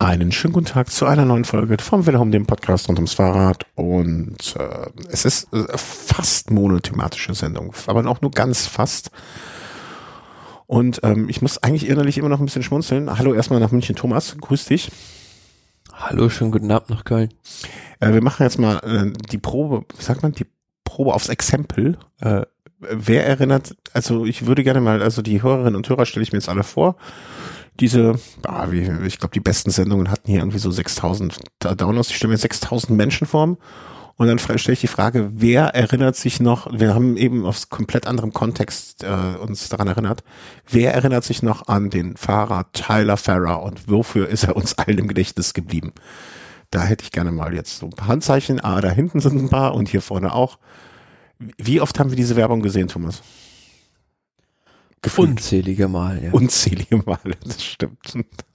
Einen schönen guten Tag zu einer neuen Folge vom Welle dem Podcast rund ums Fahrrad. Und es ist fast monothematische Sendung, aber auch nur ganz fast. Und ich muss eigentlich innerlich immer noch ein bisschen schmunzeln. Hallo erstmal nach München, Thomas. Grüß dich. Hallo, schönen guten Abend nach Köln. Wir machen jetzt mal die Probe, wie sagt man, die Probe aufs Exempel. Wer erinnert, also ich würde gerne mal, also die Hörerinnen und Hörer stelle ich mir jetzt alle vor. Ich glaube, die besten Sendungen hatten hier irgendwie so 6.000 Downloads. Ich stelle mir 6.000 Menschen vor. Und dann stelle ich die Frage, wer erinnert sich noch, wir haben eben aus komplett anderem Kontext uns daran erinnert, wer erinnert sich noch an den Fahrer Tyler Farrar und wofür ist er uns allen im Gedächtnis geblieben? Da hätte ich gerne mal jetzt so ein paar Handzeichen. Da hinten sind ein paar und hier vorne auch. Wie oft haben wir diese Werbung gesehen, Thomas? Gefühlt. Unzählige Mal, ja. Unzählige Male, das stimmt.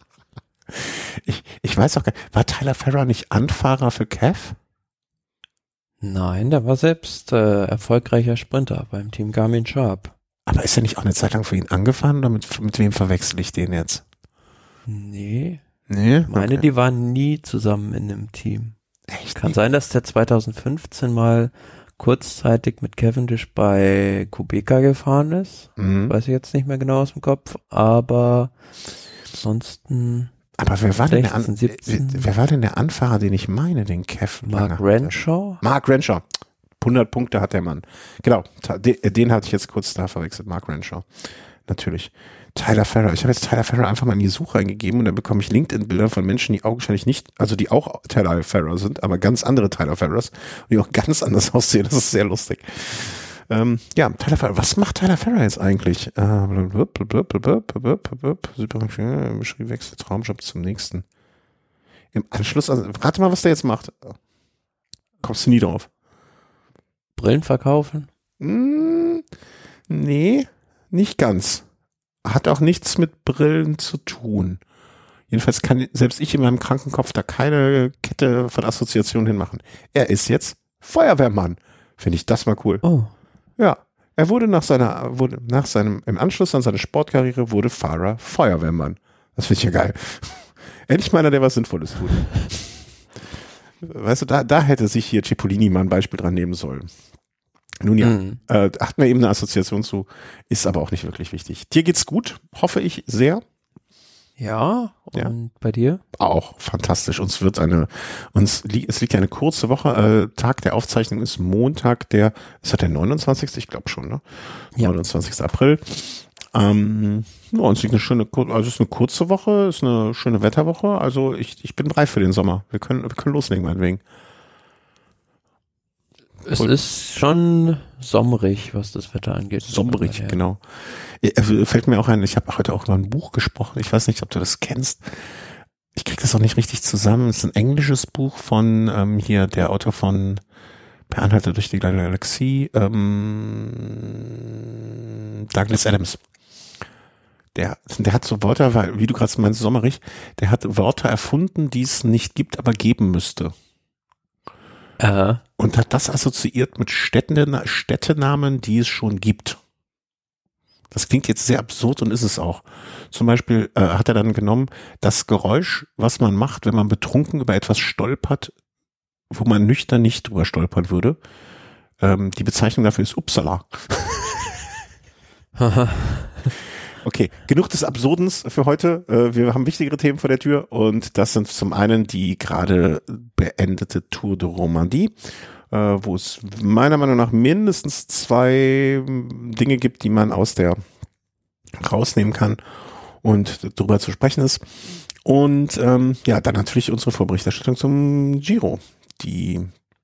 Ich weiß auch gar nicht, war Tyler Farrar nicht Anfahrer für Kev? Nein, der war selbst erfolgreicher Sprinter beim Team Garmin Sharp. Aber ist er nicht auch eine Zeit lang für ihn angefahren oder mit wem verwechsel ich den jetzt? Nee. Nee? Meine, okay. Die waren nie zusammen in einem Team. Echt? Kann sein, dass der 2015 mal kurzzeitig mit Cavendish bei Kubeka gefahren ist. Weiß ich jetzt nicht mehr genau aus dem Kopf, aber ansonsten. Aber wer war 16, wer war denn der Anfahrer, den ich meine, den Kev? Mark Renshaw? Mark Renshaw. 100 Punkte hat der Mann. Genau, den hatte ich jetzt kurz da verwechselt, Mark Renshaw. Natürlich. Tyler Farrar. Ich habe jetzt Tyler Farrar einfach mal in die Suche eingegeben und dann bekomme ich LinkedIn-Bilder von Menschen, die augenscheinlich nicht, also die auch Tyler Farrar sind, aber ganz andere Tyler Farrars und die auch ganz anders aussehen. Das ist sehr lustig. Tyler Farrar. Was macht Tyler Farrar jetzt eigentlich? Wechsel Traumjob zum nächsten. Im Anschluss, rate mal, was der jetzt macht. Kommst du nie drauf? Brillen verkaufen? Nee, nicht ganz. Hat auch nichts mit Brillen zu tun. Jedenfalls kann selbst ich in meinem kranken Kopf da keine Kette von Assoziationen hinmachen. Er ist jetzt Feuerwehrmann. Finde ich das mal cool. Oh. Ja, er wurde im Anschluss an seine Sportkarriere wurde Farrar Feuerwehrmann. Das finde ich ja geil. Endlich mal einer, der was Sinnvolles tut. Weißt du, da hätte sich hier Cipollini mal ein Beispiel dran nehmen sollen. Nun ja, hatten wir eben eine Assoziation zu, ist aber auch nicht wirklich wichtig. Dir geht's gut, hoffe ich sehr. Ja, und bei dir? Auch fantastisch. Es liegt ja eine kurze Woche. Tag der Aufzeichnung ist Montag, ist das der 29.? Ich glaube schon, ne? Ja. 29. April. Uns liegt es ist eine kurze Woche, ist eine schöne Wetterwoche. Also ich bin bereit für den Sommer. Wir können loslegen, meinetwegen. Es ist schon sommerig, was das Wetter angeht. Sommerig, genau. Fällt mir auch ein, ich habe heute auch über ein Buch gesprochen. Ich weiß nicht, ob du das kennst. Ich krieg das auch nicht richtig zusammen. Es ist ein englisches Buch von hier der Autor von Per Anhalter durch die Galaxie, Douglas Adams. Der hat so Wörter, weil, wie du gerade meinst, sommerig, der hat Wörter erfunden, die es nicht gibt, aber geben müsste. Und hat das assoziiert mit Städtenamen, die es schon gibt. Das klingt jetzt sehr absurd und ist es auch. Zum Beispiel hat er dann genommen, das Geräusch, was man macht, wenn man betrunken über etwas stolpert, wo man nüchtern nicht drüber stolpern würde. Die Bezeichnung dafür ist Uppsala. Okay, genug des Absurdens für heute. Wir haben wichtigere Themen vor der Tür und das sind zum einen die gerade beendete Tour de Romandie, wo es meiner Meinung nach mindestens 2 Dinge gibt, die man rausnehmen kann und darüber zu sprechen ist. Und dann natürlich unsere Vorberichterstattung zum Giro. Die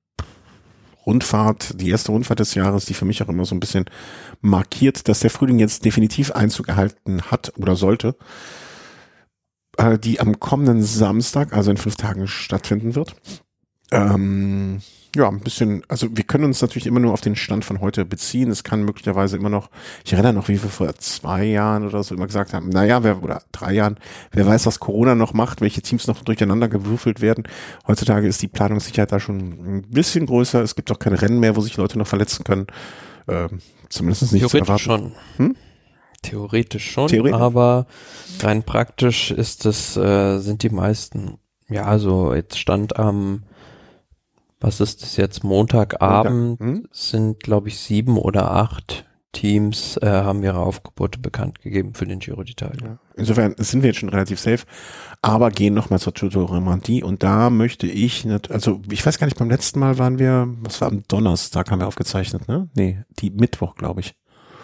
erste Rundfahrt des Jahres, die für mich auch immer so ein bisschen markiert, dass der Frühling jetzt definitiv Einzug erhalten hat oder sollte, die am kommenden Samstag, also in 5 Tagen stattfinden wird. Ein bisschen, also wir können uns natürlich immer nur auf den Stand von heute beziehen. Es kann möglicherweise immer noch, ich erinnere noch, wie wir vor 2 Jahren oder so immer gesagt haben, oder 3 Jahren, wer weiß, was Corona noch macht, welche Teams noch durcheinander gewürfelt werden. Heutzutage ist die Planungssicherheit da schon ein bisschen größer. Es gibt auch keine Rennen mehr, wo sich Leute noch verletzen können. Zumindest nicht zu erwarten. Schon. Theoretisch schon, aber rein praktisch ist es, sind die meisten, ja, so jetzt stand am, was ist das jetzt, Montagabend, sind glaube ich 7 oder 8 Teams haben ihre Aufgebote bekannt gegeben für den Giro d'Italia. Ja. Insofern sind wir jetzt schon relativ safe, aber gehen nochmal zur Tour de Romandie und da möchte ich, also ich weiß gar nicht, beim letzten Mal waren wir, was war am Donnerstag, haben wir aufgezeichnet, ne? Nee, die Mittwoch, glaube ich.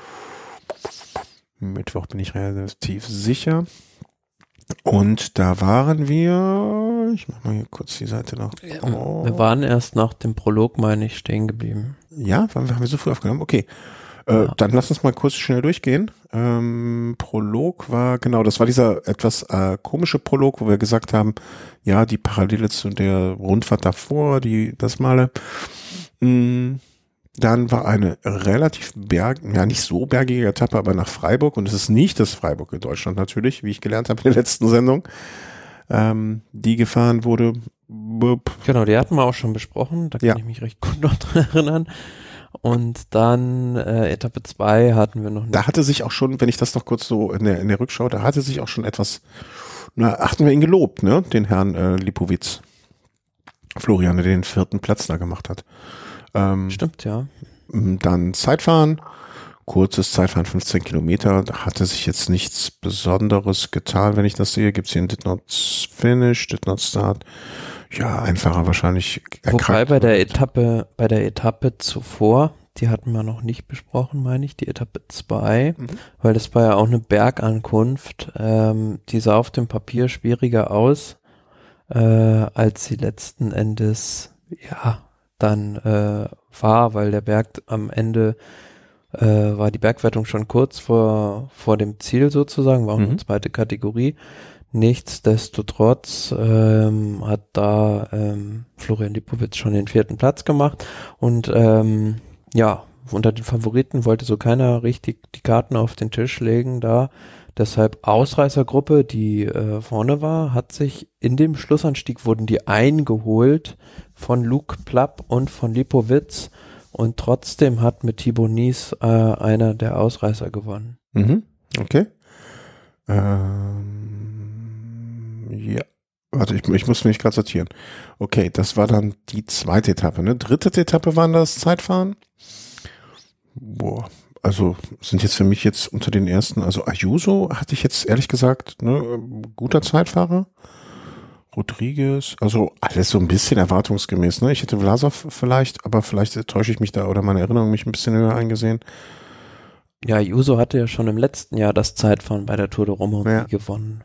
Mittwoch bin ich relativ sicher. Und da waren wir, ich mach mal hier kurz die Seite noch. Oh. Wir waren erst nach dem Prolog, meine ich, stehen geblieben. Ja, haben wir so früh aufgenommen? Okay. Dann lass uns mal kurz schnell durchgehen. Prolog war, genau, das war dieser etwas komische Prolog, wo wir gesagt haben, ja, die Parallele zu der Rundfahrt davor, das Male. Dann war eine relativ nicht so bergige Etappe, aber nach Freiburg. Und es ist nicht das Freiburg in Deutschland natürlich, wie ich gelernt habe in der letzten Sendung, die gefahren wurde. Genau, die hatten wir auch schon besprochen. Da kann ich mich recht gut noch dran erinnern. Und dann Etappe 2 hatten wir noch nicht. Da hatte sich auch schon, wenn ich das noch kurz so in der Rückschau, da hatte sich auch schon etwas, hatten wir ihn gelobt, ne? Den Herrn Lipowitz. Florian, der den 4. Platz da gemacht hat. Stimmt, ja. Dann Zeitfahren, kurzes Zeitfahren, 15 Kilometer. Da hatte sich jetzt nichts Besonderes getan, wenn ich das sehe. Gibt's hier ein Did Not Finish, Did Not Start. Ja, einfacher wahrscheinlich. Wobei bei der Etappe zuvor, die hatten wir noch nicht besprochen, meine ich, die Etappe 2, weil das war ja auch eine Bergankunft. Die sah auf dem Papier schwieriger aus, als sie letzten Endes, ja, dann war, weil der Berg am Ende war die Bergwertung schon kurz vor dem Ziel sozusagen, war auch eine zweite Kategorie. Nichtsdestotrotz hat da Florian Lipowitz schon den 4. Platz gemacht und ja, unter den Favoriten wollte so keiner richtig die Karten auf den Tisch legen da. Deshalb Ausreißergruppe, die vorne war, hat sich in dem Schlussanstieg wurden die eingeholt von Luke Plapp und von Lipowitz und trotzdem hat mit Thibaut Nies einer der Ausreißer gewonnen. Okay. Ja, warte, ich muss mich gerade sortieren. Okay, das war dann die zweite Etappe, ne? Dritte Etappe waren das Zeitfahren. Boah. Also sind jetzt für mich jetzt unter den ersten, also Ayuso hatte ich jetzt ehrlich gesagt, ne, guter Zeitfahrer. Rodriguez, also alles so ein bisschen erwartungsgemäß, ne? Ich hätte Vlasov vielleicht, aber vielleicht täusche ich mich da oder meine Erinnerung mich ein bisschen höher eingesehen. Ja, Ayuso hatte ja schon im letzten Jahr das Zeitfahren bei der Tour de Romandie gewonnen.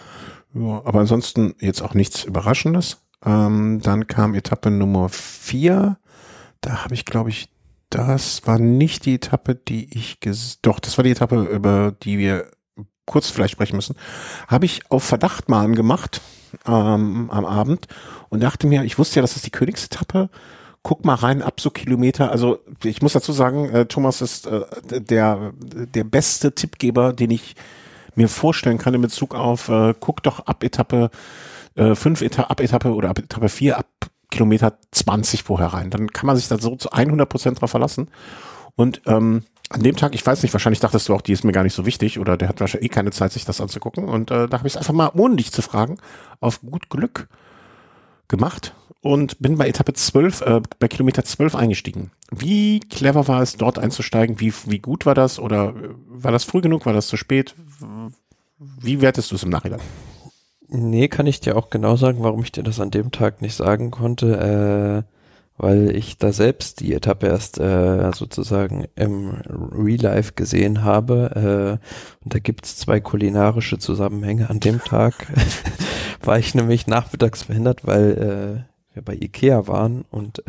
Ja, aber ansonsten jetzt auch nichts Überraschendes. Dann kam Etappe Nummer 4. Da habe ich, glaube ich, das war nicht die Etappe, doch, das war die Etappe, über die wir kurz vielleicht sprechen müssen. Habe ich auf Verdacht mal angemacht am Abend und dachte mir, ich wusste ja, das ist die Königsetappe. Guck mal rein, ab so Kilometer. Also ich muss dazu sagen, Thomas ist der beste Tippgeber, den ich mir vorstellen kann in Bezug auf, guck doch ab Etappe 5, ab Etappe oder ab Etappe 4, ab Kilometer 20 vorher rein. Dann kann man sich da so zu 100% drauf verlassen. Und an dem Tag, ich weiß nicht, wahrscheinlich dachtest du auch, die ist mir gar nicht so wichtig oder der hat wahrscheinlich keine Zeit, sich das anzugucken. Und da habe ich es einfach mal, ohne dich zu fragen, auf gut Glück gemacht und bin bei Etappe 12, bei Kilometer 12 eingestiegen. Wie clever war es, dort einzusteigen? Wie gut war das? Oder war das früh genug? War das zu spät? Wie wertest du es im Nachhinein? Nee, kann ich dir auch genau sagen, warum ich dir das an dem Tag nicht sagen konnte, weil ich da selbst die Etappe erst sozusagen im Real Life gesehen habe und da gibt's 2 kulinarische Zusammenhänge. An dem Tag war ich nämlich nachmittags verhindert, weil wir bei Ikea waren und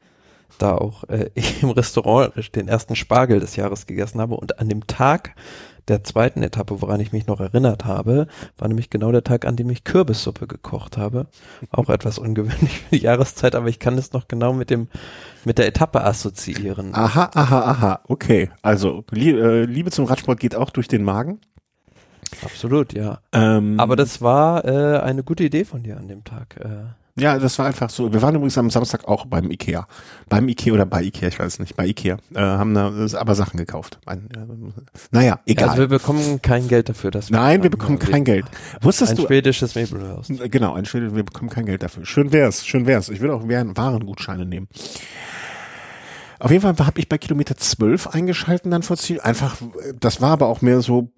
da auch im Restaurant den ersten Spargel des Jahres gegessen habe und an dem Tag der zweiten Etappe, woran ich mich noch erinnert habe, war nämlich genau der Tag, an dem ich Kürbissuppe gekocht habe. Auch etwas ungewöhnlich für die Jahreszeit, aber ich kann es noch genau mit der Etappe assoziieren. Aha, okay. Also Liebe zum Radsport geht auch durch den Magen. Absolut, ja. Aber das war eine gute Idee von dir an dem Tag. Ja, das war einfach so. Wir waren übrigens am Samstag auch beim Ikea. Beim Ikea oder bei Ikea, ich weiß nicht. Bei Ikea. Haben da aber Sachen gekauft. Naja, egal. Ja, also wir bekommen kein Geld dafür. Dass Nein, wir bekommen kein Geld. Wusstest du? Ein schwedisches Möbelhaus. Genau, wir bekommen kein Geld dafür. Schön wär's. Ich würde auch Warengutscheine nehmen. Auf jeden Fall habe ich bei Kilometer 12 eingeschalten dann vor Ziel. Einfach, das war aber auch mehr so,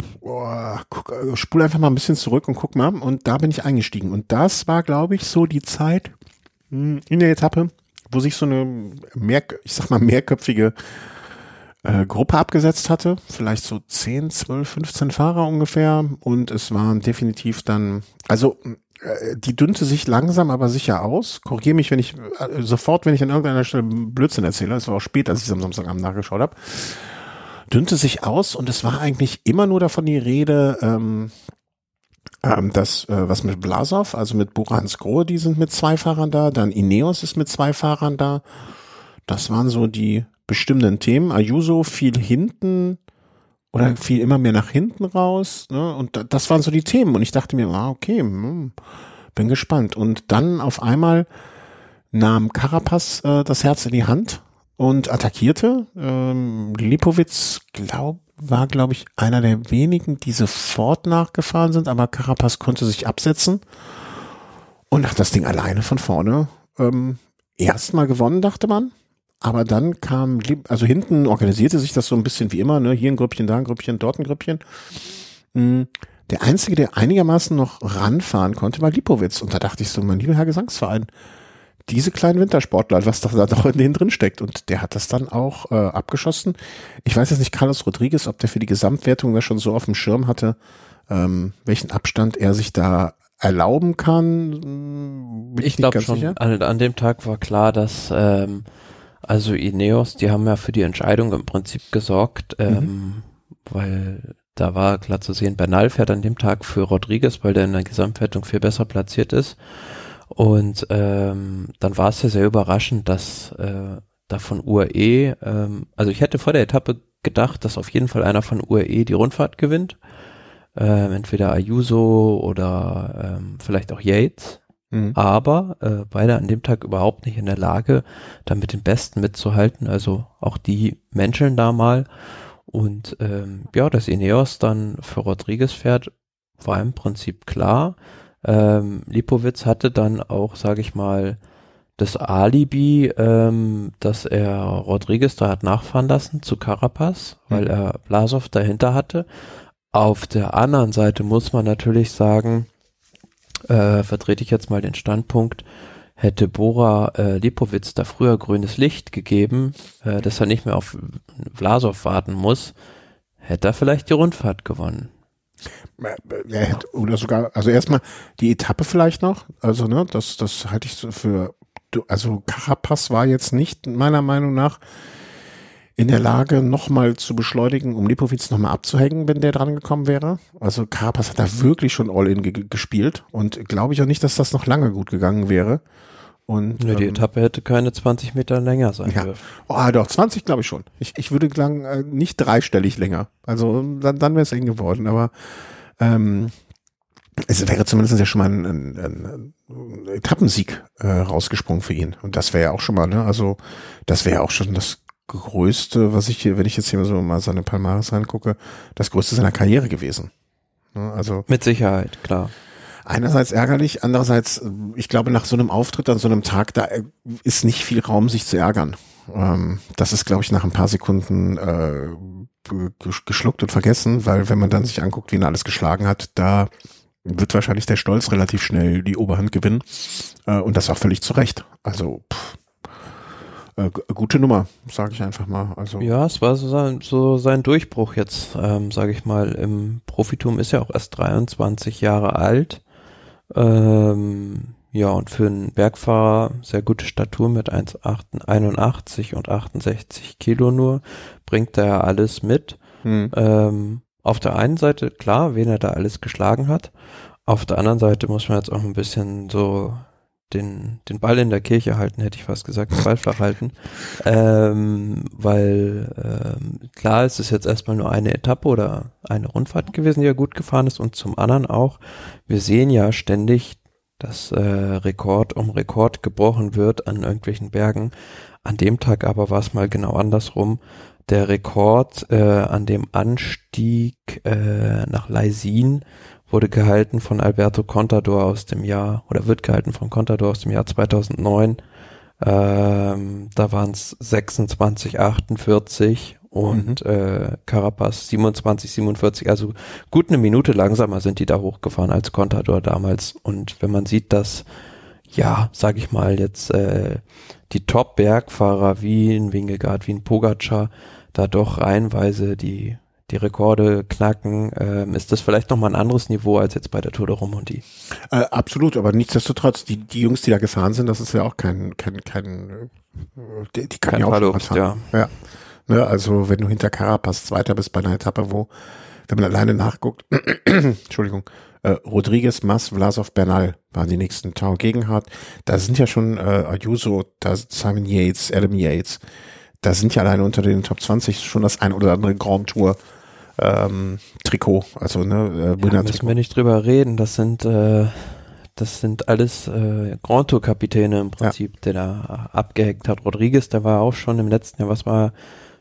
spul einfach mal ein bisschen zurück und guck mal. Und da bin ich eingestiegen. Und das war, glaube ich, so die Zeit in der Etappe, wo sich so eine mehrköpfige Gruppe abgesetzt hatte. Vielleicht so 10, 12, 15 Fahrer ungefähr. Und es waren definitiv dann, also die dünnte sich langsam, aber sicher aus. Korrigiere mich, wenn ich an irgendeiner Stelle Blödsinn erzähle. Es war auch spät, als ich es am Samstagabend nachgeschaut habe. Dünnte sich aus und es war eigentlich immer nur davon die Rede, dass was mit Vlasov, also mit Bora Hansgrohe, die sind mit 2 Fahrern da. Dann Ineos ist mit 2 Fahrern da. Das waren so die bestimmenden Themen. Ayuso fiel hinten oder fiel immer mehr nach hinten raus, ne? Und das waren so die Themen. Und ich dachte mir, okay, bin gespannt. Und dann auf einmal nahm Carapaz das Herz in die Hand und attackierte. Lipowitz war, glaube ich, einer der wenigen, die sofort nachgefahren sind, aber Carapaz konnte sich absetzen und hat das Ding alleine von vorne erstmal gewonnen, dachte man. Aber dann hinten organisierte sich das so ein bisschen wie immer, ne? Hier ein Grüppchen, da ein Grüppchen, dort ein Grüppchen. Der Einzige, der einigermaßen noch ranfahren konnte, war Lipowitz. Und da dachte ich so, mein lieber Herr Gesangsverein, diese kleinen Wintersportler, was doch da doch in denen drin steckt. Und der hat das dann auch abgeschossen. Ich weiß jetzt nicht, Carlos Rodriguez, ob der für die Gesamtwertung da schon so auf dem Schirm hatte, welchen Abstand er sich da erlauben kann. Ich glaube schon, an dem Tag war klar, dass also Ineos, die haben ja für die Entscheidung im Prinzip gesorgt, weil da war klar zu sehen, Bernal fährt an dem Tag für Rodriguez, weil der in der Gesamtwertung viel besser platziert ist. Und dann war es ja sehr überraschend, dass da von UAE, also ich hätte vor der Etappe gedacht, dass auf jeden Fall einer von UAE die Rundfahrt gewinnt. Entweder Ayuso oder vielleicht auch Yates. Aber beide an dem Tag überhaupt nicht in der Lage, da mit den Besten mitzuhalten, also auch die menscheln da mal und dass Ineos dann für Rodriguez fährt, war im Prinzip klar. Lipowitz hatte dann auch, sage ich mal, das Alibi, dass er Rodriguez da hat nachfahren lassen zu Carapaz, weil er Vlasov dahinter hatte. Auf der anderen Seite muss man natürlich sagen, vertrete ich jetzt mal den Standpunkt, hätte Bora Lipowitz da früher grünes Licht gegeben, dass er nicht mehr auf Vlasov warten muss, hätte er vielleicht die Rundfahrt gewonnen. Oder sogar, also erstmal die Etappe vielleicht noch, also ne, das halte ich so für, also Carapaz war jetzt nicht meiner Meinung nach in der Lage, nochmal zu beschleunigen, um Lipowitz nochmal abzuhängen, wenn der dran gekommen wäre. Also Carapaz hat da wirklich schon All-In gespielt und glaube ich auch nicht, dass das noch lange gut gegangen wäre. Und die Etappe hätte keine 20 Meter länger sein dürfen. Oh, doch, 20 glaube ich schon. Ich würde sagen, nicht dreistellig länger. Also dann wäre es eng geworden, aber es wäre zumindest ja schon mal ein Etappensieg rausgesprungen für ihn. Und das wäre ja auch schon mal, ne? Also das wäre ja auch schon das Größte, was ich hier, wenn ich jetzt hier so mal seine Palmares reingucke, das Größte seiner Karriere gewesen. Ne? Also mit Sicherheit, klar. Einerseits ärgerlich, andererseits, ich glaube, nach so einem Auftritt an so einem Tag, da ist nicht viel Raum, sich zu ärgern. Das ist, glaube ich, nach ein paar Sekunden geschluckt und vergessen, weil wenn man dann sich anguckt, wie ihn alles geschlagen hat, da wird wahrscheinlich der Stolz relativ schnell die Oberhand gewinnen. Und das auch völlig zu Recht. Also, gute Nummer, sage ich einfach mal. Also ja, es war so sein Durchbruch jetzt, sage ich mal. Im Profitum ist er auch erst 23 Jahre alt. Ja, und für einen Bergfahrer sehr gute Statur mit 1,81 und 68 Kilo nur, bringt er ja alles mit. Auf der einen Seite, klar, wen er da alles geschlagen hat. Auf der anderen Seite muss man jetzt auch ein bisschen so den Ball in der Kirche halten, hätte ich fast gesagt, den Ball flach halten, weil klar, es ist jetzt erstmal nur eine Etappe oder eine Rundfahrt gewesen, die ja gut gefahren ist, und zum anderen auch, wir sehen ja ständig, dass Rekord um Rekord gebrochen wird an irgendwelchen Bergen. An dem Tag aber war es mal genau andersrum. Der Rekord an dem Anstieg nach Laisin wurde gehalten von Alberto Contador aus dem Jahr, oder wird gehalten von Contador aus dem Jahr 2009. Da waren es 26,48 und Carapaz 27,47, also gut eine Minute langsamer sind die da hochgefahren als Contador damals. Und wenn man sieht, dass, ja, sag ich mal jetzt, die Top-Bergfahrer wie ein Vingegaard, wie ein Pogacar da doch reihenweise die Rekorde knacken, ist das vielleicht nochmal ein anderes Niveau als jetzt bei der Tour de Romandie. Absolut, aber nichtsdestotrotz, die Jungs, die da gefahren sind, das ist ja auch die können ja auch schon was fahren. Ja. Ne, also wenn du hinter Carapaz Zweiter bist bei einer Etappe, wo, wenn man alleine nachguckt, Entschuldigung, Rodriguez, Mas, Vlasov, Bernal waren die nächsten. Tao Gegenhardt, da sind ja schon Ayuso, da Simon Yates, Adam Yates, da sind ja alleine unter den Top 20 schon das ein oder andere Grand Tour Trikot, also ne, Winner-Trikot. Müssen wir nicht drüber reden, das sind alles Grand Tour Kapitäne im Prinzip, der da abgehängt hat. Rodriguez, der war auch schon im letzten Jahr, was war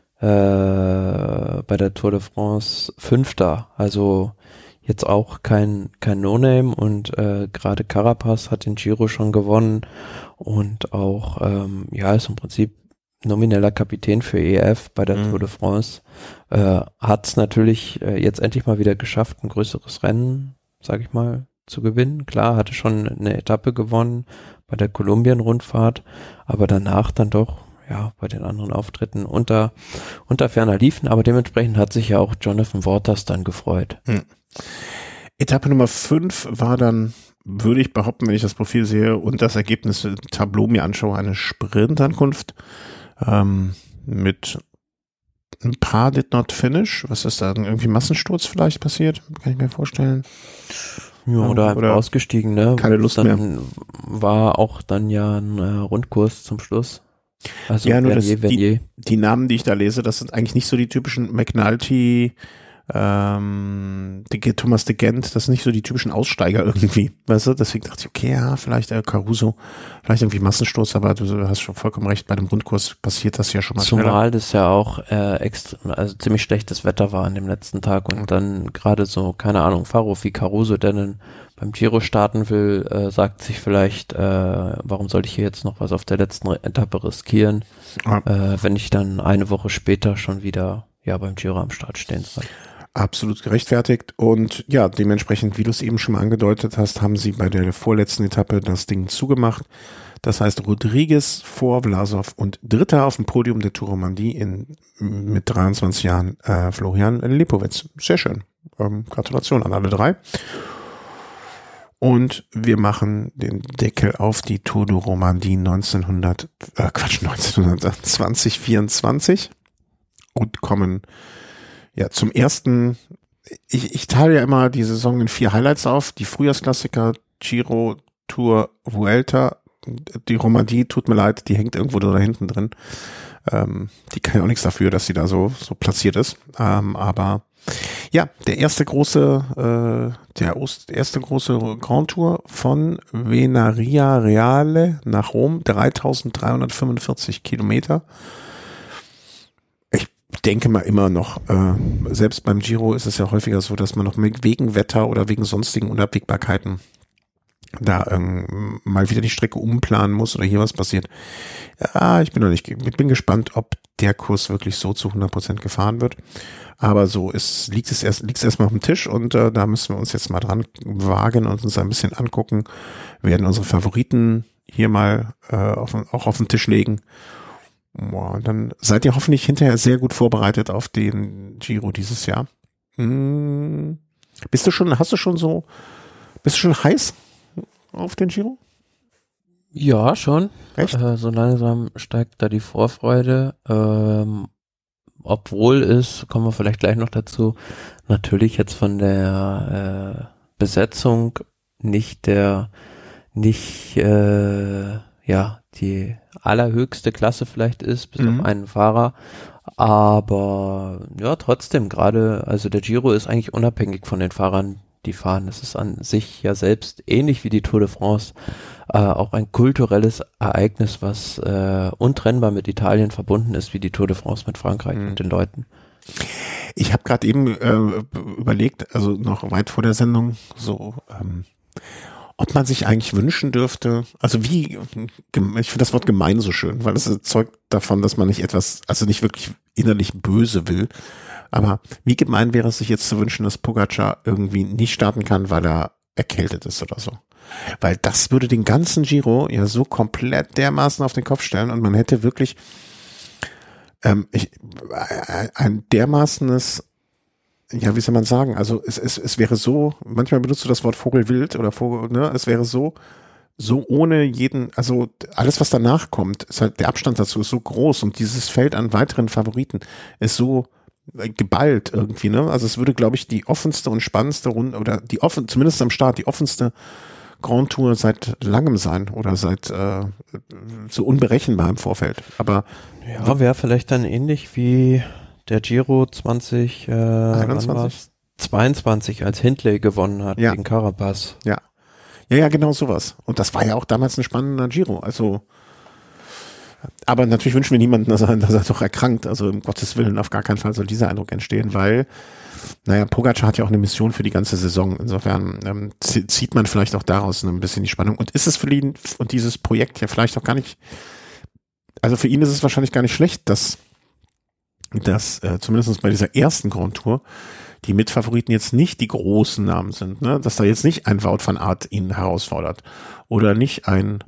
bei der Tour de France Fünfter, also jetzt auch kein No-Name, und gerade Carapaz hat den Giro schon gewonnen und auch ist im Prinzip nomineller Kapitän für EF bei der Tour de France. Hat es natürlich jetzt endlich mal wieder geschafft, ein größeres Rennen, sag ich mal, zu gewinnen. Klar, hatte schon eine Etappe gewonnen bei der Kolumbien-Rundfahrt, aber danach dann doch, ja, bei den anderen Auftritten unter ferner liefen, aber dementsprechend hat sich ja auch Jonathan Waters dann gefreut. Etappe Nummer 5 war dann, würde ich behaupten, wenn ich das Profil sehe und das Ergebnis-Tableau mir anschaue, eine Sprintankunft mit ein paar did not finish. Was ist da? Irgendwie Massensturz vielleicht passiert? Kann ich mir vorstellen. Ja, oder einfach ausgestiegen, ne? Keine Lust dann mehr. War auch dann ja ein Rundkurs zum Schluss. Also ja, nur die Namen, die ich da lese, das sind eigentlich nicht so die typischen McNulty, Thomas de Gent, das sind nicht so die typischen Aussteiger irgendwie, weißt du, deswegen dachte ich, okay, ja, vielleicht Caruso, vielleicht irgendwie Massensturz, aber du hast schon vollkommen recht, bei dem Rundkurs passiert das ja schon mal schneller. Zumal das ja auch also ziemlich schlechtes Wetter war an dem letzten Tag und dann gerade so, keine Ahnung, Fahrer wie Caruso, der dann beim Giro starten will, sagt sich vielleicht, warum soll ich hier jetzt noch was auf der letzten Etappe riskieren, wenn ich dann eine Woche später schon wieder beim Giro am Start stehen soll. Absolut gerechtfertigt und ja, dementsprechend, wie du es eben schon mal angedeutet hast, haben sie bei der vorletzten Etappe das Ding zugemacht. Das heißt, Rodriguez vor Vlasov und Dritter auf dem Podium der Tour Romandie mit 23 Jahren Florian Lipowitz. Sehr schön. Gratulation an alle drei. Und wir machen den Deckel auf die Tour de Romandie 2024 und kommen zum ersten, ich teile ja immer die Saison in 4 Highlights auf, die Frühjahrsklassiker, Giro, Tour, Vuelta, die Romandie, tut mir leid, die hängt irgendwo da hinten drin, die kann ja auch nichts dafür, dass sie da so platziert ist, aber ja, der erste große Grand Tour von Venaria Reale nach Rom, 3345 Kilometer. Ich denke mal immer noch, selbst beim Giro ist es ja häufiger so, dass man noch wegen Wetter oder wegen sonstigen Unabwägbarkeiten da mal wieder die Strecke umplanen muss oder hier was passiert. Ja, ich bin gespannt, ob der Kurs wirklich so zu 100% gefahren wird. Aber so liegt es erstmal auf dem Tisch und da müssen wir uns jetzt mal dran wagen und uns ein bisschen angucken. Wir werden unsere Favoriten hier mal auch auf den Tisch legen. Und dann seid ihr hoffentlich hinterher sehr gut vorbereitet auf den Giro dieses Jahr. Bist du schon heiß auf den Giro? Ja, schon. Echt? So langsam steigt da die Vorfreude. Obwohl es, kommen wir vielleicht gleich noch dazu, natürlich jetzt von der Besetzung nicht der nicht die allerhöchste Klasse vielleicht ist, bis auf einen Fahrer. Aber ja, trotzdem, gerade, also der Giro ist eigentlich unabhängig von den Fahrern, die fahren. Es ist an sich ja selbst ähnlich wie die Tour de France auch ein kulturelles Ereignis, was untrennbar mit Italien verbunden ist, wie die Tour de France mit Frankreich und den Leuten. Ich habe gerade eben überlegt, also noch weit vor der Sendung, so ob man sich eigentlich wünschen dürfte, also ich finde das Wort gemein so schön, weil es zeugt davon, dass man nicht etwas, also nicht wirklich innerlich böse will, aber wie gemein wäre es sich jetzt zu wünschen, dass Pogacar irgendwie nicht starten kann, weil er erkältet ist oder so. Weil das würde den ganzen Giro ja so komplett dermaßen auf den Kopf stellen und man hätte wirklich ein dermaßenes, ja, wie soll man sagen, also es wäre so, manchmal benutzt du das Wort Vogelwild oder Vogel, ne, es wäre so ohne jeden, also alles, was danach kommt, ist halt, der Abstand dazu ist so groß und dieses Feld an weiteren Favoriten ist so geballt irgendwie, ne, also es würde, glaube ich, die offenste und spannendste Runde oder zumindest am Start, die offenste Grand Tour seit langem sein oder seit so unberechenbar im Vorfeld, aber ja, wäre vielleicht dann ähnlich wie der Giro 2022, als Hindley gewonnen hat gegen Carapaz. Ja, genau sowas. Und das war ja auch damals ein spannender Giro. Also, aber natürlich wünschen wir niemanden, dass er doch erkrankt. Also um Gottes Willen, auf gar keinen Fall soll dieser Eindruck entstehen, weil, naja, Pogacar hat ja auch eine Mission für die ganze Saison. Insofern zieht man vielleicht auch daraus ein bisschen die Spannung. Und ist es für ihn und dieses Projekt ja vielleicht auch gar nicht, also für ihn ist es wahrscheinlich gar nicht schlecht, dass zumindest bei dieser ersten Grand Tour die Mitfavoriten jetzt nicht die großen Namen sind, ne? Dass da jetzt nicht ein Wout van Aert ihn herausfordert oder nicht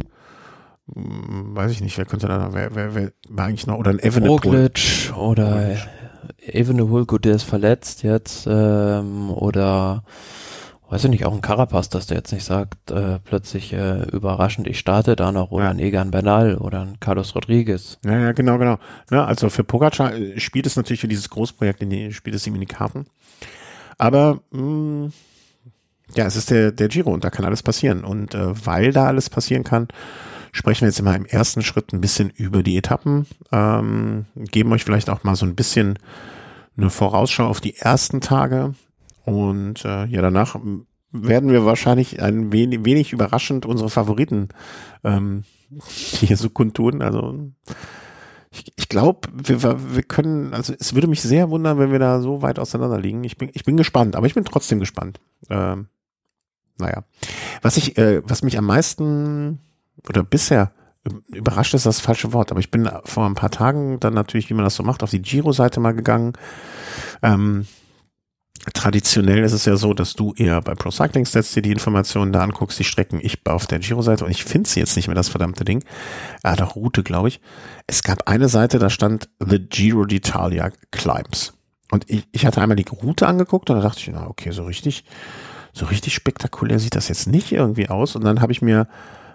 weiß ich nicht, wer könnte da, wer war eigentlich noch, oder ein Evenepoel. Roglic oder Evenepoel, gut, der ist verletzt jetzt, oder weiß ich nicht, auch ein Carapaz, dass der jetzt nicht sagt, plötzlich überraschend, ich starte da noch, oder ein Egan Bernal oder ein Carlos Rodriguez. Ja, genau. Ja, also für Pogacar spielt es natürlich für dieses Großprojekt, spielt es ihm in die Karten. Aber ja, es ist der Giro und da kann alles passieren. Und weil da alles passieren kann, sprechen wir jetzt immer im ersten Schritt ein bisschen über die Etappen, geben euch vielleicht auch mal so ein bisschen eine Vorausschau auf die ersten Tage. Und ja, danach werden wir wahrscheinlich ein wenig überraschend unsere Favoriten hier so kundtun. Also ich glaube, wir können, also es würde mich sehr wundern, wenn wir da so weit auseinander liegen. Ich bin gespannt, aber ich bin trotzdem gespannt. Naja. Was mich am meisten oder bisher überrascht ist das falsche Wort, aber ich bin vor ein paar Tagen dann natürlich, wie man das so macht, auf die Giro-Seite mal gegangen. Traditionell ist es ja so, dass du eher bei Pro Cycling Stats dir die Informationen da anguckst, die Strecken, ich auf der Giro-Seite und ich finde sie jetzt nicht mehr, das verdammte Ding. Doch Route, glaube ich. Es gab eine Seite, da stand The Giro d'Italia Climbs. Und ich hatte einmal die Route angeguckt und da dachte ich, na okay, so richtig spektakulär sieht das jetzt nicht irgendwie aus. Und dann habe ich mir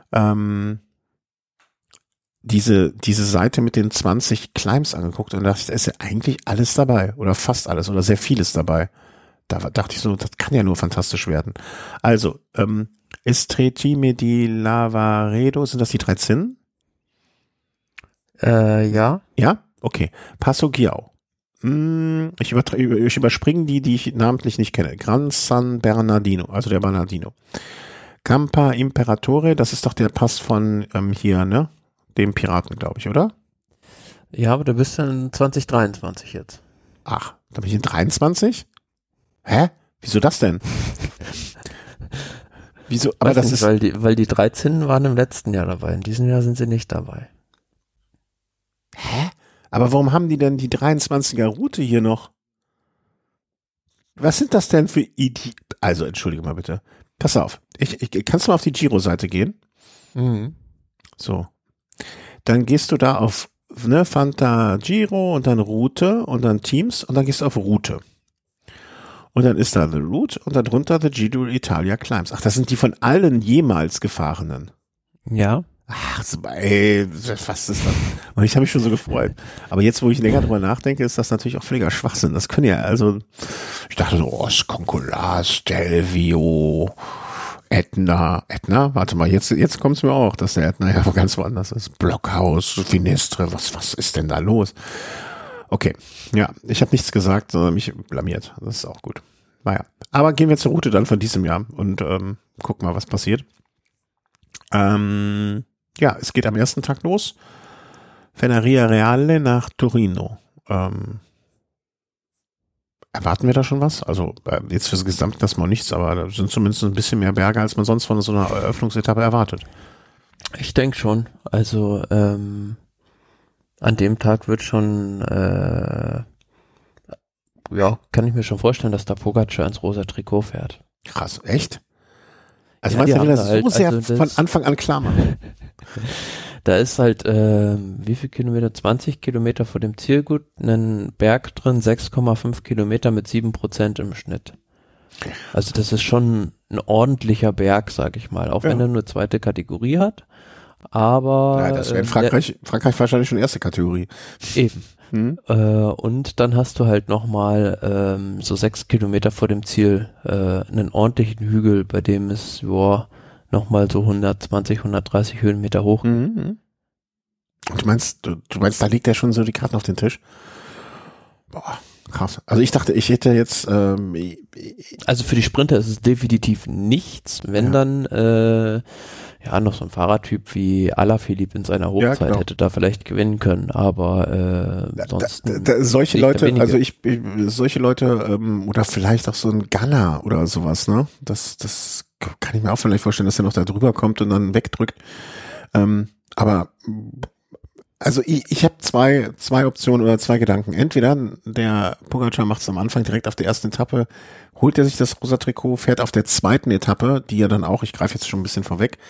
diese Seite mit den 20 Climbs angeguckt und dachte, da ist ja eigentlich alles dabei oder fast alles oder sehr vieles dabei. Da dachte ich so, das kann ja nur fantastisch werden. Also, Estretime di Lavaredo, sind das die 3 Zinnen? Ja. Ja? Okay. Passo Ghiau. Ich überspringe die ich namentlich nicht kenne. Gran San Bernardino, also der Bernardino. Campa Imperatore, das ist doch der Pass von hier, ne? Dem Piraten, glaube ich, oder? Ja, aber du bist in 2023 jetzt. Ach, da bin ich in 23? Hä? Wieso das denn? Wieso? Aber das ist, weil die 13 waren im letzten Jahr dabei. In diesem Jahr sind sie nicht dabei. Hä? Aber warum haben die denn die 23er Route hier noch? Was sind das denn für Also, entschuldige mal bitte. Pass auf. Kannst du mal auf die Giro-Seite gehen? Mhm. So. Dann gehst du da auf, ne, Fanta Giro und dann Route und dann Teams und dann gehst du auf Route. Und dann ist da The Route und darunter The Giro Italia Climbs. Ach, das sind die von allen jemals gefahrenen. Ja. Ach, ey, was ist das? Und ich habe mich schon so gefreut. Aber jetzt, wo ich länger drüber nachdenke, ist das natürlich auch völliger Schwachsinn. Das können ja, also, ich dachte so, Concolas, Stelvio, Ätna, warte mal, jetzt kommt's mir auch, dass der Ätna ja ganz woanders ist. Blockhaus, Finestre, was ist denn da los? Okay, ja, ich habe nichts gesagt, sondern mich blamiert. Das ist auch gut. Naja, aber gehen wir zur Route dann von diesem Jahr und gucken mal, was passiert. Ja, es geht am ersten Tag los. Venaria Reale nach Torino. Erwarten wir da schon was? Also jetzt fürs Gesamtklassement nichts, aber da sind zumindest ein bisschen mehr Berge, als man sonst von so einer Eröffnungsetappe erwartet. Ich denke schon. Also an dem Tag wird schon, ja, kann ich mir schon vorstellen, dass da Pogacar ins rosa Trikot fährt. Krass, echt? Also Ja, meinst du, die will das haben so halt, sehr also von Anfang an klar machen? Da ist halt, wie viel Kilometer? 20 Kilometer vor dem Zielgut, ein Berg drin, 6,5 Kilometer mit 7% im Schnitt. Also das ist schon ein ordentlicher Berg, sag ich mal, auch wenn er nur zweite Kategorie hat. Aber ja, das wäre in Frankreich wahrscheinlich schon erste Kategorie. Eben. Und dann hast du halt nochmal so 6 Kilometer vor dem Ziel einen ordentlichen Hügel, bei dem es nochmal so 120, 130 Höhenmeter hoch. Und du meinst, da liegt ja schon so die Karten auf den Tisch? Boah, krass. Also ich dachte, ich hätte jetzt also für die Sprinter ist es definitiv nichts, wenn dann noch so ein Fahrertyp wie Alaphilippe in seiner Hochzeit hätte da vielleicht gewinnen können, aber ansonsten solche Leute, also solche Leute oder vielleicht auch so ein Ganna oder sowas, ne? Das kann ich mir auch vielleicht vorstellen, dass er noch da drüber kommt und dann wegdrückt. Aber also ich habe zwei Optionen oder zwei Gedanken. Entweder der Pogacar macht es am Anfang direkt auf der ersten Etappe, holt er sich das rosa Trikot, fährt auf der zweiten Etappe, die ja dann auch, ich greife jetzt schon ein bisschen vorweg,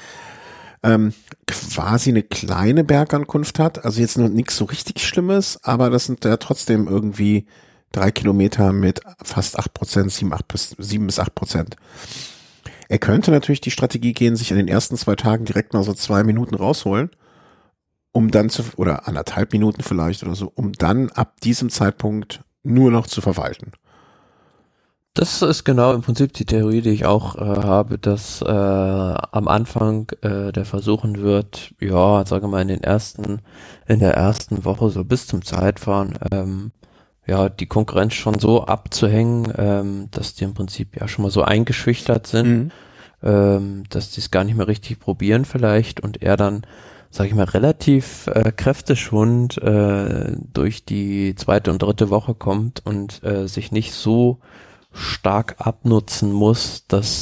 quasi eine kleine Bergankunft hat. Also jetzt nur nichts so richtig Schlimmes, aber das sind ja trotzdem irgendwie 3 Kilometer mit fast 8%, 7 bis 8%. Er könnte natürlich die Strategie gehen, sich an den ersten 2 Tagen direkt mal so 2 Minuten rausholen, um dann oder 1,5 Minuten vielleicht oder so, um dann ab diesem Zeitpunkt nur noch zu verwalten. Das ist genau im Prinzip die Theorie, die ich auch habe, dass am Anfang der versuchen wird, ja, sagen wir mal in der ersten Woche so bis zum Zeitfahren, die Konkurrenz schon so abzuhängen, dass die im Prinzip ja schon mal so eingeschüchtert sind, dass die es gar nicht mehr richtig probieren vielleicht und er dann, sag ich mal, relativ kräfteschonend durch die zweite und dritte Woche kommt und sich nicht so stark abnutzen muss, dass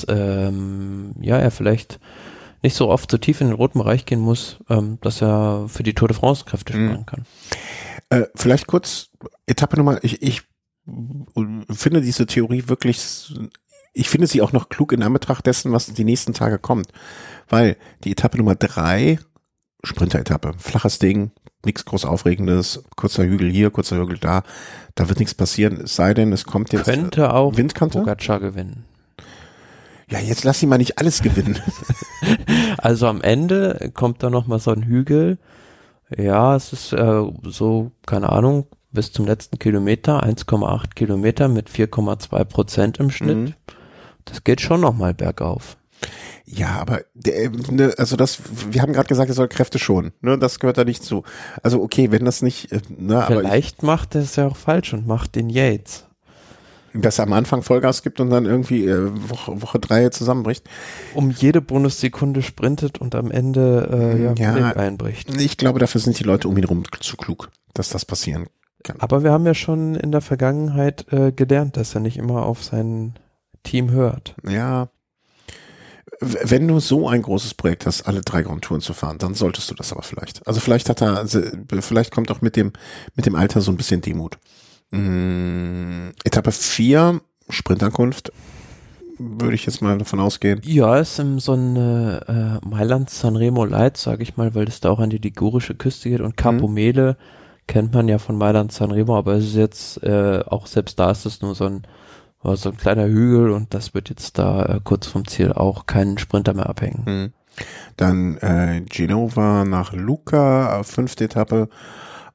er vielleicht nicht so oft so tief in den roten Bereich gehen muss, dass er für die Tour de France Kräfte sparen kann. Vielleicht kurz Etappe Nummer, ich finde diese Theorie wirklich, ich finde sie auch noch klug in Anbetracht dessen, was die nächsten Tage kommt, weil die Etappe Nummer 3, Sprinter-Etappe, flaches Ding, nichts groß Aufregendes, kurzer Hügel hier, kurzer Hügel da wird nichts passieren, es sei denn, es kommt jetzt könnte auch Windkante. Pogacar gewinnen. Ja, jetzt lass ihn mal nicht alles gewinnen. Also am Ende kommt da nochmal so ein Hügel, ja, es ist so, keine Ahnung, bis zum letzten Kilometer, 1,8 Kilometer mit 4,2% im Schnitt. Das geht schon nochmal bergauf. Ja, aber also wir haben gerade gesagt, er soll Kräfte schonen, ne? Das gehört da nicht zu. Also okay, wenn das nicht, vielleicht macht er es ja auch falsch und macht den Yates. Dass er am Anfang Vollgas gibt und dann irgendwie Woche 3 zusammenbricht. Um jede Bonussekunde sprintet und am Ende einbricht. Ich glaube, dafür sind die Leute um ihn rum zu klug, dass das passieren kann. Aber wir haben ja schon in der Vergangenheit gelernt, dass er nicht immer auf sein Team hört. Ja. Wenn du so ein großes Projekt hast, alle 3 Grand Touren zu fahren, dann solltest du das aber vielleicht. Also vielleicht kommt auch mit dem Alter so ein bisschen Demut. Etappe 4, Sprintankunft, würde ich jetzt mal davon ausgehen. Ja, ist so ein Mailand-Sanremo Light, sage ich mal, weil es da auch an die ligurische Küste geht und Capomele kennt man ja von Mailand-Sanremo, aber es ist jetzt auch selbst da ist es nur so ein kleiner Hügel und das wird jetzt da kurz vom Ziel auch keinen Sprinter mehr abhängen. Dann Genova nach Lucca, 5. Etappe.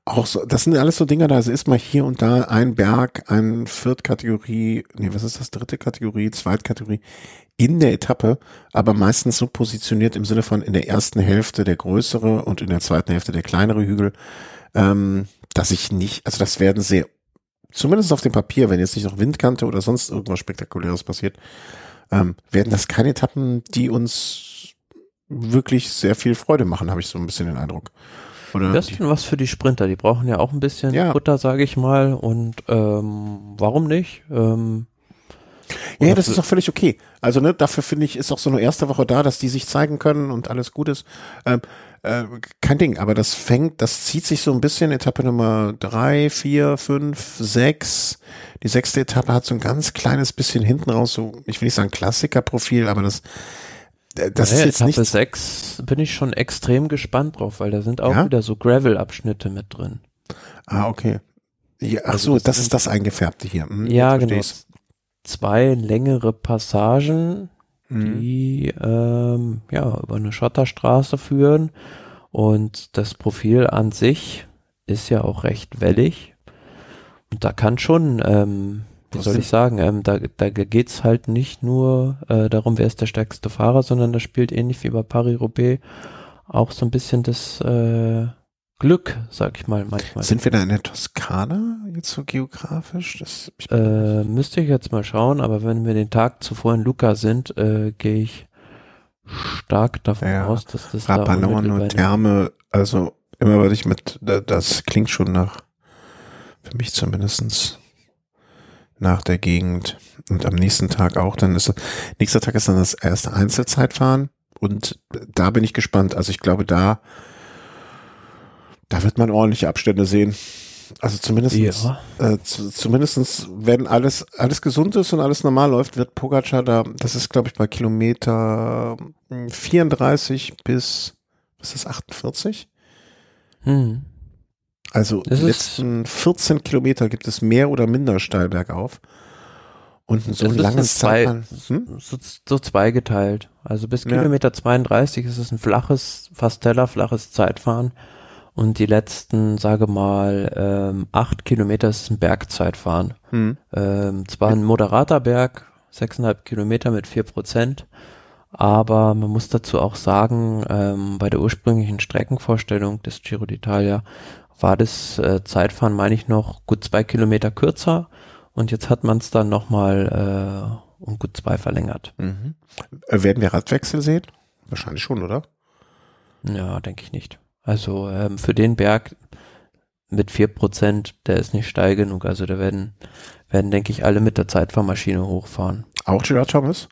Auch so, das sind alles so Dinger, da ist mal hier und da ein Berg, ein Viertkategorie, was ist das, dritte Kategorie, Zweitkategorie in der Etappe, aber meistens so positioniert im Sinne von in der ersten Hälfte der größere und in der zweiten Hälfte der kleinere Hügel, dass ich nicht, also das werden sehr, zumindest auf dem Papier, wenn jetzt nicht noch Windkante oder sonst irgendwas Spektakuläres passiert, werden das keine Etappen, die uns wirklich sehr viel Freude machen, habe ich so ein bisschen den Eindruck. Oder das ist denn was für die Sprinter, die brauchen ja auch ein bisschen Futter, sage ich mal, und warum nicht? Ja, das ist doch völlig okay. Also ne, dafür finde ich, ist auch so eine erste Woche da, dass die sich zeigen können und alles gut ist. Kein Ding, aber das zieht sich so ein bisschen, Etappe Nummer 3, 4, 5, 6. Die 6. Etappe hat so ein ganz kleines bisschen hinten raus, so, ich will nicht sagen Klassikerprofil, aber das ist jetzt nicht. Etappe 6 bin ich schon extrem gespannt drauf, weil da sind auch wieder so Gravel-Abschnitte mit drin. Ah, okay. Ja, ach so, das ist das Eingefärbte hier. Ja, genau. 2 längere Passagen, die über eine Schotterstraße führen, und das Profil an sich ist ja auch recht wellig, und da kann schon wie soll ich sagen, da geht's halt nicht nur darum, wer ist der stärkste Fahrer, sondern das spielt ähnlich wie bei Paris-Roubaix auch so ein bisschen das Glück, sag ich mal, manchmal. Sind wir da in der Toskana jetzt so geografisch? Müsste ich jetzt mal schauen, aber wenn wir den Tag zuvor in Lucca sind, gehe ich stark davon aus, dass das Rapalone, Therme, also immer was ich das klingt schon für mich zumindestens nach der Gegend, und am nächsten Tag auch, nächster Tag ist dann das erste Einzelzeitfahren, und da bin ich gespannt, also ich glaube, da wird man ordentliche Abstände sehen, also zumindestens wenn alles gesund ist und alles normal läuft, wird Pogačar das ist glaube ich bei Kilometer 34 bis, was ist das, 48? Also die letzten 14 Kilometer gibt es mehr oder minder steil bergauf. Und so ein langes Zeitfahren. So zweigeteilt. Also bis Kilometer 32 ist es ein fast tellerflaches Zeitfahren. Und die letzten, sage mal, 8 Kilometer ist es ein Bergzeitfahren. Zwar ein moderater Berg, 6,5 Kilometer mit 4%. Aber man muss dazu auch sagen, bei der ursprünglichen Streckenvorstellung des Giro d'Italia war das Zeitfahren, meine ich, noch gut 2 Kilometer kürzer, und jetzt hat man es dann nochmal um gut 2 verlängert. Werden wir Radwechsel sehen? Wahrscheinlich schon, oder? Ja, denke ich nicht. Also für den Berg mit 4%, der ist nicht steil genug, also da werden denke ich, alle mit der Zeitfahrmaschine hochfahren. Auch Gerard Thomas?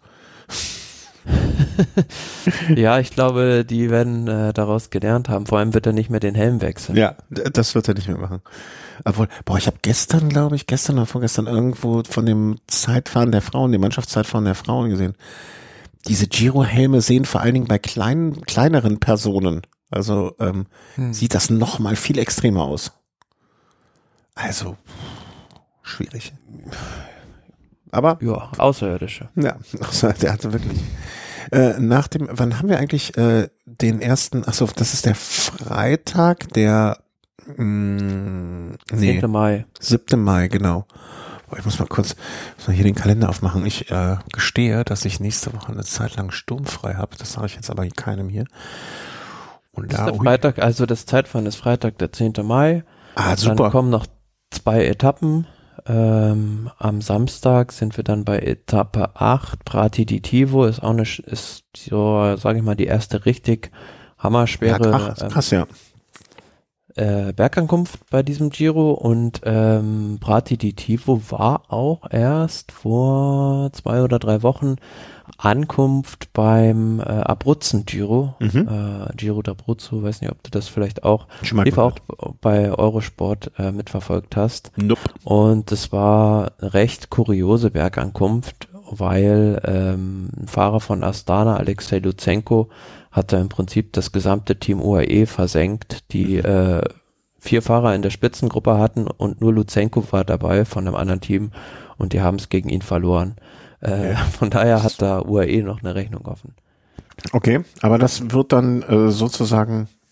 Ja, ich glaube, die werden daraus gelernt haben. Vor allem wird er nicht mehr den Helm wechseln. Ja, das wird er nicht mehr machen. Obwohl, ich habe gestern oder vorgestern irgendwo von dem Zeitfahren der Frauen, dem Mannschaftszeitfahren der Frauen gesehen. Diese Giro-Helme sehen vor allen Dingen bei kleineren Personen, also sieht das noch mal viel extremer aus. Also, schwierig. Aber ja, Außerirdische. Ja, der hatte wirklich. Wann haben wir eigentlich den ersten, das ist der Freitag, der 10. Mai. 7. Mai, genau. Ich muss mal hier den Kalender aufmachen. Ich gestehe, dass ich nächste Woche eine Zeit lang sturmfrei habe. Das sage ich jetzt aber keinem hier. Und das ist der Freitag, also das Zeitfahren ist Freitag, der 10. Mai. Super. Dann kommen noch 2 Etappen. Am Samstag sind wir dann bei Etappe 8. Prati di Tivo ist so, sage ich mal, die erste richtig hammerschwere krass, ja. Bergankunft bei diesem Giro, und Prati di Tivo war auch erst vor 2 oder 3 Wochen Ankunft beim Abruzzen-Giro, Giro d'Abruzzo, weiß nicht, ob du das vielleicht auch bei Eurosport mitverfolgt hast. Nope. Und es war eine recht kuriose Bergankunft, weil ein Fahrer von Astana, Alexei Lutsenko, hat da im Prinzip das gesamte Team UAE versenkt, die 4 Fahrer in der Spitzengruppe hatten, und nur Lutsenko war dabei von einem anderen Team, und die haben es gegen ihn verloren. Von daher hat da UAE noch eine Rechnung offen. Okay, aber das wird dann sozusagen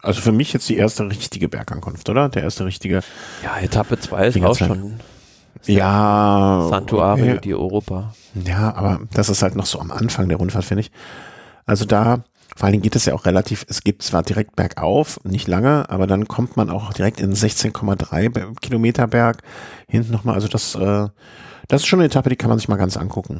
Also für mich jetzt die erste richtige Bergankunft, oder? Der erste richtige. Ja, Etappe 2 ist auch schon Ja. Santuario di Europa. Ja, aber das ist halt noch so am Anfang der Rundfahrt, finde ich. Also da, vor allen Dingen geht es ja auch relativ, es geht zwar direkt bergauf, nicht lange, aber dann kommt man auch direkt in 16,3 Kilometer Berg. Hinten nochmal, also das ist schon eine Etappe, die kann man sich mal ganz angucken.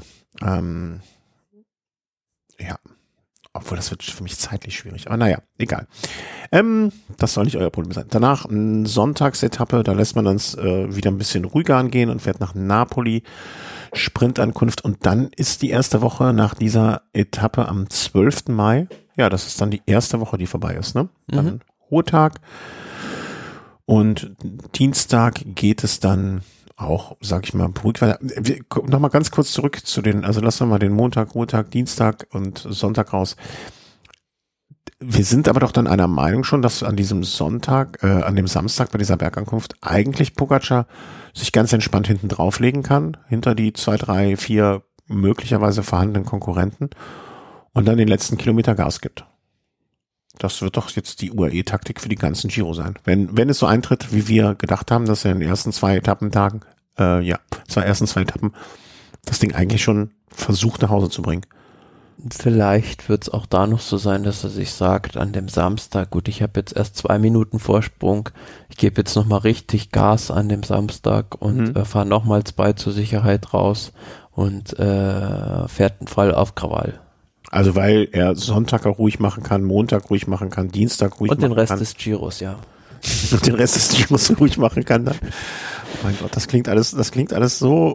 Ja. Obwohl, das wird für mich zeitlich schwierig. Aber naja, egal. Das soll nicht euer Problem sein. Danach eine Sonntagsetappe, da lässt man uns wieder ein bisschen ruhiger angehen und fährt nach Napoli. Sprintankunft. Und dann ist die erste Woche nach dieser Etappe am 12. Mai. Ja, das ist dann die erste Woche, die vorbei ist, ne? Dann Ruhetag. Und Dienstag geht es dann auch, sag ich mal, beruhigt weiter. Nochmal ganz kurz zurück zu den, also lassen wir mal den Montag, Ruhetag, Dienstag und Sonntag raus. Wir sind aber doch dann einer Meinung schon, dass an diesem Sonntag, an dem Samstag bei dieser Bergankunft eigentlich Pogačar sich ganz entspannt hinten drauflegen kann, hinter die 2, 3, 4 möglicherweise vorhandenen Konkurrenten und dann den letzten Kilometer Gas gibt. Das wird doch jetzt die UAE-Taktik für die ganzen Giro sein. Wenn es so eintritt, wie wir gedacht haben, dass er in den ersten 2 Etappentagen, ersten zwei Etappen, das Ding eigentlich schon versucht nach Hause zu bringen. Vielleicht wird es auch da noch so sein, dass er sich sagt, an dem Samstag, gut, ich habe jetzt erst 2 Minuten Vorsprung, ich gebe jetzt nochmal richtig Gas an dem Samstag und fahre nochmal 2 zur Sicherheit raus und fährt einen Fall auf Krawall. Also weil er Sonntag auch ruhig machen kann, Montag ruhig machen kann, Dienstag ruhig machen kann. Und den Rest des Giros, ja. Und den Rest des Giros ruhig machen kann dann. Oh mein Gott, das klingt alles so...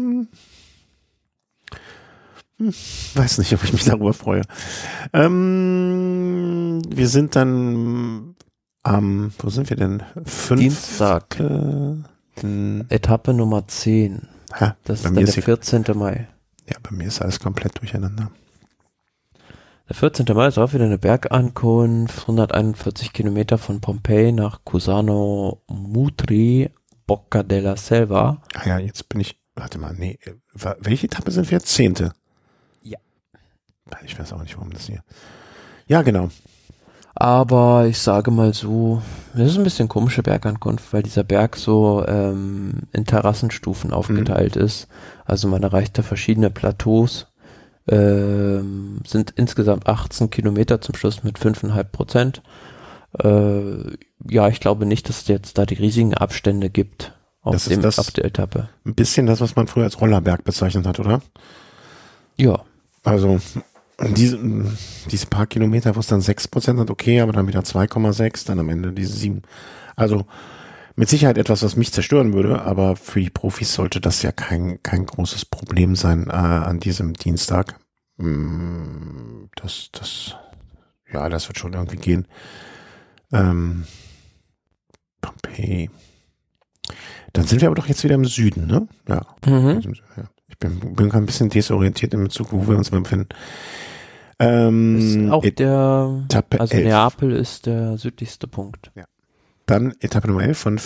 weiß nicht, ob ich mich darüber freue. Wir sind dann wo sind wir denn? Dienstag. Etappe Nummer 10. Ha, das ist dann der 14. Mai. Ja, bei mir ist alles komplett durcheinander. Der 14. Mai ist auch wieder eine Bergankunft, 141 Kilometer von Pompeji nach Cusano Mutri, Bocca della Selva. Ah ja, jetzt bin ich, warte mal, nee, welche Etappe sind wir? 10. Ja. Ich weiß auch nicht, warum das hier. Ja, genau. Aber ich sage mal so, das ist ein bisschen komische Bergankunft, weil dieser Berg so in Terrassenstufen aufgeteilt ist. Also man erreicht da verschiedene Plateaus. Sind insgesamt 18 Kilometer zum Schluss mit 5,5%. Ja, ich glaube nicht, dass es jetzt da die riesigen Abstände gibt auf der Etappe. Ein bisschen das, was man früher als Rollerberg bezeichnet hat, oder? Ja. Also diese paar Kilometer, wo es dann 6% hat, okay, aber dann wieder 2,6, dann am Ende diese 7. Also mit Sicherheit etwas, was mich zerstören würde, aber für die Profis sollte das ja kein großes Problem sein an diesem Dienstag. Das wird schon irgendwie gehen. Pompeji. Dann sind wir aber doch jetzt wieder im Süden, ne? Ja. Ich bin gerade ein bisschen desorientiert in Bezug, wo wir uns befinden. Ist auch also Neapel ist der südlichste Punkt. Ja. Dann Etappe Nummer 11 von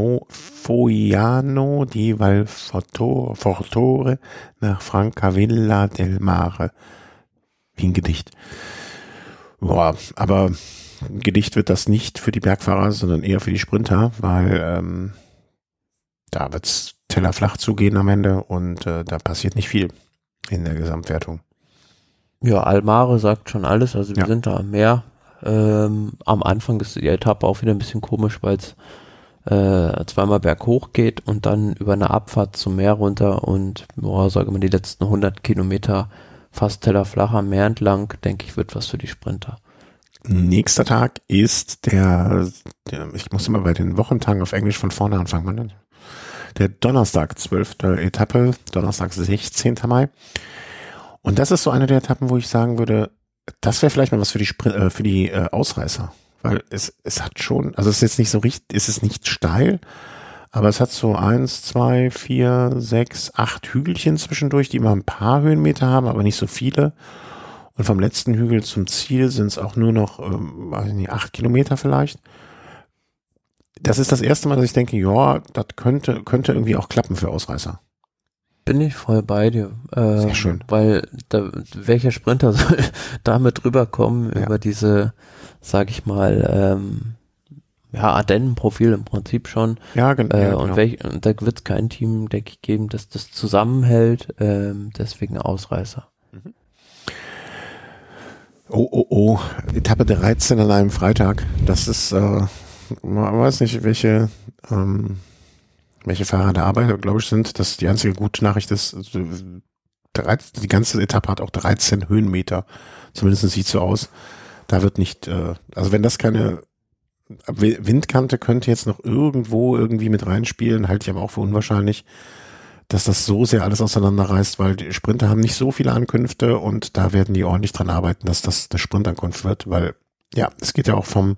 Foiano di Valfortore nach Francavilla del Mare. Wie ein Gedicht. Boah, aber ein Gedicht wird das nicht für die Bergfahrer, sondern eher für die Sprinter, weil da wird's tellerflach zugehen am Ende und da passiert nicht viel in der Gesamtwertung. Ja, Almare sagt schon alles, also wir sind da am Meer. Am Anfang ist die Etappe auch wieder ein bisschen komisch, weil es zweimal berghoch geht und dann über eine Abfahrt zum Meer runter und sage mal die letzten 100 Kilometer fast tellerflach am Meer entlang, denke ich, wird was für die Sprinter. Nächster Tag ist ich muss immer bei den Wochentagen auf Englisch von vorne anfangen, der Donnerstag, 12. Etappe, Donnerstag, 16. Mai. Und das ist so eine der Etappen, wo ich sagen würde, das wäre vielleicht mal was für die Ausreißer. Weil es hat schon, also es ist jetzt nicht so richtig, es ist nicht steil, aber es hat so 1, 2, 4, 6, 8 Hügelchen zwischendurch, die immer ein paar Höhenmeter haben, aber nicht so viele. Und vom letzten Hügel zum Ziel sind es auch nur noch, 8 Kilometer vielleicht. Das ist das erste Mal, dass ich denke, ja, das könnte irgendwie auch klappen für Ausreißer. Bin ich voll bei dir. Sehr schön. Weil welcher Sprinter soll damit rüberkommen über diese sag ich mal, Ardennen-Profil im Prinzip schon. Ja, genau. Und da wird es kein Team, denke ich, geben, das das zusammenhält, deswegen Ausreißer. Oh. Etappe 13 an einem Freitag. Das ist, man weiß nicht, welche Fahrer der Arbeit, glaube ich, sind. Das die einzige gute Nachricht ist, die ganze Etappe hat auch 13 Höhenmeter. Zumindest sieht so aus. Da wird nicht, also wenn das keine Windkante könnte jetzt noch irgendwie mit reinspielen, halte ich aber auch für unwahrscheinlich, dass das so sehr alles auseinanderreißt, weil die Sprinter haben nicht so viele Ankünfte und da werden die ordentlich dran arbeiten, dass das eine Sprintankunft wird, weil ja, es geht ja auch vom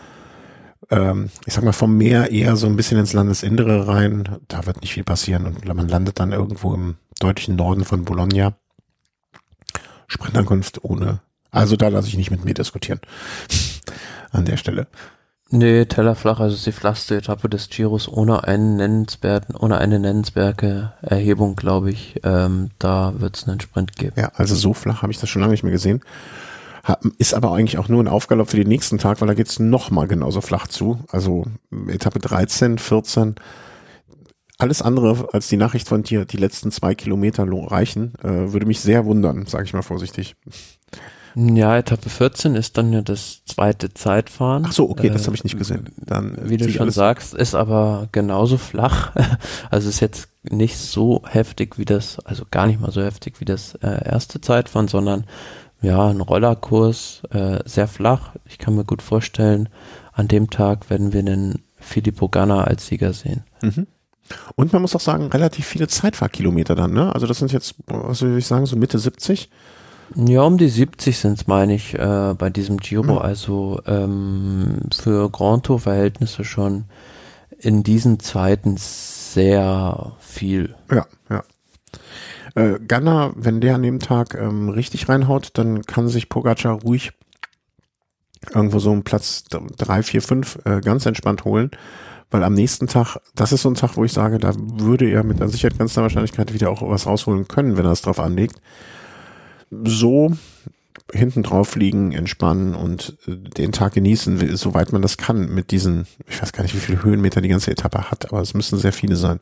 Meer eher so ein bisschen ins Landesinnere rein, da wird nicht viel passieren und man landet dann irgendwo im deutlichen Norden von Bologna. Sprintankunft also da lasse ich nicht mit mir diskutieren an der Stelle. Nee, tellerflach, also ist die flachste Etappe des Giros ohne eine nennenswerte Erhebung, glaube ich. Da wird es einen Sprint geben. Ja, also so flach habe ich das schon lange nicht mehr gesehen. Ist aber eigentlich auch nur ein Aufgalopp für den nächsten Tag, weil da geht es nochmal genauso flach zu. Also Etappe 13, 14, alles andere als die Nachricht von dir, die letzten 2 Kilometer reichen, würde mich sehr wundern, sage ich mal vorsichtig. Ja, Etappe 14 ist dann ja das zweite Zeitfahren. Ach so, okay, das habe ich nicht gesehen. Dann wie du schon sagst, ist aber genauso flach. Also ist jetzt nicht so heftig wie das, also gar nicht mal so heftig wie das erste Zeitfahren, sondern ja, ein Rollerkurs, sehr flach. Ich kann mir gut vorstellen, an dem Tag werden wir einen Filippo Ganna als Sieger sehen. Mhm. Und man muss auch sagen, relativ viele Zeitfahrkilometer dann, ne? Also das sind jetzt, was würde ich sagen, so Mitte 70? Ja, um die 70 sind es, meine ich, bei diesem Giro. Also für Grand Tour-Verhältnisse schon in diesen Zeiten sehr viel. Ja. Ganna, wenn der an dem Tag richtig reinhaut, dann kann sich Pogacar ruhig irgendwo so einen Platz 3, 4, 5 ganz entspannt holen. Weil am nächsten Tag, das ist so ein Tag, wo ich sage, da würde er mit einer Sicherheit ganz Wahrscheinlichkeit wieder auch was rausholen können, wenn er es drauf anlegt. So hinten drauf liegen, entspannen und den Tag genießen, soweit man das kann mit diesen, ich weiß gar nicht, wie viele Höhenmeter die ganze Etappe hat, aber es müssen sehr viele sein.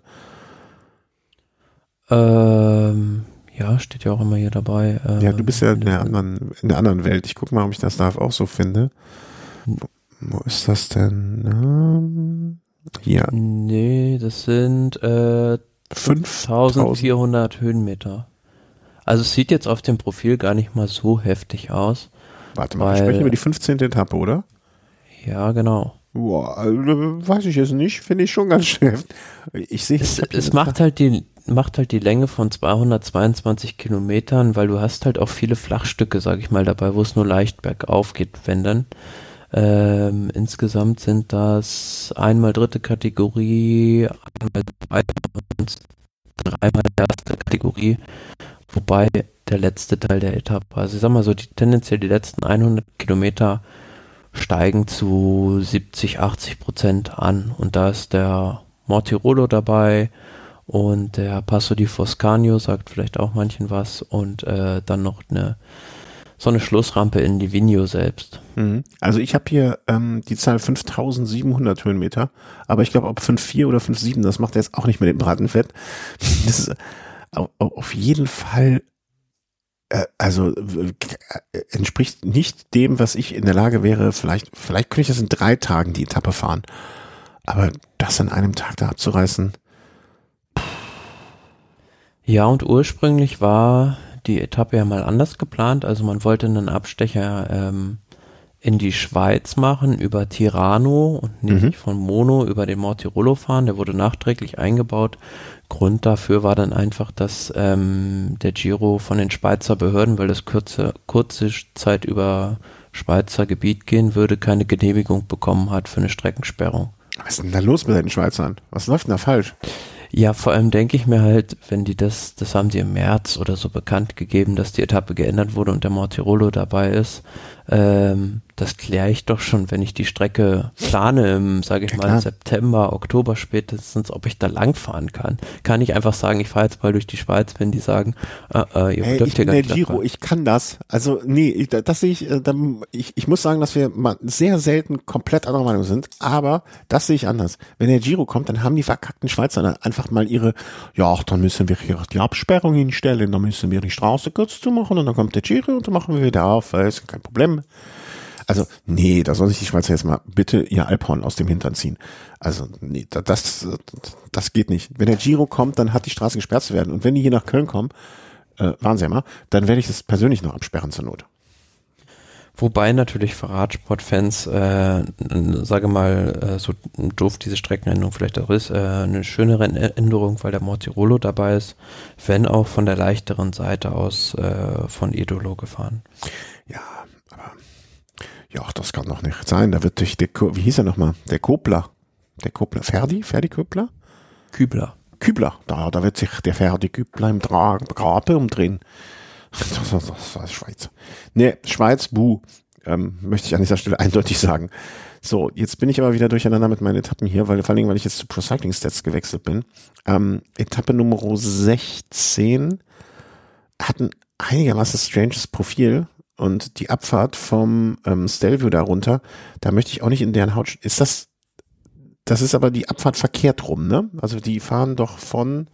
Ja, steht ja auch immer hier dabei. Ja, du bist ja in der anderen Welt. Ich gucke mal, ob ich das da auch so finde. Wo ist das denn? Hier. Nee, das sind 5400 Höhenmeter. Also es sieht jetzt auf dem Profil gar nicht mal so heftig aus. Warte mal, wir sprechen über die 15. Etappe, oder? Ja, genau. Boah, weiß ich jetzt nicht, finde ich schon ganz schön. Ich sehe es macht halt die Länge von 222 Kilometern, weil du hast halt auch viele Flachstücke, sag ich mal, dabei, wo es nur leicht bergauf geht, wenn dann. Insgesamt sind das einmal dritte Kategorie, einmal zweite und dreimal erste Kategorie. Wobei der letzte Teil der Etappe, also ich sag mal so, tendenziell die letzten 100 Kilometer steigen zu 70-80% an. Und da ist der Mortirolo dabei und der Passo di Foscagno, sagt vielleicht auch manchen was. Und dann noch so eine Schlussrampe in Livigno selbst. Also ich habe hier die Zahl 5700 Höhenmeter, aber ich glaube, ob 5,4 oder 5,7, das macht jetzt auch nicht mit dem Bratenfett. Das ist auf jeden Fall, entspricht nicht dem, was ich in der Lage wäre, vielleicht könnte ich das in 3 Tagen die Etappe fahren, aber das an einem Tag da abzureißen. Ja, und ursprünglich war die Etappe ja mal anders geplant, also man wollte einen Abstecher in die Schweiz machen, über Tirano und nicht von Mono über den Mortirolo fahren, der wurde nachträglich eingebaut. Grund dafür war dann einfach, dass der Giro von den Schweizer Behörden, weil das kurze Zeit über Schweizer Gebiet gehen würde, keine Genehmigung bekommen hat für eine Streckensperrung. Was ist denn da los mit den Schweizern? Was läuft denn da falsch? Ja, vor allem denke ich mir halt, wenn die das haben die im März oder so bekannt gegeben, dass die Etappe geändert wurde und der Mortirolo dabei ist, das kläre ich doch schon, wenn ich die Strecke plane im, sage ich mal, September, Oktober spätestens, ob ich da langfahren kann. Kann ich einfach sagen, ich fahre jetzt mal durch die Schweiz, wenn die sagen, ihr dürft hier gar nicht Giro, ich kann das. Also nee, das sehe ich, ich muss sagen, dass wir mal sehr selten komplett anderer Meinung sind, aber das sehe ich anders. Wenn der Giro kommt, dann haben die verkackten Schweizer dann einfach mal ihre, dann müssen wir hier die Absperrung hinstellen, dann müssen wir die Straße kurz zumachen und dann kommt der Giro und dann machen wir wieder auf, weil ist kein Problem. Also, nee, da soll sich die Schweizer jetzt mal bitte ihr Alphorn aus dem Hintern ziehen. Also, nee, das geht nicht. Wenn der Giro kommt, dann hat die Straße gesperrt zu werden. Und wenn die hier nach Köln kommen, waren sie ja mal, dann werde ich das persönlich noch absperren zur Not. Wobei natürlich für Radsportfans, sage mal, so doof diese Streckenänderung vielleicht auch ist, eine schönere Änderung, weil der Mortirolo dabei ist, wenn auch von der leichteren Seite aus von Edolo gefahren. Ja, aber das kann doch nicht sein. Da wird durch wie hieß er nochmal? Der Kopler, Ferdi Köbler? Kübler, da wird sich der Ferdi Köbler im Grabe umdrehen. Das war Schweiz. Nee, Schweiz, möchte ich an dieser Stelle eindeutig sagen. So, jetzt bin ich aber wieder durcheinander mit meinen Etappen hier, vor allen Dingen, weil ich jetzt zu Pro Cycling Stats gewechselt bin. Etappe Nummer 16 hat ein einigermaßen stranges Profil und die Abfahrt vom Stelvio darunter, da möchte ich auch nicht in deren Haut. Das ist aber die Abfahrt verkehrt rum, ne? Also die fahren doch von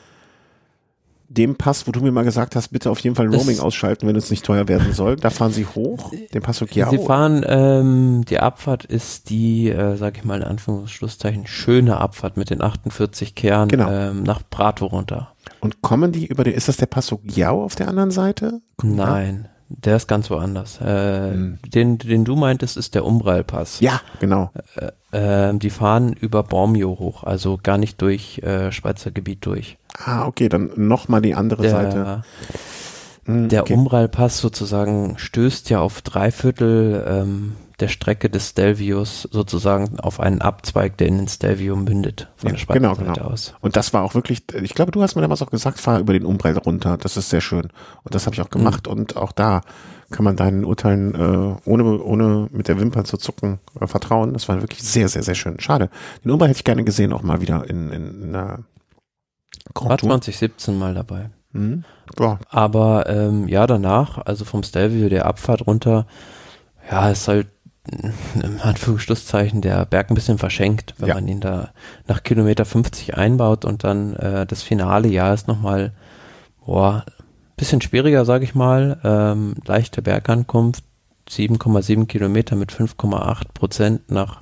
dem Pass, wo du mir mal gesagt hast, bitte auf jeden Fall Roaming ausschalten, wenn es nicht teuer werden soll. Da fahren sie hoch, den Passo Chiao. Sie fahren, die Abfahrt ist die, sag ich mal in Anführungsschlusszeichen, schöne Abfahrt mit den 48 Kehren nach Prato runter. Und kommen die ist das der Passo Chiao auf der anderen Seite? Nein, der ist ganz woanders. Den du meintest, ist der Umbral-Pass. Ja, genau. Die fahren über Bormio hoch, also gar nicht durch Schweizer Gebiet durch. Ah, okay, dann nochmal die andere Seite. Der Umbral-Pass sozusagen stößt ja auf 3/4 der Strecke des Stelvios sozusagen auf einen Abzweig, der in den Stelvio mündet, von der Schweizer Seite aus. Und das war auch wirklich, ich glaube, du hast mir damals auch gesagt, fahr über den Umbral runter, das ist sehr schön. Und das habe ich auch gemacht und auch da kann man deinen Urteilen ohne mit der Wimper zu zucken vertrauen. Das war wirklich sehr, sehr, sehr schön. Schade. Den Umbral hätte ich gerne gesehen, auch mal wieder in einer War 2017 mal dabei. Ja. Aber danach, also vom Stelvio der Abfahrt runter, ist halt im Anführungsschlusszeichen der Berg ein bisschen verschenkt, wenn man ihn da nach Kilometer 50 einbaut und dann das finale Jahr ist nochmal bisschen schwieriger, sage ich mal. Leichte Bergankunft, 7,7 Kilometer mit 5,8% nach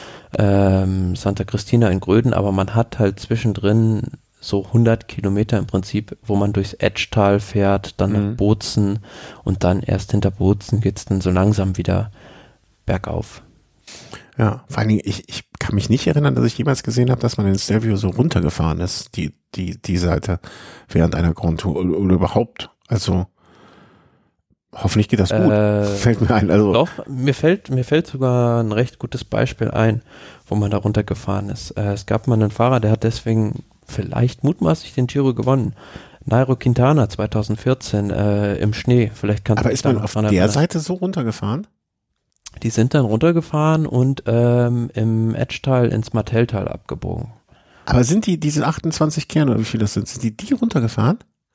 Santa Cristina in Gröden, aber man hat halt zwischendrin so 100 Kilometer im Prinzip, wo man durchs Etschtal fährt, dann nach Bozen und dann erst hinter Bozen geht's dann so langsam wieder bergauf. Ja, vor allen Dingen, ich kann mich nicht erinnern, dass ich jemals gesehen habe, dass man in Stelvio so runtergefahren ist, die Seite während einer Grand Tour oder überhaupt. Also hoffentlich geht das gut. Fällt mir ein. Also doch, mir fällt sogar ein recht gutes Beispiel ein, wo man da runtergefahren ist. Es gab mal einen Fahrer, der hat deswegen vielleicht mutmaßlich den Giro gewonnen. Nairo Quintana 2014 im Schnee. Vielleicht kannst aber ist man auf der Seite so runtergefahren? Die sind dann runtergefahren und im Etschtal ins Martelltal abgebogen. Aber sind diese 28 Kerne oder wie viel das sind die runtergefahren?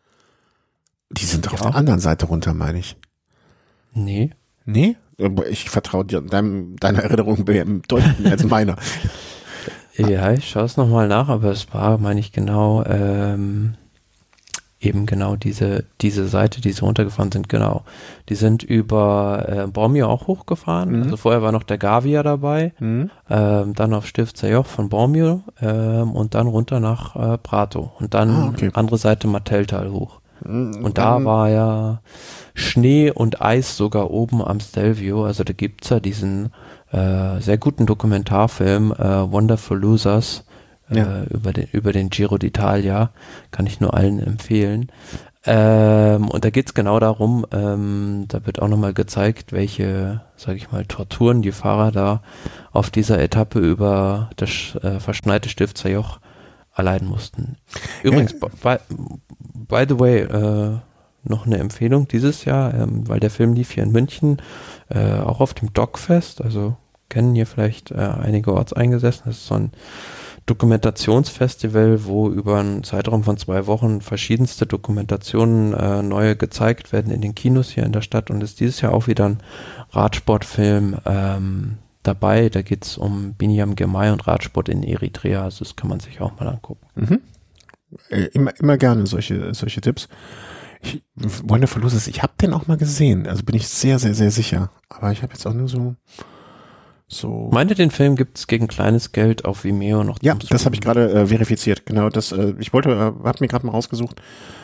Die sind doch auf der anderen Seite runter, meine ich. Nee? Ich vertraue dir, deiner Erinnerung deutlich mehr als meiner. Ja, ich schaue es nochmal nach, aber es war, meine ich genau, eben genau diese Seite, die sie runtergefahren sind, genau. Die sind über Bormio auch hochgefahren, also vorher war noch der Gavia dabei, dann auf Stifter Joch von Bormio und dann runter nach Prato und dann andere Seite Martelltal hoch. Und da war ja Schnee und Eis sogar oben am Stelvio, also da gibt's ja diesen sehr guten Dokumentarfilm Wonderful Losers über den Giro d'Italia, kann ich nur allen empfehlen. Und da geht's genau darum, da wird auch nochmal gezeigt, welche, sage ich mal, Torturen die Fahrer da auf dieser Etappe über das verschneite Stifter Joch erleiden mussten. Übrigens, by the way, noch eine Empfehlung dieses Jahr, weil der Film lief hier in München, auch auf dem Dogfest, also kennen hier vielleicht einige Ortseingesessen. Das ist so ein Dokumentationsfestival, wo über einen Zeitraum von 2 Wochen verschiedenste Dokumentationen neue gezeigt werden in den Kinos hier in der Stadt, und ist dieses Jahr auch wieder ein Radsportfilm dabei. Da geht es um Binyam Girmay und Radsport in Eritrea. Also das kann man sich auch mal angucken. Mhm. Immer gerne solche Tipps. Wonderful Losers, ich habe den auch mal gesehen. Also bin ich sehr, sehr, sehr sicher. Aber ich habe jetzt auch nur so. Meinte, den Film gibt es gegen kleines Geld auf Vimeo noch. Ja, das habe ich gerade verifiziert. Genau, das. Ich habe mir gerade mal rausgesucht,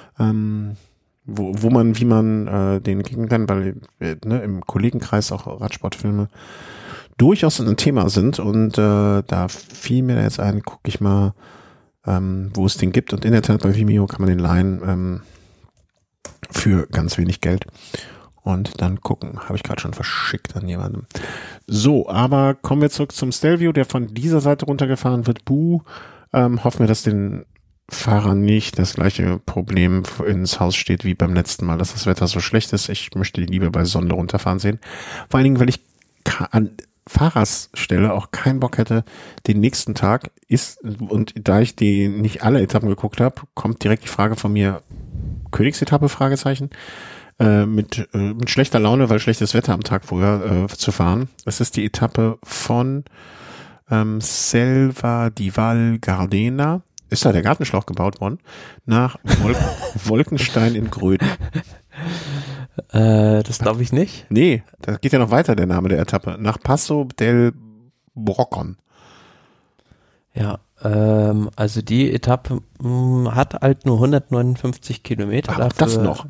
wie man den kriegen kann, weil im Kollegenkreis auch Radsportfilme durchaus ein Thema sind, und da fiel mir da jetzt ein, gucke ich mal, wo es den gibt, und in der Tat bei Vimeo kann man den leihen für ganz wenig Geld und dann gucken. Habe ich gerade schon verschickt an jemandem. So, aber kommen wir zurück zum Stelvio, der von dieser Seite runtergefahren wird. Hoffen wir, dass den Fahrern nicht das gleiche Problem ins Haus steht wie beim letzten Mal, dass das Wetter so schlecht ist. Ich möchte die lieber bei Sonne runterfahren sehen. Vor allen Dingen, weil ich an Fahrersstelle auch keinen Bock hätte, den nächsten Tag und da ich die nicht alle Etappen geguckt habe, kommt direkt die Frage von mir, Königsetappe, Fragezeichen, mit schlechter Laune, weil schlechtes Wetter am Tag vorher zu fahren. Es ist die Etappe von Selva di Val Gardena. Ist da der Gartenschlauch gebaut worden? Nach Wolkenstein in Gröden. Das glaube ich nicht. Nee, da geht ja noch weiter der Name der Etappe. Nach Passo del Broccon. Ja, also die Etappe hat halt nur 159 Kilometer. Ach, das noch.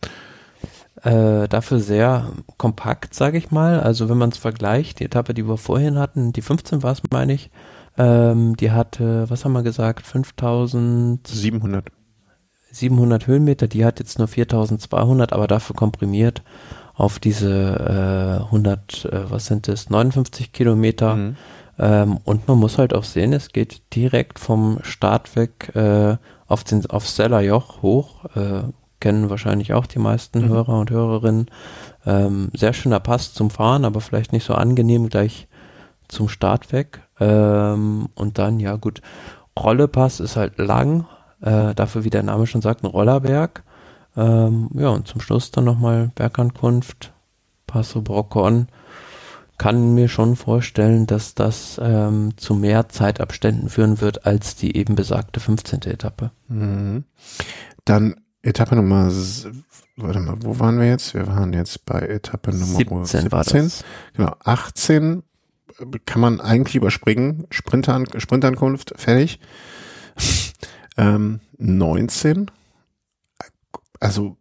Dafür sehr kompakt, sage ich mal. Also wenn man es vergleicht, die Etappe, die wir vorhin hatten, die 15 war es, meine ich, die hatte, was haben wir gesagt, 5700 Höhenmeter, die hat jetzt nur 4200, aber dafür komprimiert auf diese 59 Kilometer. Mhm. Und man muss halt auch sehen, es geht direkt vom Start weg auf Sellerjoch hoch, kennen wahrscheinlich auch die meisten Hörer und Hörerinnen. Sehr schöner Pass zum Fahren, aber vielleicht nicht so angenehm gleich zum Start weg. Und dann, ja gut, Rollepass ist halt lang, dafür, wie der Name schon sagt, ein Rollerberg. Ja, und zum Schluss dann nochmal Bergankunft, Passo Broccon. Kann mir schon vorstellen, dass das zu mehr Zeitabständen führen wird als die eben besagte 15. Etappe. Mhm. Dann Etappe Nummer, warte mal, wo waren wir jetzt? Wir waren jetzt bei Etappe Nummer 17. War das. Genau, 18 kann man eigentlich überspringen. Sprintankunft, fertig. 19, also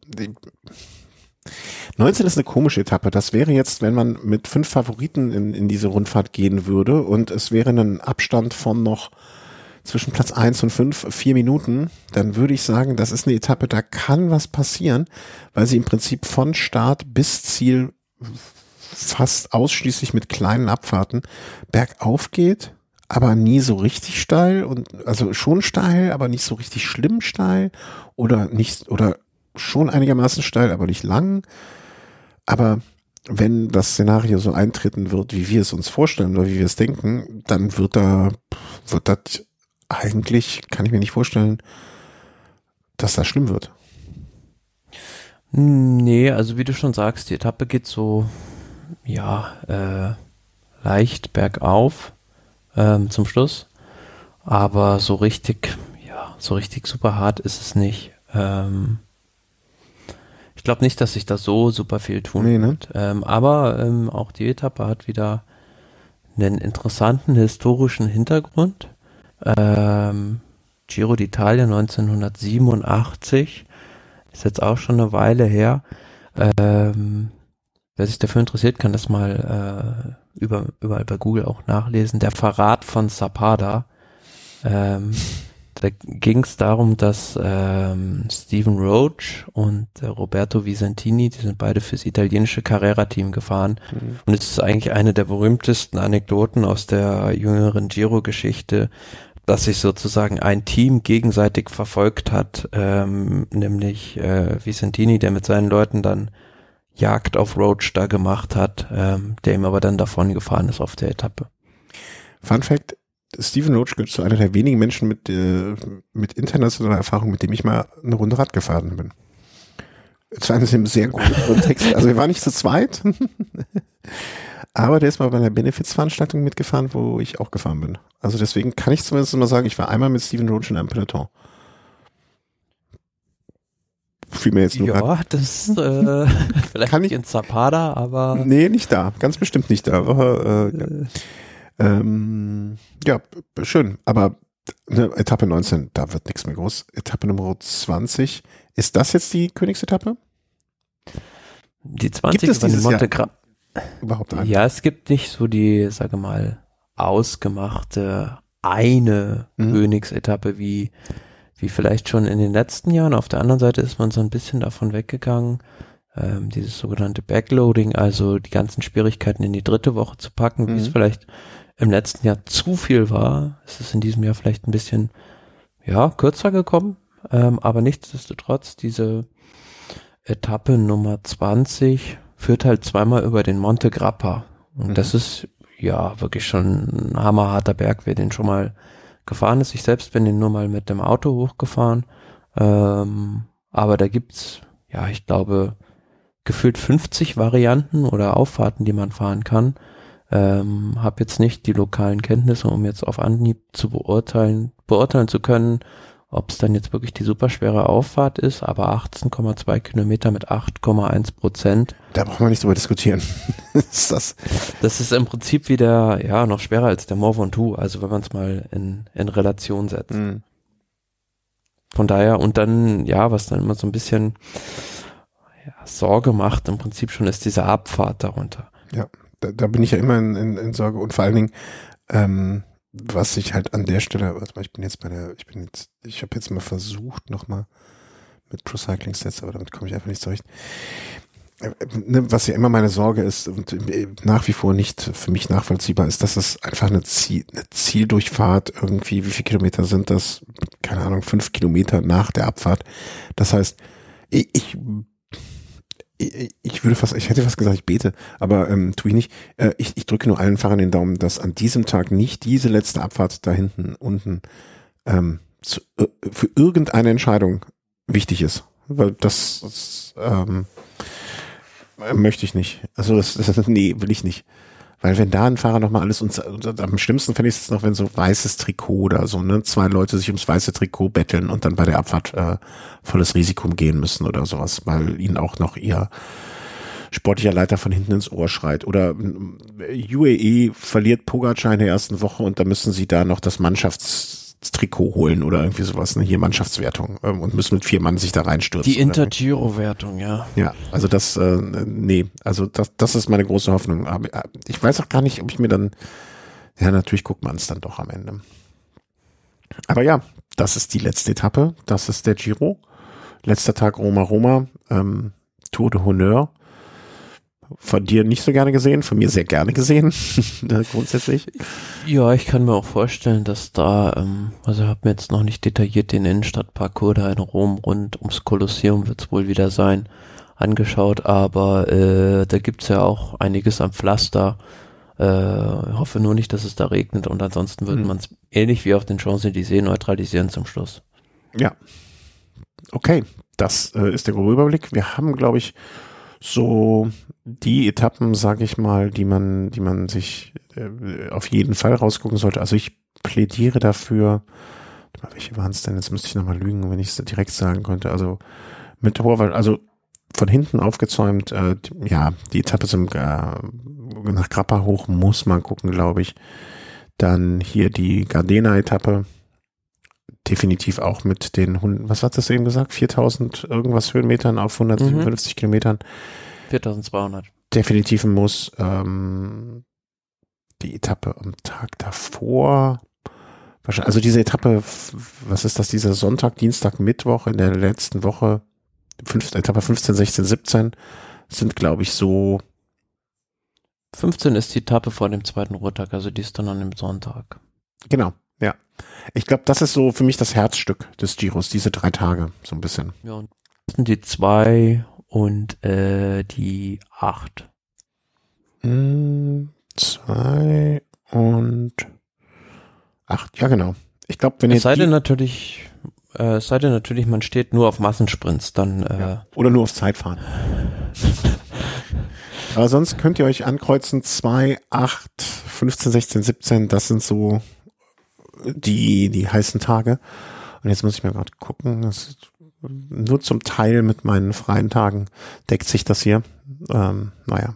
19 ist eine komische Etappe. Das wäre jetzt, wenn man mit 5 Favoriten in diese Rundfahrt gehen würde, und es wäre ein Abstand von noch zwischen Platz 1 und 5, 4 Minuten, dann würde ich sagen, das ist eine Etappe, da kann was passieren, weil sie im Prinzip von Start bis Ziel fast ausschließlich mit kleinen Abfahrten bergauf geht, aber nie so richtig steil, und also schon steil, aber nicht so richtig schlimm steil, oder schon einigermaßen steil, aber nicht lang. Aber wenn das Szenario so eintreten wird, wie wir es uns vorstellen oder wie wir es denken, dann wird das eigentlich, kann ich mir nicht vorstellen, dass das schlimm wird. Nee, also wie du schon sagst, die Etappe geht so, ja, leicht bergauf zum Schluss, aber so richtig super hart ist es nicht. Ich glaube nicht, dass sich da so super viel tun wird. Aber auch die Etappe hat wieder einen interessanten historischen Hintergrund. Giro d'Italia 1987 ist jetzt auch schon eine Weile her. Wer sich dafür interessiert, kann das mal überall bei Google auch nachlesen. Der Verrat von Zappada. Da ging es darum, dass Stephen Roach und Roberto Visentini, die sind beide fürs italienische Carrera-Team gefahren. Und es ist eigentlich eine der berühmtesten Anekdoten aus der jüngeren Giro-Geschichte, dass sich sozusagen ein Team gegenseitig verfolgt hat, nämlich Vicentini, der mit seinen Leuten dann Jagd auf Roach da gemacht hat, der ihm aber dann davon gefahren ist auf der Etappe. Fun Fact, Stephen Roach gehört zu einer der wenigen Menschen mit internationaler Erfahrung, mit dem ich mal eine Runde Rad gefahren bin. Zu einem sehr guten Kontext. Also wir waren nicht zu zweit, aber der ist mal bei einer Benefits-Veranstaltung mitgefahren, wo ich auch gefahren bin. Also deswegen kann ich zumindest mal sagen, ich war einmal mit Stephen Roach in einem Peloton. Fiel mir jetzt nur grad. Das vielleicht nicht in Zapata, aber... Nee, nicht da. Ganz bestimmt nicht da. Aber, ja, schön. Aber Etappe 19, da wird nichts mehr groß. Etappe Nummer 20. Ist das jetzt die Königsetappe? Die 20 gibt es dieses Monte Jahr überhaupt eine? Ja, es gibt nicht so die, sage mal, ausgemachte eine Königsetappe wie vielleicht schon in den letzten Jahren. Auf der anderen Seite ist man so ein bisschen davon weggegangen, dieses sogenannte Backloading, also die ganzen Schwierigkeiten in die dritte Woche zu packen, wie es vielleicht im letzten Jahr zu viel war. Es ist in diesem Jahr vielleicht ein bisschen, ja, kürzer gekommen, aber nichtsdestotrotz, diese Etappe Nummer 20 führt halt zweimal über den Monte Grappa. Und das ist ja wirklich schon ein hammerharter Berg, wer den schon mal gefahren ist. Ich selbst bin den nur mal mit dem Auto hochgefahren. Aber da gibt's, ja, ich glaube, gefühlt 50 Varianten oder Auffahrten, die man fahren kann. Hab jetzt nicht die lokalen Kenntnisse, um jetzt auf Anhieb zu beurteilen zu können, ob es dann jetzt wirklich die superschwere Auffahrt ist, aber 18,2 Kilometer mit 8,1%. Da brauchen wir nicht drüber diskutieren. Das ist im Prinzip wieder, ja, noch schwerer als der Mont Ventoux, also wenn man es mal in Relation setzt. Von daher, und dann, ja, was dann immer so ein bisschen Sorge macht, im Prinzip schon, ist diese Abfahrt darunter. Ja, da bin ich ja immer in Sorge, und vor allen Dingen, was ich halt an der Stelle, warte mal, ich habe jetzt mal versucht, nochmal mit Pro Cycling Stats, aber damit komme ich einfach nicht zurecht. Was ja immer meine Sorge ist und nach wie vor nicht für mich nachvollziehbar ist, dass es einfach eine Zieldurchfahrt irgendwie, wie viele Kilometer sind das? Keine Ahnung, 5 Kilometer nach der Abfahrt. Das heißt, ich hätte fast gesagt, ich bete, aber tue ich nicht. Ich drücke nur allen Fahrern den Daumen, dass an diesem Tag nicht diese letzte Abfahrt da hinten unten für irgendeine Entscheidung wichtig ist. Weil das möchte ich nicht. Also nee, will ich nicht. Weil wenn da ein Fahrer nochmal alles und am schlimmsten fände ich es noch, wenn so weißes Trikot oder so, ne, 2 Leute sich ums weiße Trikot betteln und dann bei der Abfahrt volles Risiko gehen müssen oder sowas, weil ihnen auch noch ihr sportlicher Leiter von hinten ins Ohr schreit. Oder UAE verliert Pogacar in der ersten Woche und da müssen sie da noch das Mannschaftstrikot holen oder irgendwie sowas, ne, hier Mannschaftswertung, und müssen mit 4 Mann sich da reinstürzen. Die Intergiro-Wertung, ja. Ja, also das, nee, also das ist meine große Hoffnung. Aber ich weiß auch gar nicht, ob ich mir dann, ja, natürlich guckt man es dann doch am Ende. Aber ja, das ist die letzte Etappe, das ist der Giro. Letzter Tag Roma, Tour de Honneur. Von dir nicht so gerne gesehen, von mir sehr gerne gesehen, grundsätzlich. Ja, ich kann mir auch vorstellen, dass da, also ich habe mir jetzt noch nicht detailliert den Innenstadtparcours da in Rom rund ums Kolosseum wird es wohl wieder sein, angeschaut, aber da gibt's ja auch einiges am Pflaster. Hoffe nur nicht, dass es da regnet und ansonsten würde man es ähnlich wie auf den Champs-Élysées neutralisieren zum Schluss. Ja, okay, das ist der grobe Überblick. Wir haben, glaube ich, so die Etappen, sage ich mal, die man sich auf jeden Fall rausgucken sollte. Also ich plädiere dafür, welche waren es denn? Jetzt müsste ich nochmal lügen, wenn ich es direkt sagen könnte. Also mit Horvath, also von hinten aufgezäumt, ja, die Etappe nach Grappa hoch muss man gucken, glaube ich. Dann hier die Gardena-Etappe, definitiv auch mit den, was hat das eben gesagt, 4000 irgendwas Höhenmetern auf 157 Kilometern. 4200. Definitiv ein Muss. Die Etappe am Tag davor, also diese Etappe, was ist das, dieser Sonntag, Dienstag, Mittwoch in der letzten Woche, Etappe 15, 16, 17 sind, glaube ich, so. 15 ist die Etappe vor dem zweiten Ruhetag, also die ist dann an dem Sonntag. Genau. Ja. Ich glaube, das ist so für mich das Herzstück des Giros, diese 3 Tage, so ein bisschen. Ja, und das sind die 2 und die 8. 2 und 8, ja genau. Ich glaube, wenn Es sei denn natürlich, man steht nur auf Massensprints, dann oder nur auf Zeitfahren. Aber sonst könnt ihr euch ankreuzen 2, 8, 15, 16, 17, das sind so die heißen Tage. Und jetzt muss ich mal gerade gucken, das ist nur zum Teil mit meinen freien Tagen deckt sich das hier. Naja.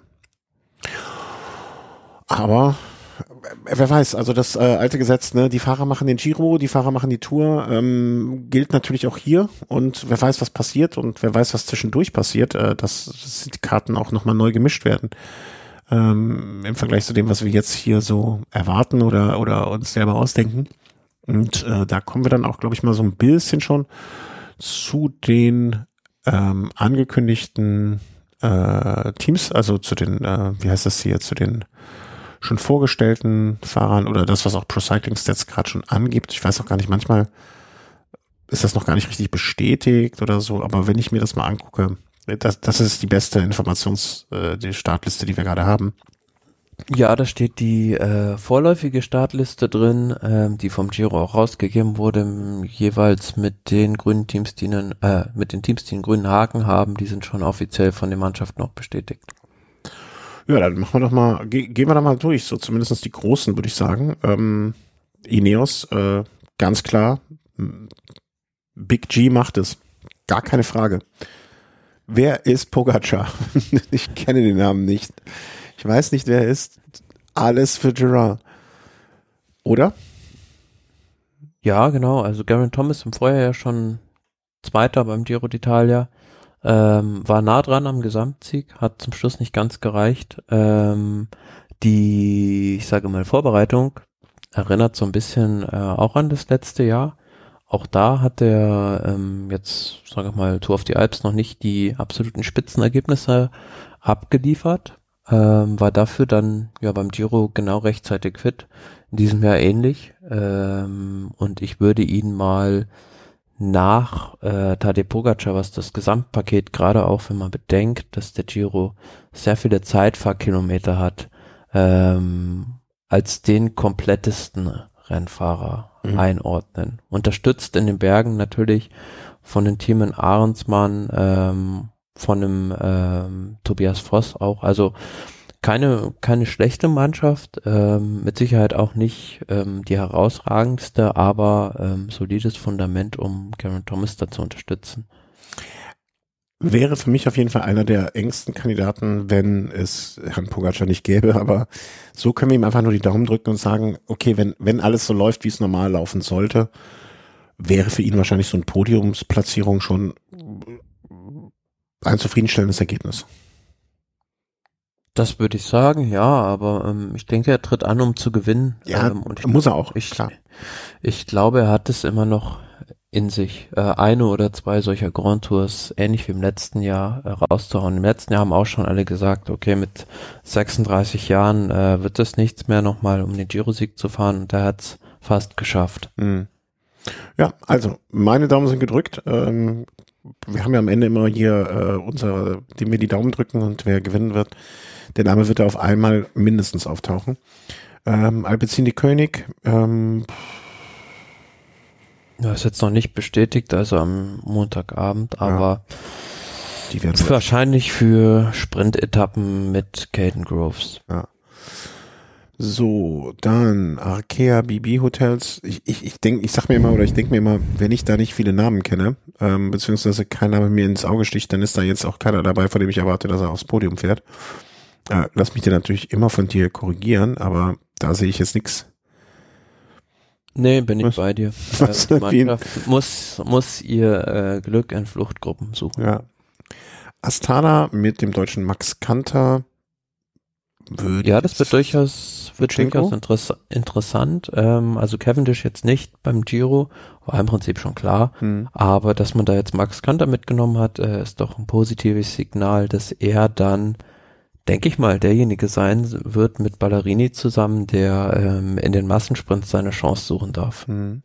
Aber wer weiß, also das alte Gesetz, ne, die Fahrer machen den Giro, die Fahrer machen die Tour, gilt natürlich auch hier und wer weiß, was passiert und wer weiß, was zwischendurch passiert, dass die Karten auch nochmal neu gemischt werden. Im Vergleich zu dem, was wir jetzt hier so erwarten oder uns selber ausdenken. Und da kommen wir dann auch, glaube ich, mal so ein bisschen schon zu den angekündigten Teams, also zu den, wie heißt das hier, zu den schon vorgestellten Fahrern oder das, was auch Pro Cycling Stats gerade schon angibt. Ich weiß auch gar nicht, manchmal ist das noch gar nicht richtig bestätigt oder so, aber wenn ich mir das mal angucke, das ist die beste die Startliste, die wir gerade haben. Ja, da steht die vorläufige Startliste drin, die vom Giro auch rausgegeben wurde, jeweils mit den grünen Teams, die einen grünen Haken haben, die sind schon offiziell von den Mannschaften auch bestätigt. Ja, dann machen wir doch mal, gehen wir da mal durch, so zumindest die Großen, würde ich sagen. Ineos, ganz klar, Big G macht es, gar keine Frage. Wer ist Pogacar? Ich kenne den Namen nicht. Ich weiß nicht, wer er ist. Alles für Gerard. Oder? Ja, genau. Also Geraint Thomas im Vorjahr ja schon Zweiter beim Giro d'Italia. War nah dran am Gesamtsieg, hat zum Schluss nicht ganz gereicht. Ich sage mal, Vorbereitung erinnert so ein bisschen auch an das letzte Jahr. Auch da hat er jetzt, sage ich mal, Tour of the Alps noch nicht die absoluten Spitzenergebnisse abgeliefert. War dafür dann ja beim Giro genau rechtzeitig fit. In diesem Jahr ähnlich. Und ich würde ihn mal nach Tadej Pogacar, was das Gesamtpaket, gerade auch wenn man bedenkt, dass der Giro sehr viele Zeitfahrkilometer hat, als den komplettesten Rennfahrer einordnen. Unterstützt in den Bergen natürlich von den Teamen Arendsmann, von dem Tobias Voss auch, also keine schlechte Mannschaft, mit Sicherheit auch nicht die herausragendste, aber solides Fundament, um Geraint Thomas da zu unterstützen. Wäre für mich auf jeden Fall einer der engsten Kandidaten, wenn es Herrn Pogacar nicht gäbe, aber so können wir ihm einfach nur die Daumen drücken und sagen, okay, wenn alles so läuft, wie es normal laufen sollte, wäre für ihn wahrscheinlich so eine Podiumsplatzierung schon ein zufriedenstellendes Ergebnis. Das würde ich sagen, ja, aber ich denke, er tritt an, um zu gewinnen. Ja, und muss er auch, klar. Ich glaube, er hat es immer noch in sich, eine oder zwei solcher Grand Tours, ähnlich wie im letzten Jahr, rauszuhauen. Im letzten Jahr haben auch schon alle gesagt, okay, mit 36 Jahren wird es nichts mehr, nochmal um den Giro-Sieg zu fahren, und er hat es fast geschafft. Ja, also meine Daumen sind gedrückt. Wir haben ja am Ende immer hier dem wir die Daumen drücken, und wer gewinnen wird, der Name wird da auf einmal mindestens auftauchen. Alpecin König, ja, ist jetzt noch nicht bestätigt, also am Montagabend, aber die werden wahrscheinlich für Sprintetappen mit Caden Groves. Ja. So, dann Arkea BB Hotels. Ich denke mir immer, wenn ich da nicht viele Namen kenne, beziehungsweise kein Name mir ins Auge sticht, dann ist da jetzt auch keiner dabei, von dem ich erwarte, dass er aufs Podium fährt. Lass mich dir natürlich immer von dir korrigieren, aber da sehe ich jetzt nichts. Nee, bin ich bei dir. Die Mannschaft muss ihr Glück in Fluchtgruppen suchen. Ja. Astana mit dem deutschen Max Kanter. Das wird durchaus interessant. Also Cavendish jetzt nicht beim Giro, war im Prinzip schon klar. Aber dass man da jetzt Max Kanter mitgenommen hat, ist doch ein positives Signal, dass er dann denke ich mal, derjenige sein wird mit Ballerini zusammen, der in den Massensprints seine Chance suchen darf. Mhm.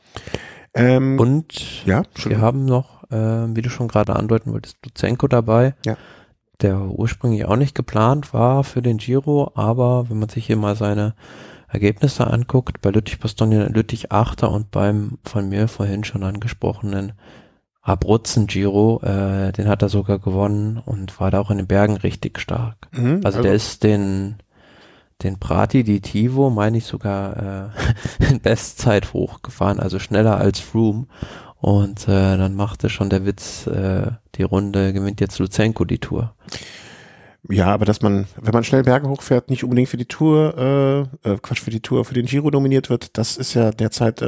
Und ja, wir haben noch, wie du schon gerade andeuten wolltest, Lutsenko dabei, ja. der ursprünglich auch nicht geplant war für den Giro, aber wenn man sich hier mal seine Ergebnisse anguckt, bei Lüttich Achter und beim von mir vorhin schon angesprochenen Abruzzen Giro, den hat er sogar gewonnen und war da auch in den Bergen richtig stark. Also der ist den Prati di Tivo, meine ich sogar, in Bestzeit hochgefahren, also schneller als Froome. Und dann machte schon der Witz, die Runde gewinnt jetzt Lutsenko die Tour. Ja, aber dass man, wenn man schnell Berge hochfährt, nicht unbedingt für die Tour, für den Giro nominiert wird, das ist ja derzeit,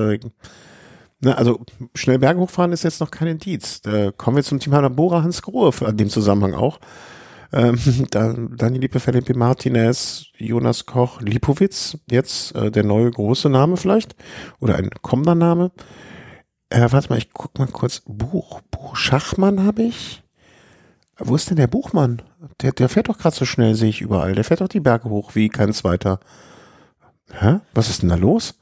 also schnell Berge hochfahren ist jetzt noch kein Indiz. Da kommen wir zum Team Bora Hans Grohe in dem Zusammenhang auch. Daniel Felipe Martinez, Jonas Koch, Lipowitz, jetzt der neue große Name vielleicht oder ein kommender Name. Warte mal, ich guck mal kurz. Buch Schachmann habe ich. Wo ist denn der Buchmann? Der fährt doch gerade so schnell, sehe ich überall. Der fährt doch die Berge hoch wie kein zweiter. Hä? Was ist denn da los?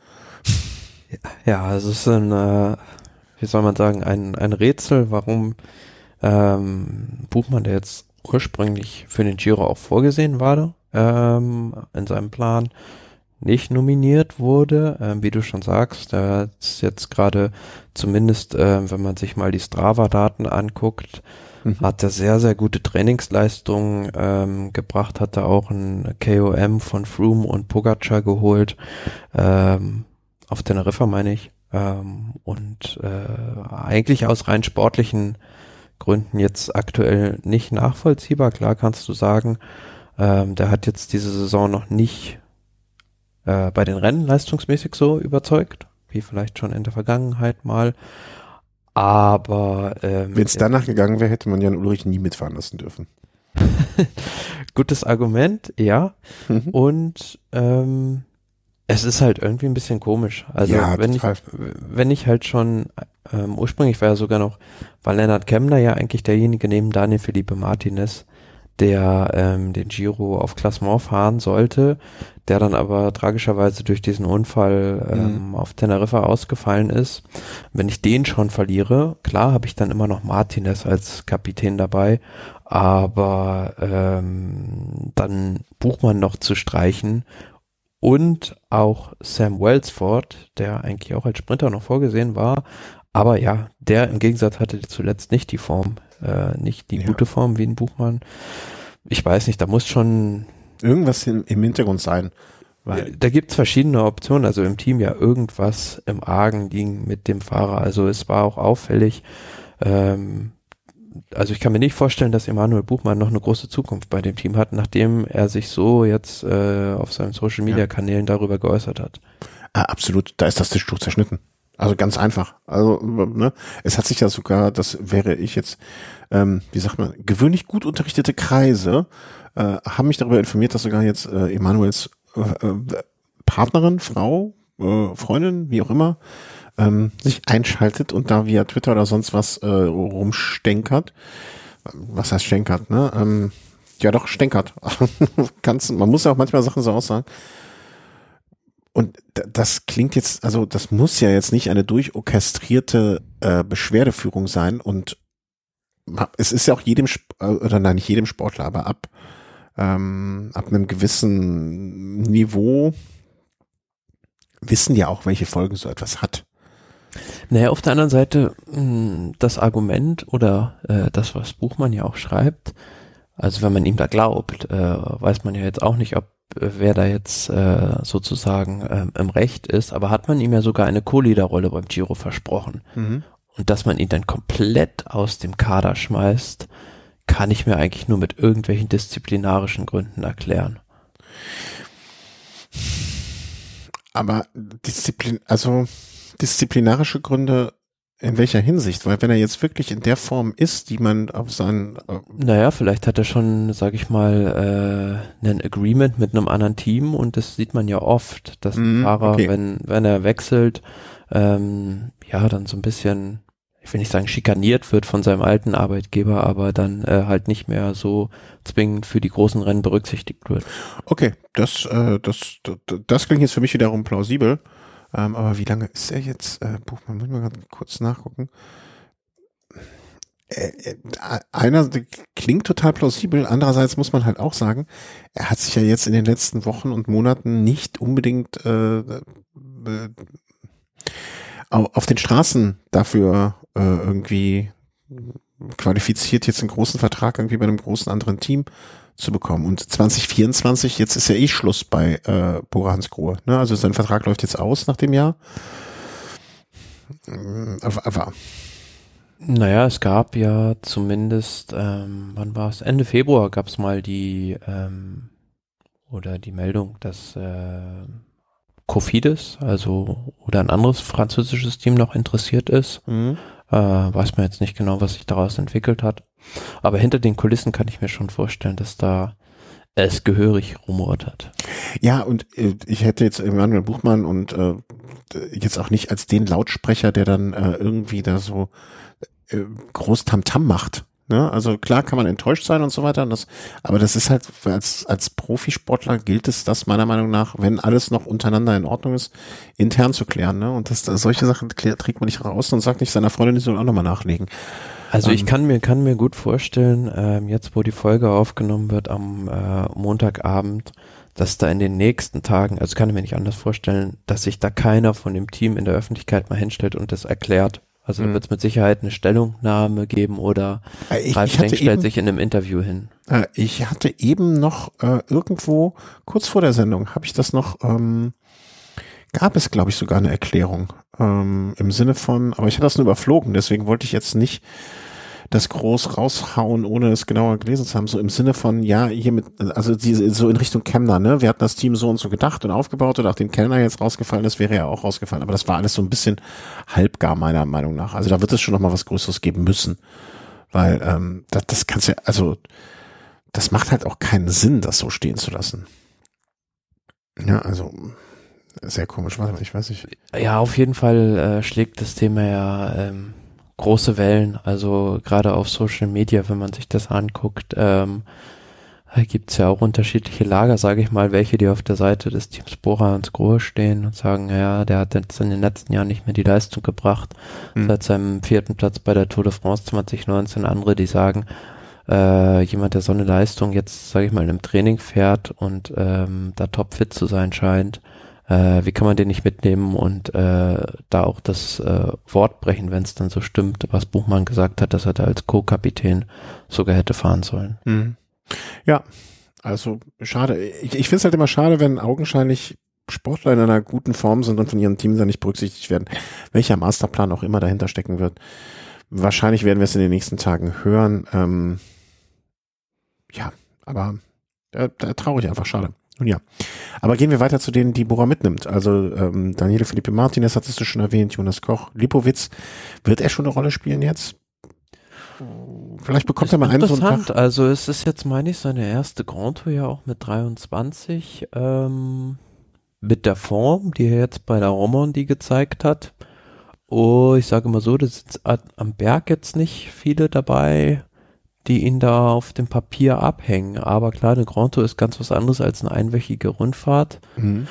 Ja, also es ist wie soll man sagen, ein Rätsel, warum Buchmann, der jetzt ursprünglich für den Giro auch vorgesehen war, in seinem Plan nicht nominiert wurde. Wie du schon sagst, da ist jetzt gerade zumindest, wenn man sich mal die Strava-Daten anguckt, hat er sehr, sehr gute Trainingsleistungen gebracht, hat er auch ein KOM von Froome und Pogacar geholt, auf Teneriffa meine ich, und eigentlich aus rein sportlichen Gründen jetzt aktuell nicht nachvollziehbar. Klar kannst du sagen, der hat jetzt diese Saison noch nicht bei den Rennen leistungsmäßig so überzeugt, wie vielleicht schon in der Vergangenheit mal. Aber wenn es danach gegangen wäre, hätte man Jan Ullrich nie mitfahren lassen dürfen. Gutes Argument, ja. Und es ist halt irgendwie ein bisschen komisch. Also ja, wenn ich halt schon ursprünglich war ja sogar noch, war Lennart Kemner ja eigentlich derjenige neben Daniel Felipe Martinez, der den Giro auf Klassement fahren sollte, der dann aber tragischerweise durch diesen Unfall auf Teneriffa ausgefallen ist. Wenn ich den schon verliere, klar habe ich dann immer noch Martinez als Kapitän dabei, aber dann Buchmann noch zu streichen und auch Sam Welsford, der eigentlich auch als Sprinter noch vorgesehen war, aber ja, der im Gegensatz hatte zuletzt nicht die Form, nicht die gute Form wie ein Buchmann. Ich weiß nicht, da muss schon irgendwas im Hintergrund sein. Weil da gibt's verschiedene Optionen, also im Team ja irgendwas im Argen ging mit dem Fahrer, also es war auch auffällig, also ich kann mir nicht vorstellen, dass Emanuel Buchmann noch eine große Zukunft bei dem Team hat, nachdem er sich so jetzt auf seinen Social-Media-Kanälen darüber geäußert hat. Absolut, da ist das Tischtuch zerschnitten. Also ganz einfach. Also ne, es hat sich ja sogar, das wäre ich jetzt, wie sagt man, gewöhnlich gut unterrichtete Kreise haben mich darüber informiert, dass sogar jetzt Emanuels Partnerin, Frau, Freundin, wie auch immer, sich einschaltet und da via Twitter oder sonst was rumstenkert. Was heißt stenkert, ne? Ja doch, stenkert. Man muss ja auch manchmal Sachen so aussagen. Und das klingt jetzt, also das muss ja jetzt nicht eine durchorchestrierte Beschwerdeführung sein und es ist ja auch nicht jedem Sportler, aber ab einem gewissen Niveau wissen ja auch, welche Folgen so etwas hat. Naja, auf der anderen Seite, das Argument oder das, was Buchmann ja auch schreibt, also wenn man ihm da glaubt, weiß man ja jetzt auch nicht, wer da jetzt sozusagen im Recht ist, aber hat man ihm ja sogar eine Co-Leader-Rolle beim Giro versprochen. Und dass man ihn dann komplett aus dem Kader schmeißt, kann ich mir eigentlich nur mit irgendwelchen disziplinarischen Gründen erklären. Aber disziplinarische Gründe in welcher Hinsicht? Weil wenn er jetzt wirklich in der Form ist, die man auf seinen... Naja, vielleicht hat er schon, sag ich mal, ein Agreement mit einem anderen Team und das sieht man ja oft, dass ein Fahrer, wenn er wechselt, ja, dann so ein bisschen ich will nicht sagen schikaniert wird von seinem alten Arbeitgeber, aber dann halt nicht mehr so zwingend für die großen Rennen berücksichtigt wird. Okay, das klingt jetzt für mich wiederum plausibel. Aber wie lange ist er jetzt? Buchmann, muss ich mal gerade kurz nachgucken. Einer klingt total plausibel, andererseits muss man halt auch sagen, er hat sich ja jetzt in den letzten Wochen und Monaten nicht unbedingt auf den Straßen dafür irgendwie qualifiziert, jetzt einen großen Vertrag irgendwie bei einem großen anderen Team zu bekommen. Und 2024, jetzt ist ja eh Schluss bei Bora Hansgrohe. Ne? Also sein Vertrag läuft jetzt aus nach dem Jahr. Aber naja, es gab ja zumindest, wann war es? Ende Februar gab es mal die Meldung, dass Cofidis, also oder ein anderes französisches Team noch interessiert ist. Weiß man jetzt nicht genau, was sich daraus entwickelt hat. Aber hinter den Kulissen kann ich mir schon vorstellen, dass da es gehörig rumort hat. Ja, und ich hätte jetzt Emanuel Buchmann und jetzt auch nicht als den Lautsprecher, der dann irgendwie da so groß Tamtam macht. Ne? Also klar kann man enttäuscht sein und so weiter, aber das ist halt, als Profisportler gilt es das meiner Meinung nach, wenn alles noch untereinander in Ordnung ist, intern zu klären. Ne? Und solche Sachen trägt man nicht raus und sagt nicht seiner Freundin, die soll auch nochmal nachlegen. Also ich kann mir gut vorstellen, jetzt wo die Folge aufgenommen wird am Montagabend, dass da in den nächsten Tagen, also kann ich mir nicht anders vorstellen, dass sich da keiner von dem Team in der Öffentlichkeit mal hinstellt und das erklärt. Also da wird es mit Sicherheit eine Stellungnahme geben oder Ralf Schenk stellt sich in einem Interview hin. Ich hatte eben noch irgendwo, kurz vor der Sendung, habe ich das noch, gab es glaube ich sogar eine Erklärung im Sinne von, aber ich hatte das nur überflogen, deswegen wollte ich jetzt nicht das groß raushauen, ohne es genauer gelesen zu haben, so im Sinne von, ja, hiermit, also so in Richtung Kemner, ne, wir hatten das Team so und so gedacht und aufgebaut und nachdem Kellner jetzt rausgefallen ist, wäre er auch rausgefallen, aber das war alles so ein bisschen halbgar meiner Meinung nach, also da wird es schon noch mal was Größeres geben müssen, weil das kannst ja, also das macht halt auch keinen Sinn, das so stehen zu lassen. Ja, also sehr komisch, warte mal, ich weiß nicht. Ja, auf jeden Fall schlägt das Thema ja große Wellen, also gerade auf Social Media, wenn man sich das anguckt, gibt es ja auch unterschiedliche Lager, sage ich mal, welche, die auf der Seite des Teams Bora Hansgrohe stehen und sagen, ja, der hat jetzt in den letzten Jahren nicht mehr die Leistung gebracht, seit seinem 4. Platz bei der Tour de France 2019, andere, die sagen, jemand, der so eine Leistung jetzt, sage ich mal, im Training fährt und da topfit zu sein scheint, wie kann man den nicht mitnehmen und da auch das Wort brechen, wenn es dann so stimmt, was Buchmann gesagt hat, dass er da als Co-Kapitän sogar hätte fahren sollen. Mhm. Ja, also schade. Ich finde es halt immer schade, wenn augenscheinlich Sportler in einer guten Form sind und von ihren Teams dann nicht berücksichtigt werden, welcher Masterplan auch immer dahinter stecken wird. Wahrscheinlich werden wir es in den nächsten Tagen hören. Ja, aber traurig einfach, schade. Nun ja, aber gehen wir weiter zu denen, die Bora mitnimmt. Also Daniele Felipe Martinez hattest du schon erwähnt, Jonas Koch, Lipowitz. Wird er schon eine Rolle spielen jetzt? Vielleicht bekommt er mal einen so einen Tag. Also es ist jetzt, meine ich, seine erste Grand Tour ja auch mit 23. Mit der Form, die er jetzt bei der Romandie gezeigt hat. Oh, ich sage mal so, da sind am Berg jetzt nicht viele dabei, die ihn da auf dem Papier abhängen. Aber klar, eine Grand Tour ist ganz was anderes als eine einwöchige Rundfahrt.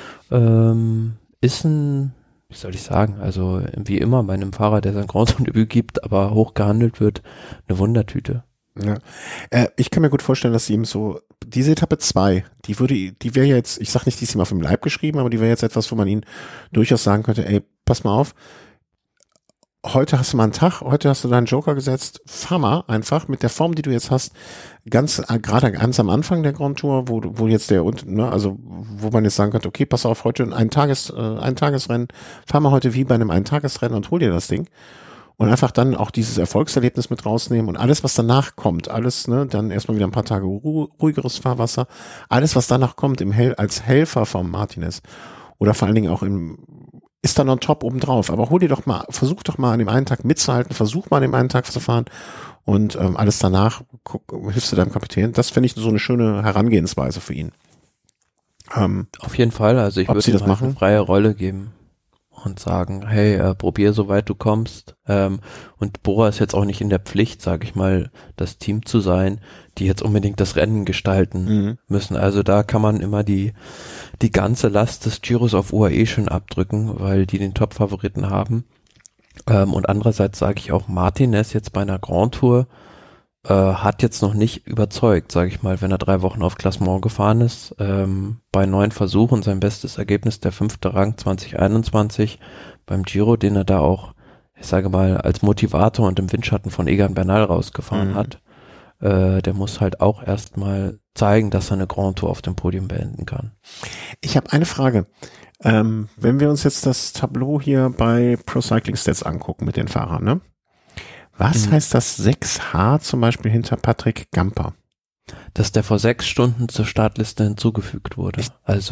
Ist ein, wie soll ich sagen, also wie immer bei einem Fahrer, der sein Grand Tour-Debüt gibt, aber hoch gehandelt wird, eine Wundertüte. Ja. Ich kann mir gut vorstellen, dass sie ihm so, diese Etappe 2, die wäre jetzt, ich sag nicht, die ist ihm auf dem Leib geschrieben, aber die wäre jetzt etwas, wo man ihn durchaus sagen könnte, ey, pass mal auf, heute hast du mal einen Tag, heute hast du deinen Joker gesetzt, fahr mal einfach mit der Form, die du jetzt hast, gerade ganz am Anfang der Grand Tour, wo jetzt also wo man jetzt sagen könnte, okay, pass auf, heute ein Tagesrennen, fahr mal heute wie bei einem Eintagesrennen und hol dir das Ding und einfach dann auch dieses Erfolgserlebnis mit rausnehmen und alles, was danach kommt, alles, ne, dann erstmal wieder ein paar Tage ruhigeres Fahrwasser, alles, was danach kommt als Helfer vom Martinez oder vor allen Dingen auch ist dann on top obendrauf. Aber versuch doch mal an dem einen Tag mitzuhalten, versuch mal an dem einen Tag zu fahren und alles danach hilfst du deinem Kapitän. Das finde ich so eine schöne Herangehensweise für ihn. Auf jeden Fall, also ich würde ihm eine freie Rolle geben und sagen, hey, probier soweit du kommst. Und Bora ist jetzt auch nicht in der Pflicht, sage ich mal, das Team zu sein, die jetzt unbedingt das Rennen gestalten müssen. Also da kann man immer die ganze Last des Giros auf UAE schon abdrücken, weil die den Top-Favoriten haben. Und andererseits sage ich auch, Martinez jetzt bei einer Grand Tour hat jetzt noch nicht überzeugt, sage ich mal, wenn er 3 Wochen auf Klassement gefahren ist. Bei 9 Versuchen sein bestes Ergebnis, der 5. Rang 2021 beim Giro, den er da auch, ich sage mal, als Motivator und im Windschatten von Egan Bernal rausgefahren hat. Der muss halt auch erstmal zeigen, dass er eine Grand Tour auf dem Podium beenden kann. Ich habe eine Frage. Wenn wir uns jetzt das Tableau hier bei Pro Cycling Stats angucken mit den Fahrern, ne? Was heißt das 6H zum Beispiel hinter Patrick Gamper? Dass der vor 6 Stunden zur Startliste hinzugefügt wurde.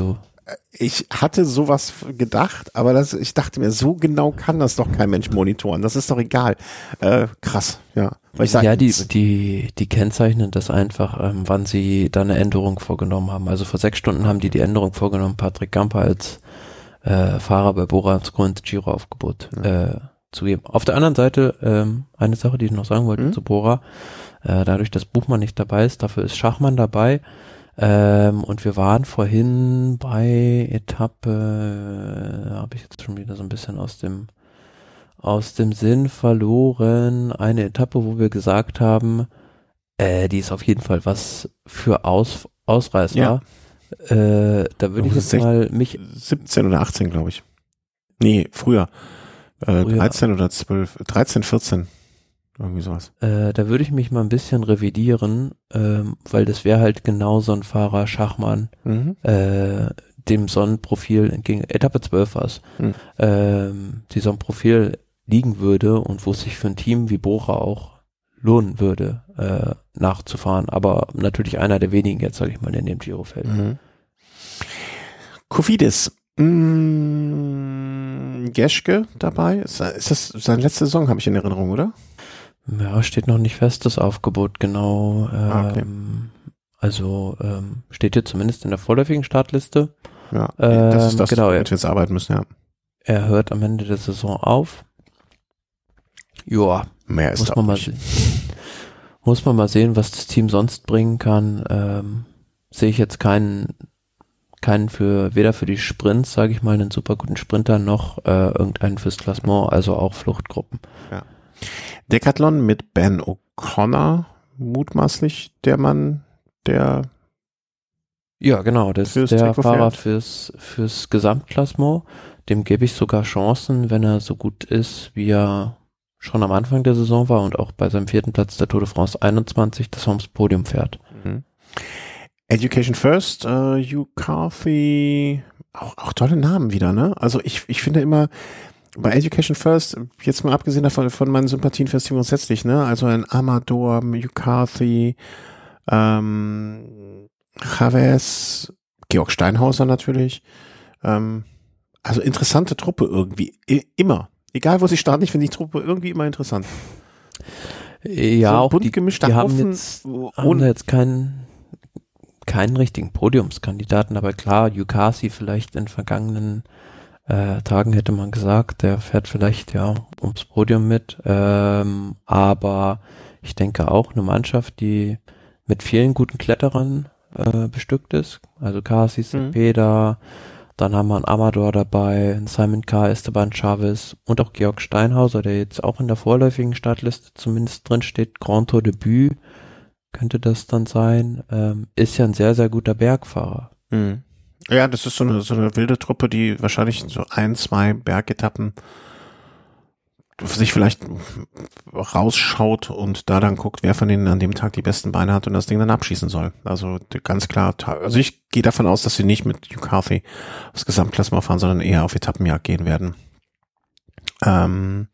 Ich hatte sowas gedacht, aber ich dachte mir, so genau kann das doch kein Mensch monitoren. Das ist doch egal. Krass, ja. Weil ich sag, ja, die kennzeichnen das einfach, wann sie da eine Änderung vorgenommen haben. Also vor 6 Stunden haben die Änderung vorgenommen, Patrick Gamper als Fahrer bei Bora Grund Giro-Aufgebot zu geben. Auf der anderen Seite, eine Sache, die ich noch sagen wollte zu Bora, dadurch, dass Buchmann nicht dabei ist, dafür ist Schachmann dabei. Und wir waren vorhin bei Etappe, habe ich jetzt schon wieder so ein bisschen aus dem Sinn verloren, eine Etappe, wo wir gesagt haben, die ist auf jeden Fall was für Ausreißer. Ja. Da würde ich jetzt mal 17 oder 18, glaube ich. Nee, früher. 13 oder 12, 13, 14. Irgendwie sowas. Da würde ich mich mal ein bisschen revidieren, weil das wäre halt genau so ein Fahrer Schachmann, dem Sonnenprofil entgegen, Etappe 12 war es, die Sonnenprofil liegen würde und wo es sich für ein Team wie Bora auch lohnen würde, nachzufahren. Aber natürlich einer der wenigen jetzt, sage ich mal, in dem Giro-Feld. Kofidis. Geschke dabei? Ist das seine letzte Saison, habe ich in Erinnerung, oder? Ja, steht noch nicht fest, das Aufgebot, genau. Okay. Also steht hier zumindest in der vorläufigen Startliste. Ja, das ist das, genau, womit wir jetzt arbeiten müssen, ja. Er hört am Ende der Saison auf. Joa, mehr ist muss man mal sehen, was das Team sonst bringen kann. Sehe ich jetzt keinen weder für die Sprints, sage ich mal, einen super guten Sprinter, noch irgendeinen fürs Klassement, also auch Fluchtgruppen. Ja. Decathlon mit Ben O'Connor, mutmaßlich der Mann, der ja, genau, das ist der Fahrer fürs Gesamtklassement. Dem gebe ich sogar Chancen, wenn er so gut ist, wie er schon am Anfang der Saison war und auch bei seinem 4. Platz der Tour de France 21 das aufs Podium fährt. Education First, Hugh Carthy, auch tolle Namen wieder, ne? Also ich finde immer, bei Education First, jetzt mal abgesehen davon von meinen Sympathien fürs Team grundsätzlich, ne? Also ein Amador, Hugh Carthy, Chavez, Georg Steinhauser natürlich. Also interessante Truppe irgendwie, immer. Egal wo sie starten, ich finde die Truppe irgendwie immer interessant. Ja, so auch bunt gemischter Haufen, haben jetzt keinen richtigen Podiumskandidaten, aber klar, Yukasi vielleicht in vergangenen Tagen hätte man gesagt, der fährt vielleicht ja ums Podium mit, aber ich denke auch eine Mannschaft, die mit vielen guten Kletterern bestückt ist, also Kasi, Cepeda, dann haben wir einen Amador dabei, einen Simon K., Esteban Chavez und auch Georg Steinhauser, der jetzt auch in der vorläufigen Startliste zumindest drin steht, Grand Tour Debüt könnte das dann sein, ist ja ein sehr, sehr guter Bergfahrer. Ja, das ist so eine wilde Truppe, die wahrscheinlich so 1, 2 Bergetappen sich vielleicht rausschaut und da dann guckt, wer von denen an dem Tag die besten Beine hat und das Ding dann abschießen soll. Also ganz klar, also ich gehe davon aus, dass sie nicht mit Hugh Carthy aufs Gesamtklassement fahren, sondern eher auf Etappenjagd gehen werden. Da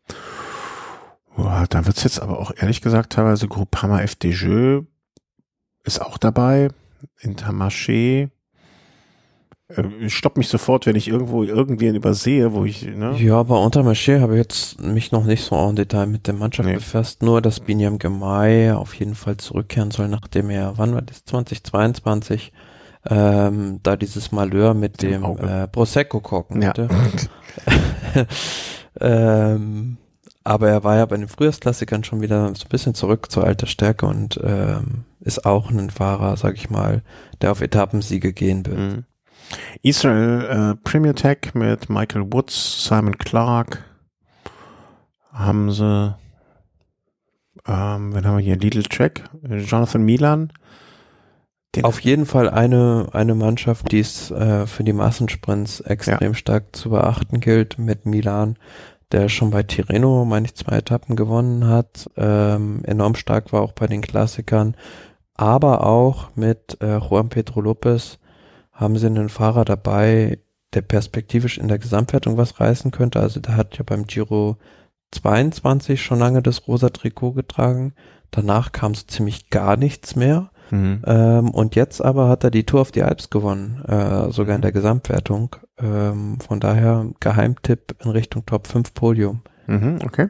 wird's jetzt aber auch ehrlich gesagt teilweise Groupama FDJ ist auch dabei, Intermarché. Stopp mich sofort, wenn ich irgendwen übersehe, wo ich, ne? Ja, aber Intermarché habe ich jetzt mich noch nicht so en Detail mit der Mannschaft befasst, nur dass Binyam Girmay auf jeden Fall zurückkehren soll, nachdem er, wann war das, 2022, da dieses Malheur mit dem Prosecco-Korken hatte. Aber er war ja bei den Frühjahrsklassikern schon wieder so ein bisschen zurück zur alter Stärke und ist auch ein Fahrer, sag ich mal, der auf Etappensiege gehen wird. Mhm. Israel Premier Tech mit Michael Woods, Simon Clark haben sie, wen haben wir hier? Lidl Track, Jonathan Milan. Auf jeden Fall eine Mannschaft, die es für die Massensprints extrem stark zu beachten gilt, mit Milan, der schon bei Tirreno, meine ich, 2 Etappen gewonnen hat, enorm stark war auch bei den Klassikern, aber auch mit Juan Pedro Lopez haben sie einen Fahrer dabei, der perspektivisch in der Gesamtwertung was reißen könnte. Also der hat ja beim Giro 22 schon lange das rosa Trikot getragen, danach kam so ziemlich gar nichts mehr. Und jetzt aber hat er die Tour of the Alps gewonnen, sogar in der Gesamtwertung. Von daher Geheimtipp in Richtung Top 5 Podium. Okay.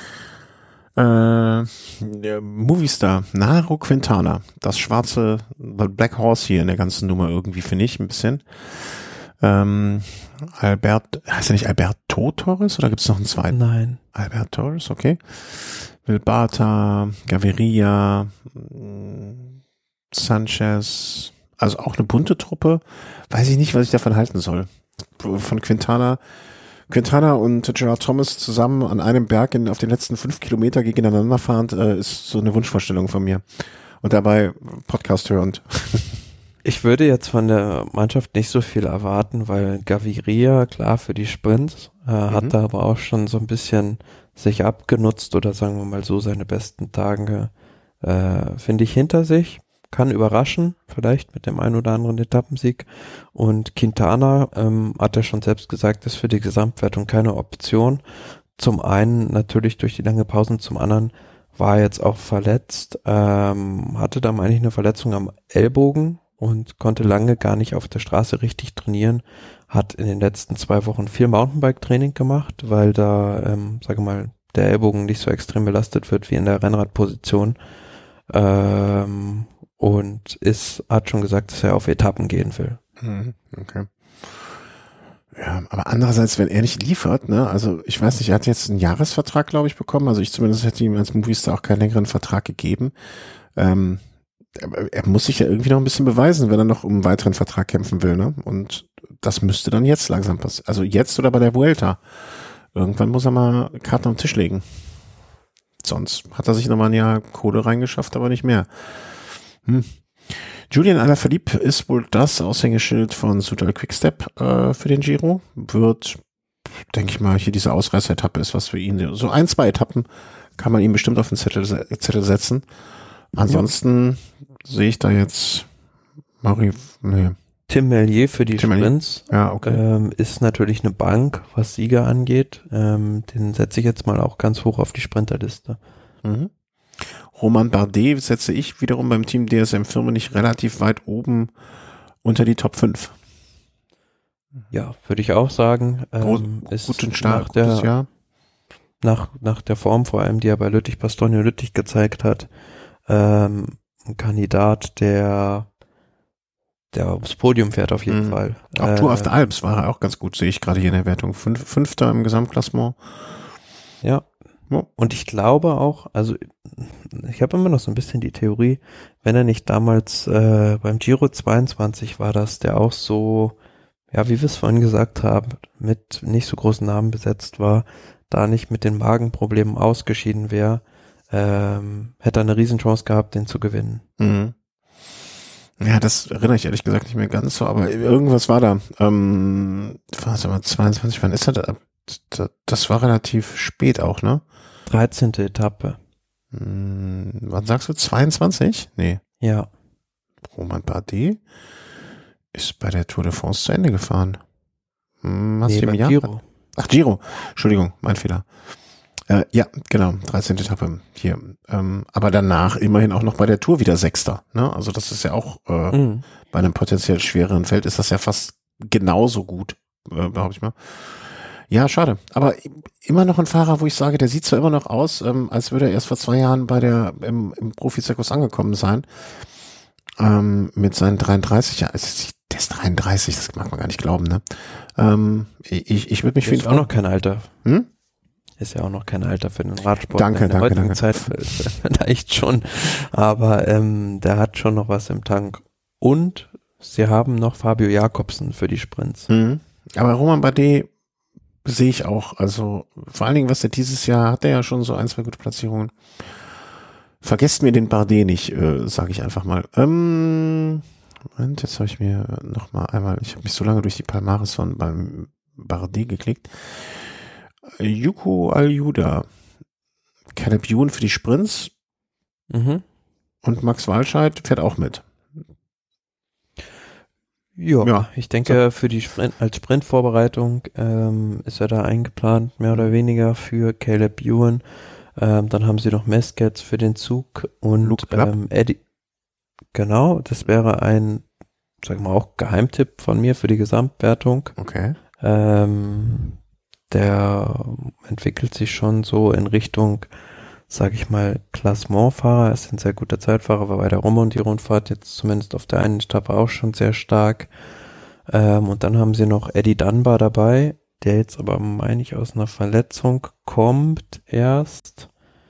Der Movistar, Nairo Quintana, das schwarze Black Horse hier in der ganzen Nummer irgendwie, finde ich, ein bisschen. Heißt er nicht Alberto Torres oder gibt es noch einen zweiten? Nein. Alberto Torres, okay. Bilbata, Gaviria, Sanchez, also auch eine bunte Truppe. Weiß ich nicht, was ich davon halten soll. Von Quintana und Gerard Thomas zusammen an einem Berg auf den letzten 5 Kilometer gegeneinander fahrend, ist so eine Wunschvorstellung von mir. Und dabei Podcast hörend. Ich würde jetzt von der Mannschaft nicht so viel erwarten, weil Gaviria, klar, für die Sprints, hat da aber auch schon so ein bisschen sich abgenutzt oder sagen wir mal so seine besten Tage, finde ich, hinter sich. Kann überraschen, vielleicht mit dem einen oder anderen Etappensieg. Und Quintana, hat er schon selbst gesagt, ist für die Gesamtwertung keine Option. Zum einen natürlich durch die lange Pausen, zum anderen war er jetzt auch verletzt, hatte da meine ich eine Verletzung am Ellbogen und konnte lange gar nicht auf der Straße richtig trainieren. Hat in den letzten 2 Wochen viel Mountainbike-Training gemacht, weil da, sage mal, der Ellbogen nicht so extrem belastet wird wie in der Rennradposition. Und hat schon gesagt, dass er auf Etappen gehen will. Okay. Ja, aber andererseits, wenn er nicht liefert, ne, also ich weiß nicht, er hat jetzt einen Jahresvertrag, glaube ich, bekommen, also ich zumindest hätte ihm als Movistar auch keinen längeren Vertrag gegeben. Er muss sich ja irgendwie noch ein bisschen beweisen, wenn er noch um einen weiteren Vertrag kämpfen will, ne, und das müsste dann jetzt langsam passieren, also jetzt oder bei der Vuelta. Irgendwann muss er mal Karten auf den Tisch legen. Sonst hat er sich nochmal ein Jahr Kohle reingeschafft, aber nicht mehr. Julian Alaphilippe ist wohl das Aushängeschild von Soudal Quickstep für den Giro. Wird, denke ich mal, hier diese Ausreißer-Etappe ist was für ihn. So 1, 2 Etappen kann man ihm bestimmt auf den Zettel setzen. Ansonsten sehe ich da jetzt Tim Merlier für die Sprints. Ja, okay. Ist natürlich eine Bank, was Sieger angeht. Den setze ich jetzt mal auch ganz hoch auf die Sprinterliste. Romain Bardet setze ich wiederum beim Team DSM Firmenich relativ weit oben unter die Top 5. Ja, würde ich auch sagen. Ist guten Start, gutes Jahr. Nach der Form vor allem, die er bei Lüttich gezeigt hat, ein Kandidat, der aufs Podium fährt auf jeden Fall. Auch Tour of the Alps war er auch ganz gut, sehe ich gerade hier in der Wertung. Fünfter im Gesamtklassement. Ja. Und ich glaube auch, also ich habe immer noch so ein bisschen die Theorie, wenn er nicht damals beim Giro 22 war das, der auch so, ja, wie wir es vorhin gesagt haben, mit nicht so großen Namen besetzt war, da nicht mit den Magenproblemen ausgeschieden wäre, hätte er eine Riesenchance gehabt, den zu gewinnen. Ja, das erinnere ich ehrlich gesagt nicht mehr ganz so, aber irgendwas war da. Was aber 22, wann ist er da? Das war relativ spät auch, ne? 13. Etappe. Wann sagst du? 22? Nee. Ja. Romain Bardet ist bei der Tour de France zu Ende gefahren. Nee, beim Giro. Ach, Giro. Entschuldigung, mein Fehler. Ja, genau, 13. Etappe hier. Aber danach immerhin auch noch bei der Tour wieder Sechster. Ne? Also das ist ja auch bei einem potenziell schwereren Feld ist das ja fast genauso gut, behaupte ich mal. Ja, schade. Aber immer noch ein Fahrer, wo ich sage, der sieht zwar immer noch aus, als würde er erst vor 2 Jahren im Profizirkus angekommen sein. Mit seinen 33 Jahren. Der ist 33, das mag man gar nicht glauben, ne? Ich würde mich Ist auch noch kein Alter. Hm? Ist ja auch noch kein Alter für den Radsport. Danke, in der danke, heutigen danke. Zeit vielleicht schon. Aber der hat schon noch was im Tank. Und sie haben noch Fabio Jakobsen für die Sprints. Mhm. Aber Romain Bardet sehe ich auch. Also vor allen Dingen, was er dieses Jahr hat, er ja schon so 1, 2 gute Platzierungen. Vergesst mir den Bardet nicht, sage ich einfach mal. Moment, jetzt habe ich mir noch mal einmal, ich habe mich so lange durch die Palmares von beim Bardet geklickt. Yuko Aljuda, Caleb Ewan für die Sprints Mhm. und Max Walscheid fährt auch mit. Ja, ich denke, für die als Sprintvorbereitung ist er da eingeplant, mehr oder weniger für Caleb Ewan. Dann haben sie noch Meskets für den Zug und Luke Plapp. Eddie. Genau, das wäre ein, sag mal, auch Geheimtipp von mir für die Gesamtwertung. Okay. Der entwickelt sich schon so in Richtung, sag ich mal, Klassementfahrer. Er ist ein sehr guter Zeitfahrer, war bei der Romondi-Rundfahrt jetzt zumindest auf der einen Etappe auch schon sehr stark. Und dann haben sie noch Eddie Dunbar dabei, der jetzt aber, meine ich, aus einer Verletzung kommt erst.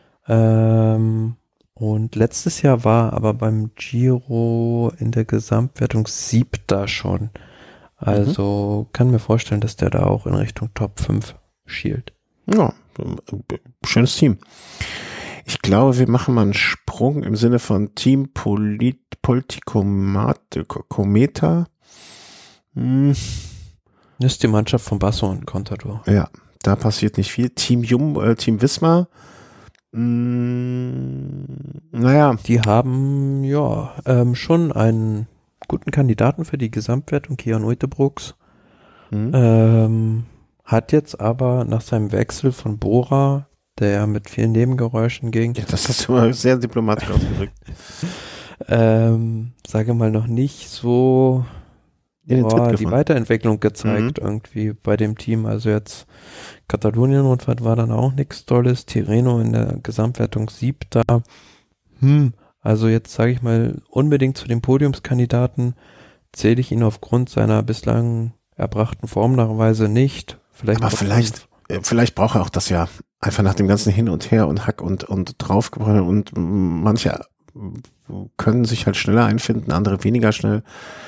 Und letztes Jahr war aber beim Giro in der Gesamtwertung 7. schon. Also kann mir vorstellen, dass der da auch in Richtung Top 5 schielt. Ja, schönes Team. Ich glaube, wir machen mal einen Sprung im Sinne von Team Politikometa. Das ist die Mannschaft von Basso und Contador. Ja, da passiert nicht viel. Team Visma. Naja. Die haben ja schon einen guten Kandidaten für die Gesamtwertung, Kian Ueterbrooks. Hat jetzt aber nach seinem Wechsel von Bora, der ja mit vielen Nebengeräuschen ging. Ja, das ist immer sehr diplomatisch ausgedrückt. Sage mal noch nicht so die Weiterentwicklung gezeigt irgendwie bei dem Team. Also jetzt Katalonien-Rundfahrt war dann auch nichts Tolles. Tirreno in der Gesamtwertung 7. Also jetzt sage ich mal unbedingt zu den Podiumskandidaten zähle ich ihn aufgrund seiner bislang erbrachten Form nachweise nicht. Aber vielleicht braucht er auch das ja einfach nach dem ganzen Hin und Her und Hack und draufgebrannt und manche können sich halt schneller einfinden, andere weniger schnell.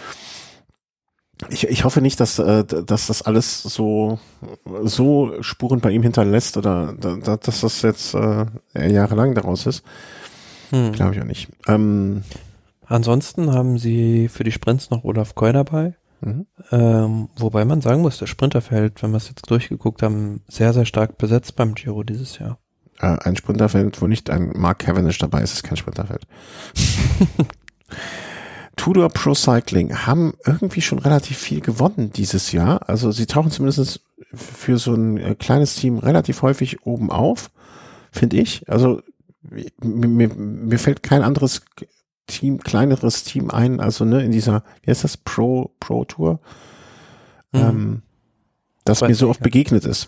Ich hoffe nicht, dass das alles so Spuren bei ihm hinterlässt oder dass das jetzt jahrelang daraus ist. Glaube ich auch nicht. Ansonsten haben sie für die Sprints noch Olaf Koy dabei. Wobei man sagen muss, das Sprinterfeld, wenn wir es jetzt durchgeguckt haben, sehr, sehr stark besetzt beim Giro dieses Jahr. Ein Sprinterfeld, wo nicht ein Mark Cavendish dabei ist, ist kein Sprinterfeld. Tudor Pro Cycling haben irgendwie schon relativ viel gewonnen dieses Jahr. Also sie tauchen zumindest für so ein kleines Team relativ häufig oben auf, finde ich. Also mir fällt kein anderes Team, kleineres Team ein, also in dieser, wie heißt das, Pro Tour, das mir so oft begegnet ist.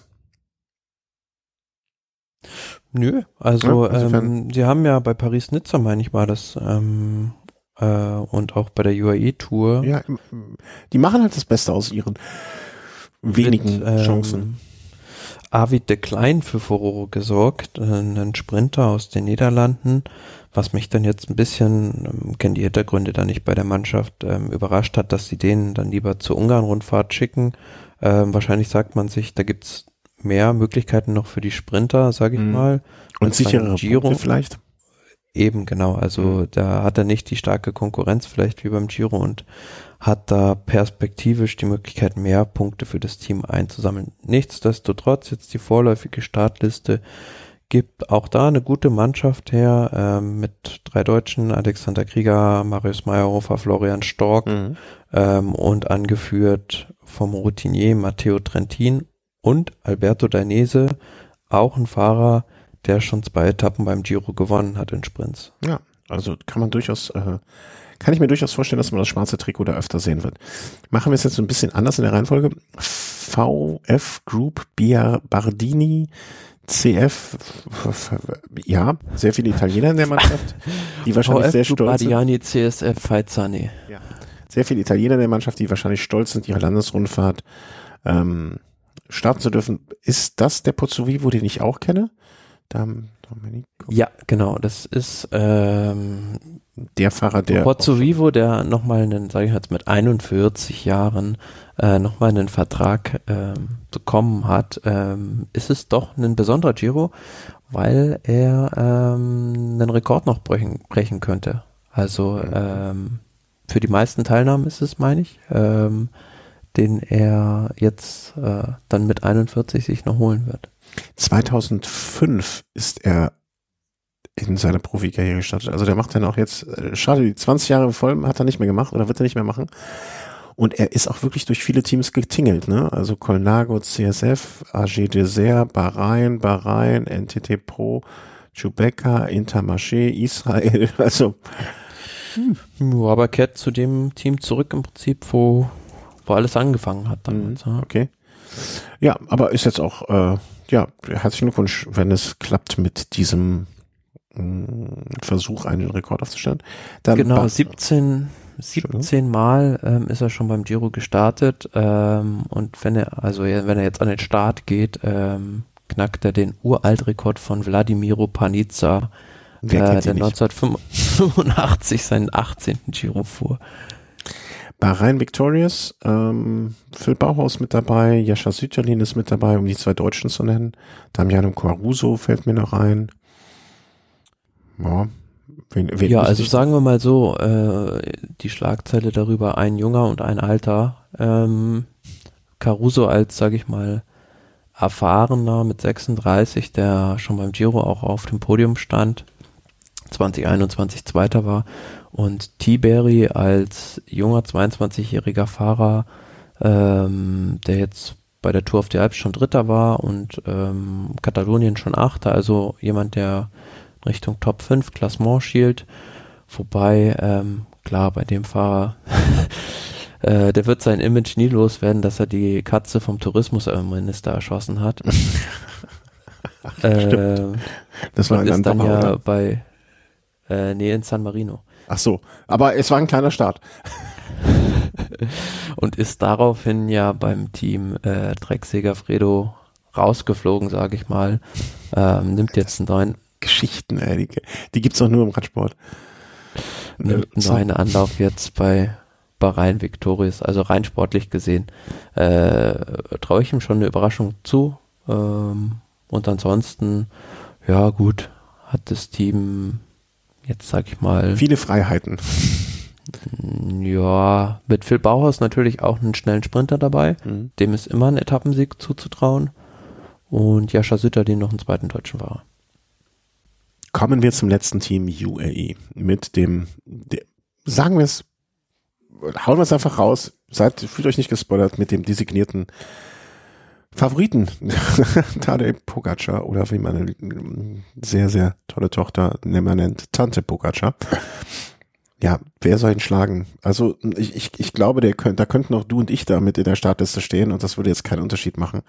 Nö, also sie haben ja bei Paris-Nizza, meine ich, war das und auch bei der UAE-Tour. Ja, die machen halt das Beste aus ihren wenigen Chancen. Arvid de Klein für Furore gesorgt, ein Sprinter aus den Niederlanden, was mich dann jetzt ein bisschen, kenne die Hintergründe da nicht bei der Mannschaft, überrascht hat, dass sie den dann lieber zur Ungarn-Rundfahrt schicken. Wahrscheinlich sagt man sich, da gibt's mehr Möglichkeiten noch für die Sprinter, sage ich mal. Und sichere Punkte vielleicht? Eben, genau. Also da hat er nicht die starke Konkurrenz vielleicht wie beim Giro und hat da perspektivisch die Möglichkeit, mehr Punkte für das Team einzusammeln. Nichtsdestotrotz, jetzt die vorläufige Startliste gibt auch da eine gute Mannschaft her, mit 3 Deutschen, Alexander Krieger, Marius Meyerhofer, Florian Stork und angeführt vom Routinier Matteo Trentin und Alberto Dainese, auch ein Fahrer, der schon 2 Etappen beim Giro gewonnen hat in Sprints. Ja, also kann ich mir durchaus vorstellen, dass man das schwarze Trikot da öfter sehen wird. Machen wir es jetzt so ein bisschen anders in der Reihenfolge. VF Group Bardini CF, ja, sehr viele Italiener in der Mannschaft, die wahrscheinlich VF sehr stolz sind. Bardiani CSF Faizani. Ja. sehr viele Italiener in der Mannschaft, die wahrscheinlich stolz sind, ihre Landesrundfahrt starten zu dürfen. Ist das der Pozzovivo, den ich auch kenne? Ja, genau. Das ist der Fahrer, der Pozzovivo, der nochmal einen, sage ich jetzt mit 41 Jahren nochmal einen Vertrag bekommen hat. Ist es doch ein besonderer Giro, weil er einen Rekord noch brechen könnte. Also für die meisten Teilnahmen ist es, meine ich, den er jetzt dann mit 41 sich noch holen wird. 2005 ist er in seiner Profikarriere gestartet. Also der macht dann auch jetzt, schade, die 20 Jahre voll hat er nicht mehr gemacht oder wird er nicht mehr machen. Und er ist auch wirklich durch viele Teams getingelt, ne? Also Colnago, CSF, AG Desert, Bahrain, NTT Pro, Chewbacca, Intermarché, Israel, also. Ja, aber kehrt zu dem Team zurück im Prinzip, wo alles angefangen hat damals. Okay. Ja, aber ist jetzt auch, herzlichen Glückwunsch, wenn es klappt mit diesem Versuch, einen Rekord aufzustellen. Dann genau, 17 Mal ist er schon beim Giro gestartet und wenn er jetzt an den Start geht, knackt er den Uraltrekord von Vladimiro Panizza, der 1985 seinen 18. Giro fuhr. Bahrain Victorious, Phil Bauhaus mit dabei, Jascha Sütterlin ist mit dabei, um die 2 Deutschen zu nennen. Damiano Caruso fällt mir noch ein. Ja, also sagen wir mal so, die Schlagzeile darüber, ein Junger und ein Alter. Caruso als, sage ich mal, erfahrener mit 36, der schon beim Giro auch auf dem Podium stand, 2021 Zweiter war, und Tiberi als junger 22-jähriger Fahrer, der jetzt bei der Tour of the Alps schon Dritter war und Katalonien schon Achter, also jemand, der Richtung Top 5 Klassement schielt, wobei, klar, bei dem Fahrer, der wird sein Image nie loswerden, dass er die Katze vom Tourismusminister erschossen hat. Das war ist dann ja oder? Bei in San Marino. Ach so, aber es war ein kleiner Start. Und ist daraufhin ja beim Team Trek Segafredo rausgeflogen, sage ich mal. Nimmt jetzt einen neuen Geschichten, die gibt's doch nur im Radsport. Nimmt einen neuen Anlauf jetzt bei Bahrain Victorious, also rein sportlich gesehen. Traue ich ihm schon eine Überraschung zu. Und ansonsten, ja gut, hat das Team jetzt, sag ich mal, viele Freiheiten. Ja, mit Phil Bauhaus natürlich auch einen schnellen Sprinter dabei. Dem ist immer ein Etappensieg zuzutrauen. Und Jascha Sütterlin noch einen zweiten deutschen Fahrer. Kommen wir zum letzten Team UAE. Mit sagen wir es, hauen wir es einfach raus. Fühlt euch nicht gespoilert mit dem designierten Favoriten. Tadej Pogačar oder wie man eine sehr, sehr tolle Tochter nennt, Tante Pogačar. Ja, wer soll ihn schlagen? Also ich glaube, da könnten auch du und ich da mit in der Startliste stehen und das würde jetzt keinen Unterschied machen.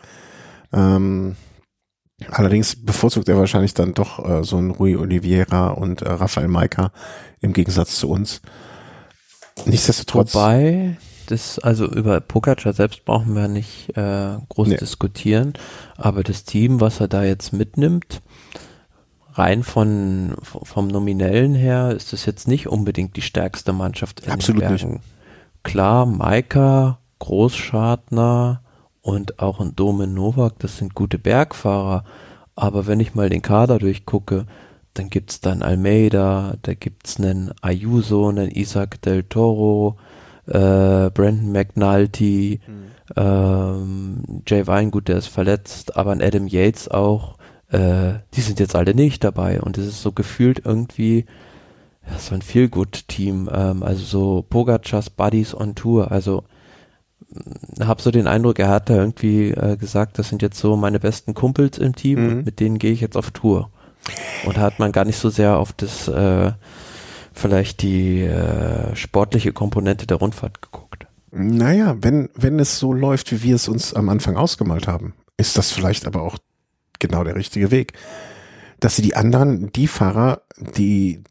Allerdings bevorzugt er wahrscheinlich dann doch so einen Rui Oliveira und Rafael Majka im Gegensatz zu uns. Nichtsdestotrotz. Wobei, also über Pogačar selbst brauchen wir nicht groß diskutieren, aber das Team, was er da jetzt mitnimmt, rein vom Nominellen her, ist das jetzt nicht unbedingt die stärkste Mannschaft in Absolut den Bergen. Nicht. Klar, Majka, Großschartner und auch ein Domen Novak, das sind gute Bergfahrer, aber wenn ich mal den Kader durchgucke, dann gibt's dann Almeida, da gibt's einen Ayuso, einen Isaac del Toro, Brandon McNulty, Jay Weingut, der ist verletzt, aber ein Adam Yates auch, die sind jetzt alle nicht dabei und es ist so gefühlt irgendwie so ein Feel-Good-Team, also so Pogačars Buddies on Tour, also habe so den Eindruck, er hat da irgendwie gesagt, das sind jetzt so meine besten Kumpels im Team und mit denen gehe ich jetzt auf Tour. Und da hat man gar nicht so sehr auf das vielleicht die sportliche Komponente der Rundfahrt geguckt. Naja, wenn es so läuft, wie wir es uns am Anfang ausgemalt haben, ist das vielleicht aber auch genau der richtige Weg. Dass sie die Fahrer, die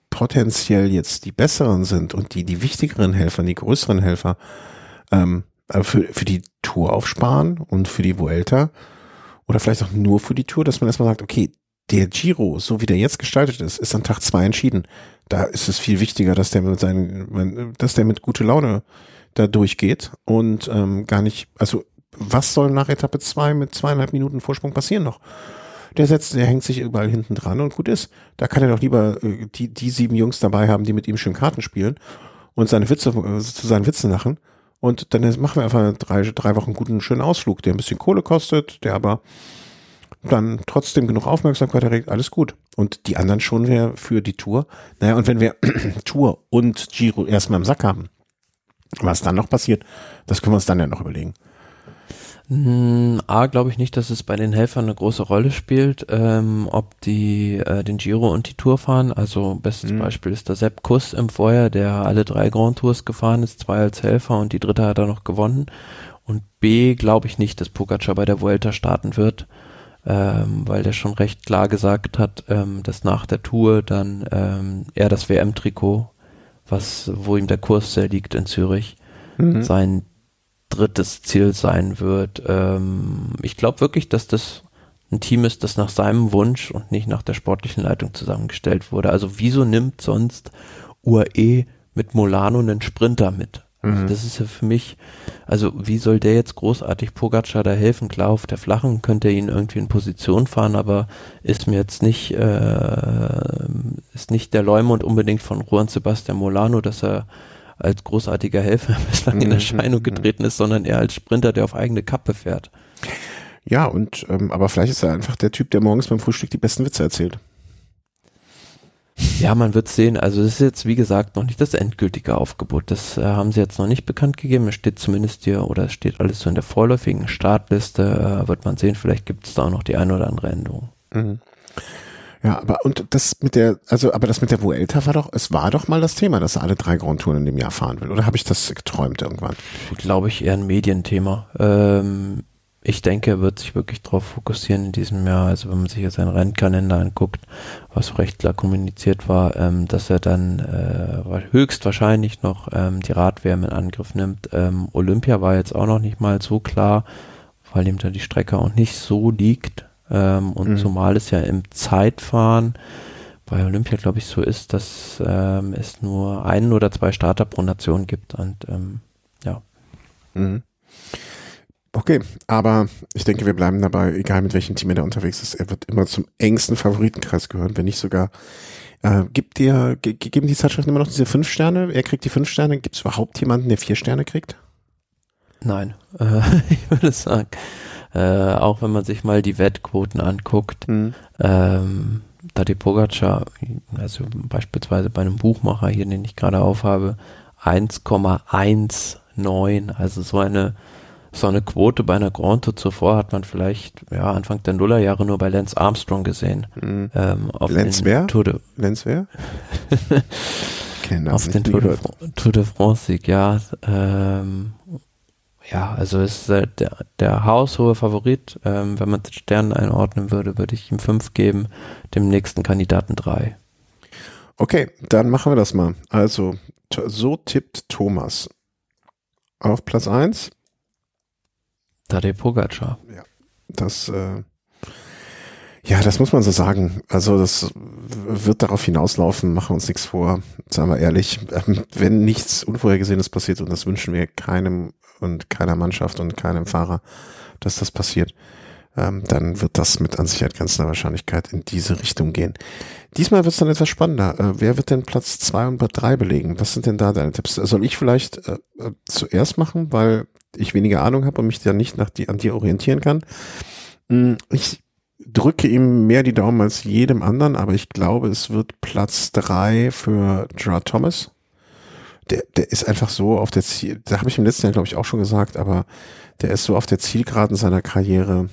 potenziell jetzt die besseren sind und die wichtigeren Helfer, die größeren Helfer für die Tour aufsparen und für die Vuelta oder vielleicht auch nur für die Tour, dass man erstmal sagt, okay, der Giro, so wie der jetzt gestaltet ist an Tag 2 entschieden. Da ist es viel wichtiger, dass der mit guter Laune da durchgeht und gar nicht, also was soll nach Etappe 2 mit 2,5 Minuten Vorsprung passieren noch? Der hängt sich überall hinten dran und gut ist. Da kann er doch lieber die 7 Jungs dabei haben, die mit ihm schön Karten spielen und seine Witze zu seinen Witzen lachen. Und dann machen wir einfach 3 Wochen guten, schönen Ausflug, der ein bisschen Kohle kostet, der aber dann trotzdem genug Aufmerksamkeit erregt, alles gut. Und die anderen schon wir für die Tour. Naja, und wenn wir Tour und Giro erstmal im Sack haben, was dann noch passiert, das können wir uns dann ja noch überlegen. Glaube ich nicht, dass es bei den Helfern eine große Rolle spielt, ob die den Giro und die Tour fahren. Also bestes Beispiel ist der Sepp Kuss im Vorjahr, der alle 3 Grand Tours gefahren ist, 2 als Helfer und die dritte hat er noch gewonnen. Und B, glaube ich nicht, dass Pogačar bei der Vuelta starten wird, weil der schon recht klar gesagt hat, dass nach der Tour dann er das WM-Trikot, wo ihm der Kurs sehr liegt in Zürich, sein drittes Ziel sein wird. Ich glaube wirklich, dass das ein Team ist, das nach seinem Wunsch und nicht nach der sportlichen Leitung zusammengestellt wurde. Also wieso nimmt sonst UAE mit Molano einen Sprinter mit? Also das ist ja für mich, also wie soll der jetzt großartig Pogačar da helfen? Klar, auf der Flachen könnte er ihn irgendwie in Position fahren, aber ist mir jetzt nicht, ist nicht der Leumund unbedingt von Juan Sebastian Molano, dass er als großartiger Helfer bislang in Erscheinung getreten ist, sondern eher als Sprinter, der auf eigene Kappe fährt. Ja, und aber vielleicht ist er einfach der Typ, der morgens beim Frühstück die besten Witze erzählt. Ja, man wird sehen. Also es ist jetzt, wie gesagt, noch nicht das endgültige Aufgebot. Das haben sie jetzt noch nicht bekannt gegeben. Es steht zumindest hier, oder es steht alles so in der vorläufigen Startliste. Wird man sehen, vielleicht gibt es da auch noch die eine oder andere Änderung. Mhm. Ja, aber das mit der Vuelta war doch mal das Thema, dass er alle 3 Grand Touren in dem Jahr fahren will. Oder habe ich das geträumt irgendwann? Glaube ich eher ein Medienthema. Ich denke, er wird sich wirklich darauf fokussieren in diesem Jahr. Also wenn man sich jetzt seinen Rennkalender anguckt, was recht klar kommuniziert war, dass er dann höchstwahrscheinlich noch die Rad-WM in Angriff nimmt. Olympia war jetzt auch noch nicht mal so klar, weil ihm da die Strecke auch nicht so liegt. Und zumal es ja im Zeitfahren bei Olympia, glaube ich, so ist, dass es nur 1 oder 2 Starter pro Nation gibt. Und ja. Mhm. Okay, aber ich denke, wir bleiben dabei, egal mit welchem Team er da unterwegs ist, er wird immer zum engsten Favoritenkreis gehören, wenn nicht sogar. Geben die Zeitschriften immer noch diese 5 Sterne? Er kriegt die 5 Sterne. Gibt es überhaupt jemanden, der 4 Sterne kriegt? Nein, ich würde sagen, auch wenn man sich mal die Wettquoten anguckt, Tadej Pogačar, also beispielsweise bei einem Buchmacher hier, den ich gerade aufhabe, 1,19, also so eine Quote bei einer Grand Tour zuvor hat man vielleicht Anfang der Nullerjahre nur bei Lance Armstrong gesehen. Lance wer? Lance wer? Auf den Tour de France-Sieg, ja. Ja, also ist der haushohe Favorit. Wenn man den Sternen einordnen würde, würde ich ihm 5 geben, dem nächsten Kandidaten 3. Okay, dann machen wir das mal. Also, so tippt Thomas. Auf Platz 1? Tadej Pogačar. Ja, das muss man so sagen. Also das wird darauf hinauslaufen, machen wir uns nichts vor, sagen wir ehrlich. Wenn nichts Unvorhergesehenes passiert, und das wünschen wir keinem und keiner Mannschaft und keinem Fahrer, dass das passiert, dann wird das mit an Sicherheit grenzender Wahrscheinlichkeit in diese Richtung gehen. Diesmal wird es dann etwas spannender. Wer wird denn Platz 2 und 3 belegen? Was sind denn da deine Tipps? Soll ich vielleicht zuerst machen, weil ich weniger Ahnung habe und mich dann nicht an dir orientieren kann? Ich drücke ihm mehr die Daumen als jedem anderen, aber ich glaube, es wird Platz 3 für Gerard Thomas. Der ist einfach so auf der Ziel, da habe ich im letzten Jahr, glaube ich, auch schon gesagt, aber der ist so auf der Zielgeraden seiner Karriere.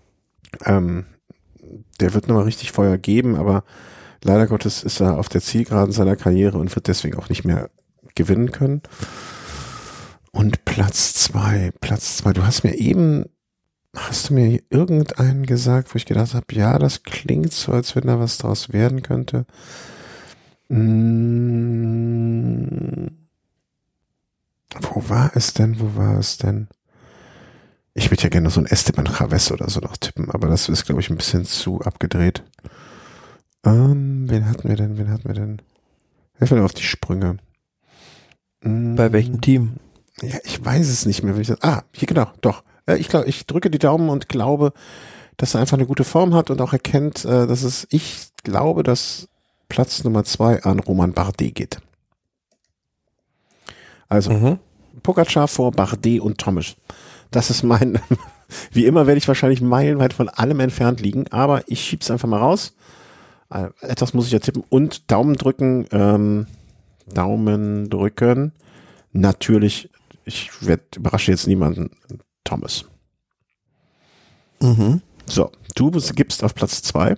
Der wird nochmal richtig Feuer geben, aber leider Gottes ist er auf der Zielgeraden seiner Karriere und wird deswegen auch nicht mehr gewinnen können. Und Platz 2, du hast mir irgendeinen gesagt, wo ich gedacht habe, ja, das klingt so, als wenn da was draus werden könnte. Wo war es denn? Ich würde ja gerne so ein Esteban Chaves oder so noch tippen, aber das ist, glaube ich, ein bisschen zu abgedreht. Wen hatten wir denn? Helfen wir auf die Sprünge. Bei welchem Team? Ja, ich weiß es nicht mehr. Hier genau, doch. Ich drücke die Daumen und glaube, dass er einfach eine gute Form hat und auch erkennt, ich glaube, dass Platz Nummer 2 an Romain Bardet geht. Also, Pogačar vor Bardet und Tomic. Das ist wie immer werde ich wahrscheinlich meilenweit von allem entfernt liegen, aber ich schieb's einfach mal raus. Etwas muss ich ja tippen und Daumen drücken. Natürlich, ich überrasche jetzt niemanden. Thomas. So, du gibst auf Platz 2.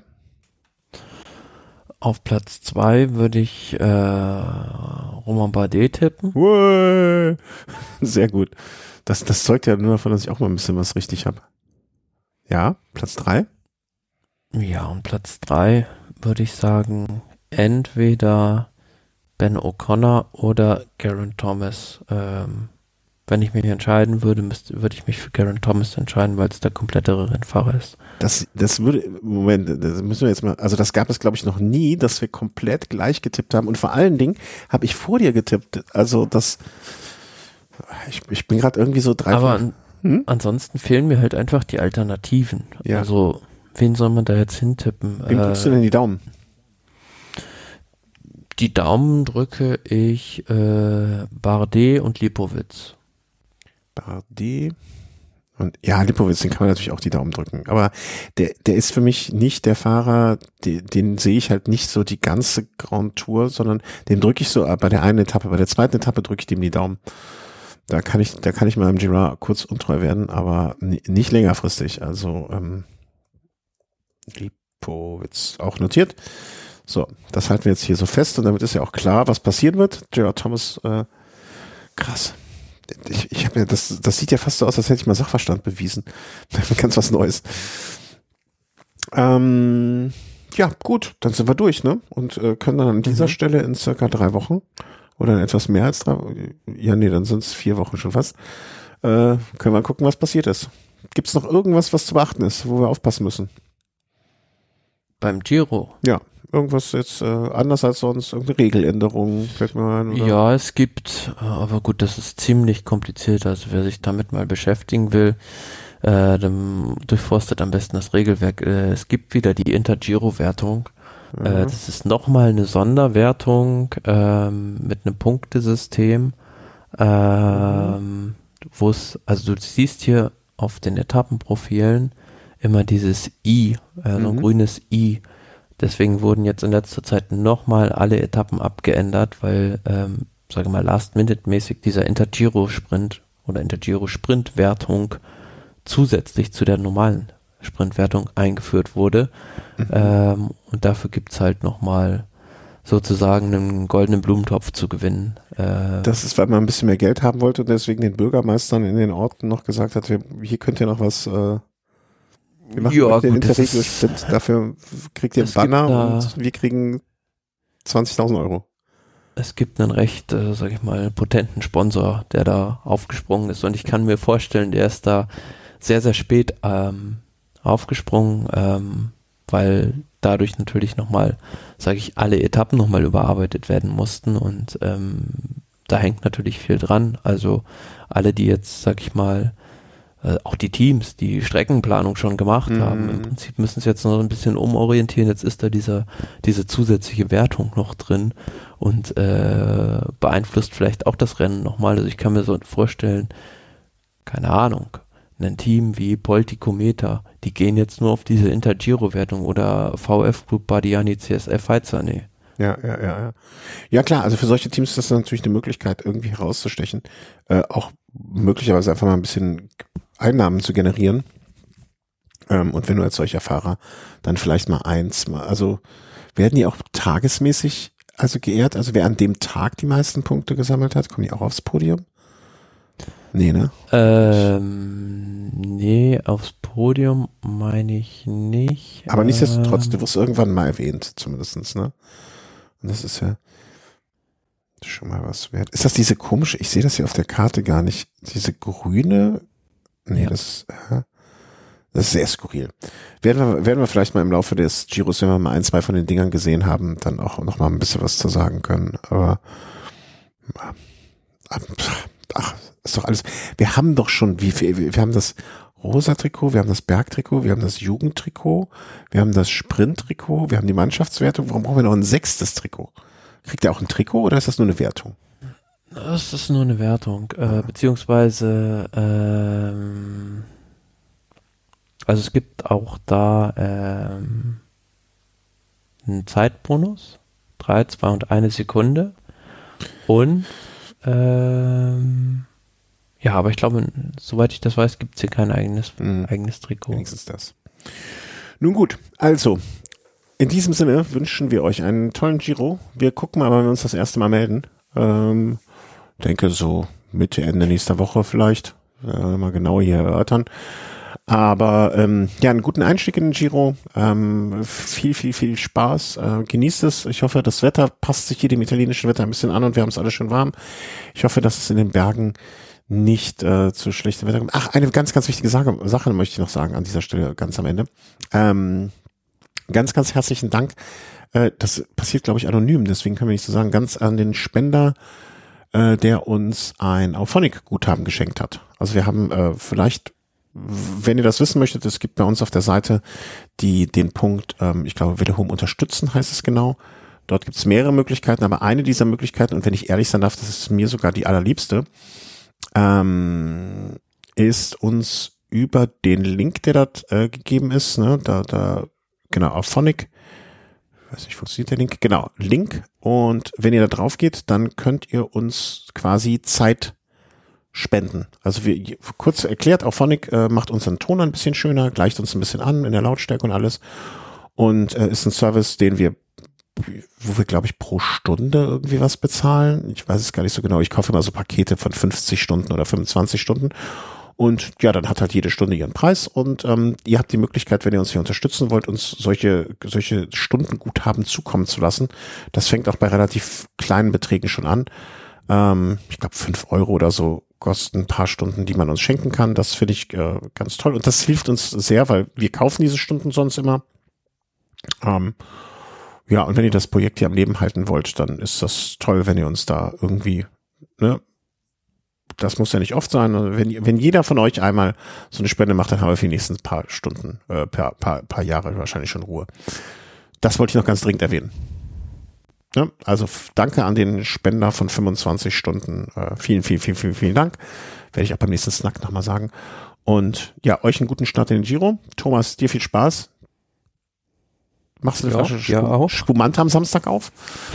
Auf Platz 2 würde ich Romain Bardet tippen. Uäh. Sehr gut. Das zeugt ja nur davon, dass ich auch mal ein bisschen was richtig habe. Ja, Platz 3. Ja, und Platz 3 würde ich sagen, entweder Ben O'Connor oder Geraint Thomas. Wenn ich mich entscheiden würde, würde ich mich für Geraint Thomas entscheiden, weil es der komplettere Rennfahrer ist. Das müssen wir jetzt mal, also das gab es, glaube ich, noch nie, dass wir komplett gleich getippt haben und vor allen Dingen habe ich vor dir getippt, also ich bin gerade irgendwie so 3. Aber ansonsten fehlen mir halt einfach die Alternativen. Ja. Also, wen soll man da jetzt hintippen? Wem drückst du denn die Daumen? Die Daumen drücke ich Bardet und Lipowitz. Bardet und ja, Lipowitz, den kann man natürlich auch die Daumen drücken. Aber der ist für mich nicht der Fahrer, den sehe ich halt nicht so die ganze Grand Tour, sondern den drücke ich so bei der einen Etappe, bei der zweiten Etappe drücke ich dem die Daumen. Da kann ich mal im Girard kurz untreu werden, aber nicht längerfristig. Also Lipowitz auch notiert. So, das halten wir jetzt hier so fest und damit ist ja auch klar, was passieren wird. Geraint Thomas, krass. Ich habe ja, das sieht ja fast so aus, als hätte ich mal Sachverstand bewiesen. Ganz was Neues. Ja, gut, dann sind wir durch, ne? Und können dann an dieser Stelle in circa 3 Wochen oder in etwas mehr als 3, ja, nee, dann sind es 4 Wochen schon fast, können wir gucken, was passiert ist. Gibt es noch irgendwas, was zu beachten ist, wo wir aufpassen müssen? Beim Giro? Ja, irgendwas jetzt anders als sonst, irgendeine Regeländerung, fällt mir ein, oder? Ja, es gibt, aber gut, das ist ziemlich kompliziert, also wer sich damit mal beschäftigen will, dann durchforstet am besten das Regelwerk. Es gibt wieder die Inter-Giro-Wertung. Das ist nochmal eine Sonderwertung mit einem Punktesystem, wo es, also du siehst hier auf den Etappenprofilen immer dieses I, so ein grünes I. Deswegen wurden jetzt in letzter Zeit nochmal alle Etappen abgeändert, weil, sage mal, last-minute-mäßig dieser Inter-Giro-Sprint oder Inter-Giro-Sprint-Wertung zusätzlich zu der normalen Sprintwertung eingeführt wurde. Und dafür gibt's halt nochmal sozusagen einen goldenen Blumentopf zu gewinnen. Das ist, weil man ein bisschen mehr Geld haben wollte und deswegen den Bürgermeistern in den Orten noch gesagt hat, hier könnt ihr noch was, wir machen den Interregio-Sprint, dafür kriegt ihr einen Banner und wir kriegen 20.000 Euro. Es gibt einen recht, sag ich mal, potenten Sponsor, der da aufgesprungen ist und ich kann mir vorstellen, der ist da sehr, sehr spät aufgesprungen, weil dadurch natürlich nochmal, sage ich, alle Etappen nochmal überarbeitet werden mussten und da hängt natürlich viel dran. Also alle, die jetzt, sag ich mal, auch die Teams, die Streckenplanung schon gemacht haben, im Prinzip müssen es jetzt noch ein bisschen umorientieren. Jetzt ist da diese zusätzliche Wertung noch drin und beeinflusst vielleicht auch das Rennen nochmal. Also ich kann mir so vorstellen, keine Ahnung, ein Team wie Poltikometer, die gehen jetzt nur auf diese Inter-Giro-Wertung oder VF Group Bardiani CSF Heizerne. Ja. Ja klar, also für solche Teams ist das natürlich eine Möglichkeit, irgendwie herauszustellen, auch möglicherweise einfach mal ein bisschen Einnahmen zu generieren. Und wenn du als solcher Fahrer dann vielleicht mal also werden die auch tagesmäßig also geehrt? Also wer an dem Tag die meisten Punkte gesammelt hat, kommen die auch aufs Podium? Nee, ne? Nee, aufs Podium meine ich nicht. Aber nichtsdestotrotz, du wirst irgendwann mal erwähnt, zumindestens, ne? Und das ist ja schon mal was wert. Ist das diese komische, ich sehe das hier auf der Karte gar nicht, diese grüne, nee, ja. Das ist sehr skurril. Werden wir vielleicht mal im Laufe des Giros, wenn wir mal 1, 2 von den Dingern gesehen haben, dann auch noch mal ein bisschen was zu sagen können. Aber ist doch alles. Wir haben doch schon wir haben das Rosa-Trikot, wir haben das Bergtrikot, wir haben das Jugendtrikot, wir haben das Sprint-Trikot, wir haben die Mannschaftswertung. Warum brauchen wir noch ein 6. Trikot? Kriegt er auch ein Trikot oder ist das nur eine Wertung? Das ist nur eine Wertung, beziehungsweise also es gibt auch da einen Zeitbonus, 3, 2 und 1 Sekunde und ja, aber ich glaube, soweit ich das weiß, gibt es hier kein eigenes Trikot. Wenigstens das. Nun gut, also in diesem Sinne wünschen wir euch einen tollen Giro. Wir gucken mal, wann wir uns das erste Mal melden. Denke so Mitte, Ende nächster Woche vielleicht. Mal genau hier erörtern. Aber ja, einen guten Einstieg in den Giro. Viel Spaß. Genießt es. Ich hoffe, das Wetter passt sich hier dem italienischen Wetter ein bisschen an und wir haben es alle schön warm. Ich hoffe, dass es in den Bergen nicht zu schlechtem Wetter kommt. Ach, eine ganz wichtige Sache möchte ich noch sagen an dieser Stelle ganz am Ende. Ganz herzlichen Dank. Das passiert, glaube ich, anonym, deswegen können wir nicht so sagen. Ganz an den Spender, der uns ein Auphonic-Guthaben geschenkt hat. Also wir haben vielleicht, wenn ihr das wissen möchtet, es gibt bei uns auf der Seite den Punkt, ich glaube, Wiederhome unterstützen heißt es genau. Dort gibt es mehrere Möglichkeiten, aber eine dieser Möglichkeiten, und wenn ich ehrlich sein darf, das ist mir sogar die allerliebste, ist uns über den Link, der dort gegeben ist, ne, da genau, auf Auphonic, ich weiß nicht, funktioniert der Link? Genau, Link. Und wenn ihr da drauf geht, dann könnt ihr uns quasi Zeit spenden. Also kurz erklärt, Auphonic macht unseren Ton ein bisschen schöner, gleicht uns ein bisschen an in der Lautstärke und alles. Und ist ein Service, wo wir, glaube ich, pro Stunde irgendwie was bezahlen. Ich weiß es gar nicht so genau. Ich kaufe immer so Pakete von 50 Stunden oder 25 Stunden. Und ja, dann hat halt jede Stunde ihren Preis und ihr habt die Möglichkeit, wenn ihr uns hier unterstützen wollt, uns solche Stundenguthaben zukommen zu lassen. Das fängt auch bei relativ kleinen Beträgen schon an. Ich glaube 5 € oder so kosten ein paar Stunden, die man uns schenken kann. Das finde ich ganz toll und das hilft uns sehr, weil wir kaufen diese Stunden sonst immer. Ja, und wenn ihr das Projekt hier am Leben halten wollt, dann ist das toll, wenn ihr uns da irgendwie, ne, das muss ja nicht oft sein. Wenn jeder von euch einmal so eine Spende macht, dann haben wir für die nächsten paar Stunden, paar Jahre wahrscheinlich schon Ruhe. Das wollte ich noch ganz dringend erwähnen. Ja, also danke an den Spender von 25 Stunden. Vielen Dank. Werde ich auch beim nächsten Snack nochmal sagen. Und ja, euch einen guten Start in den Giro. Thomas, dir viel Spaß. Machst du eine Flasche Spumante am Samstag auf?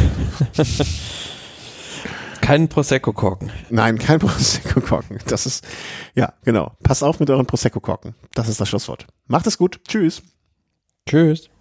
Keinen Prosecco-Korken. Nein, kein Prosecco-Korken. Das ist, ja, genau. Passt auf mit euren Prosecco-Korken. Das ist das Schlusswort. Macht es gut. Tschüss. Tschüss.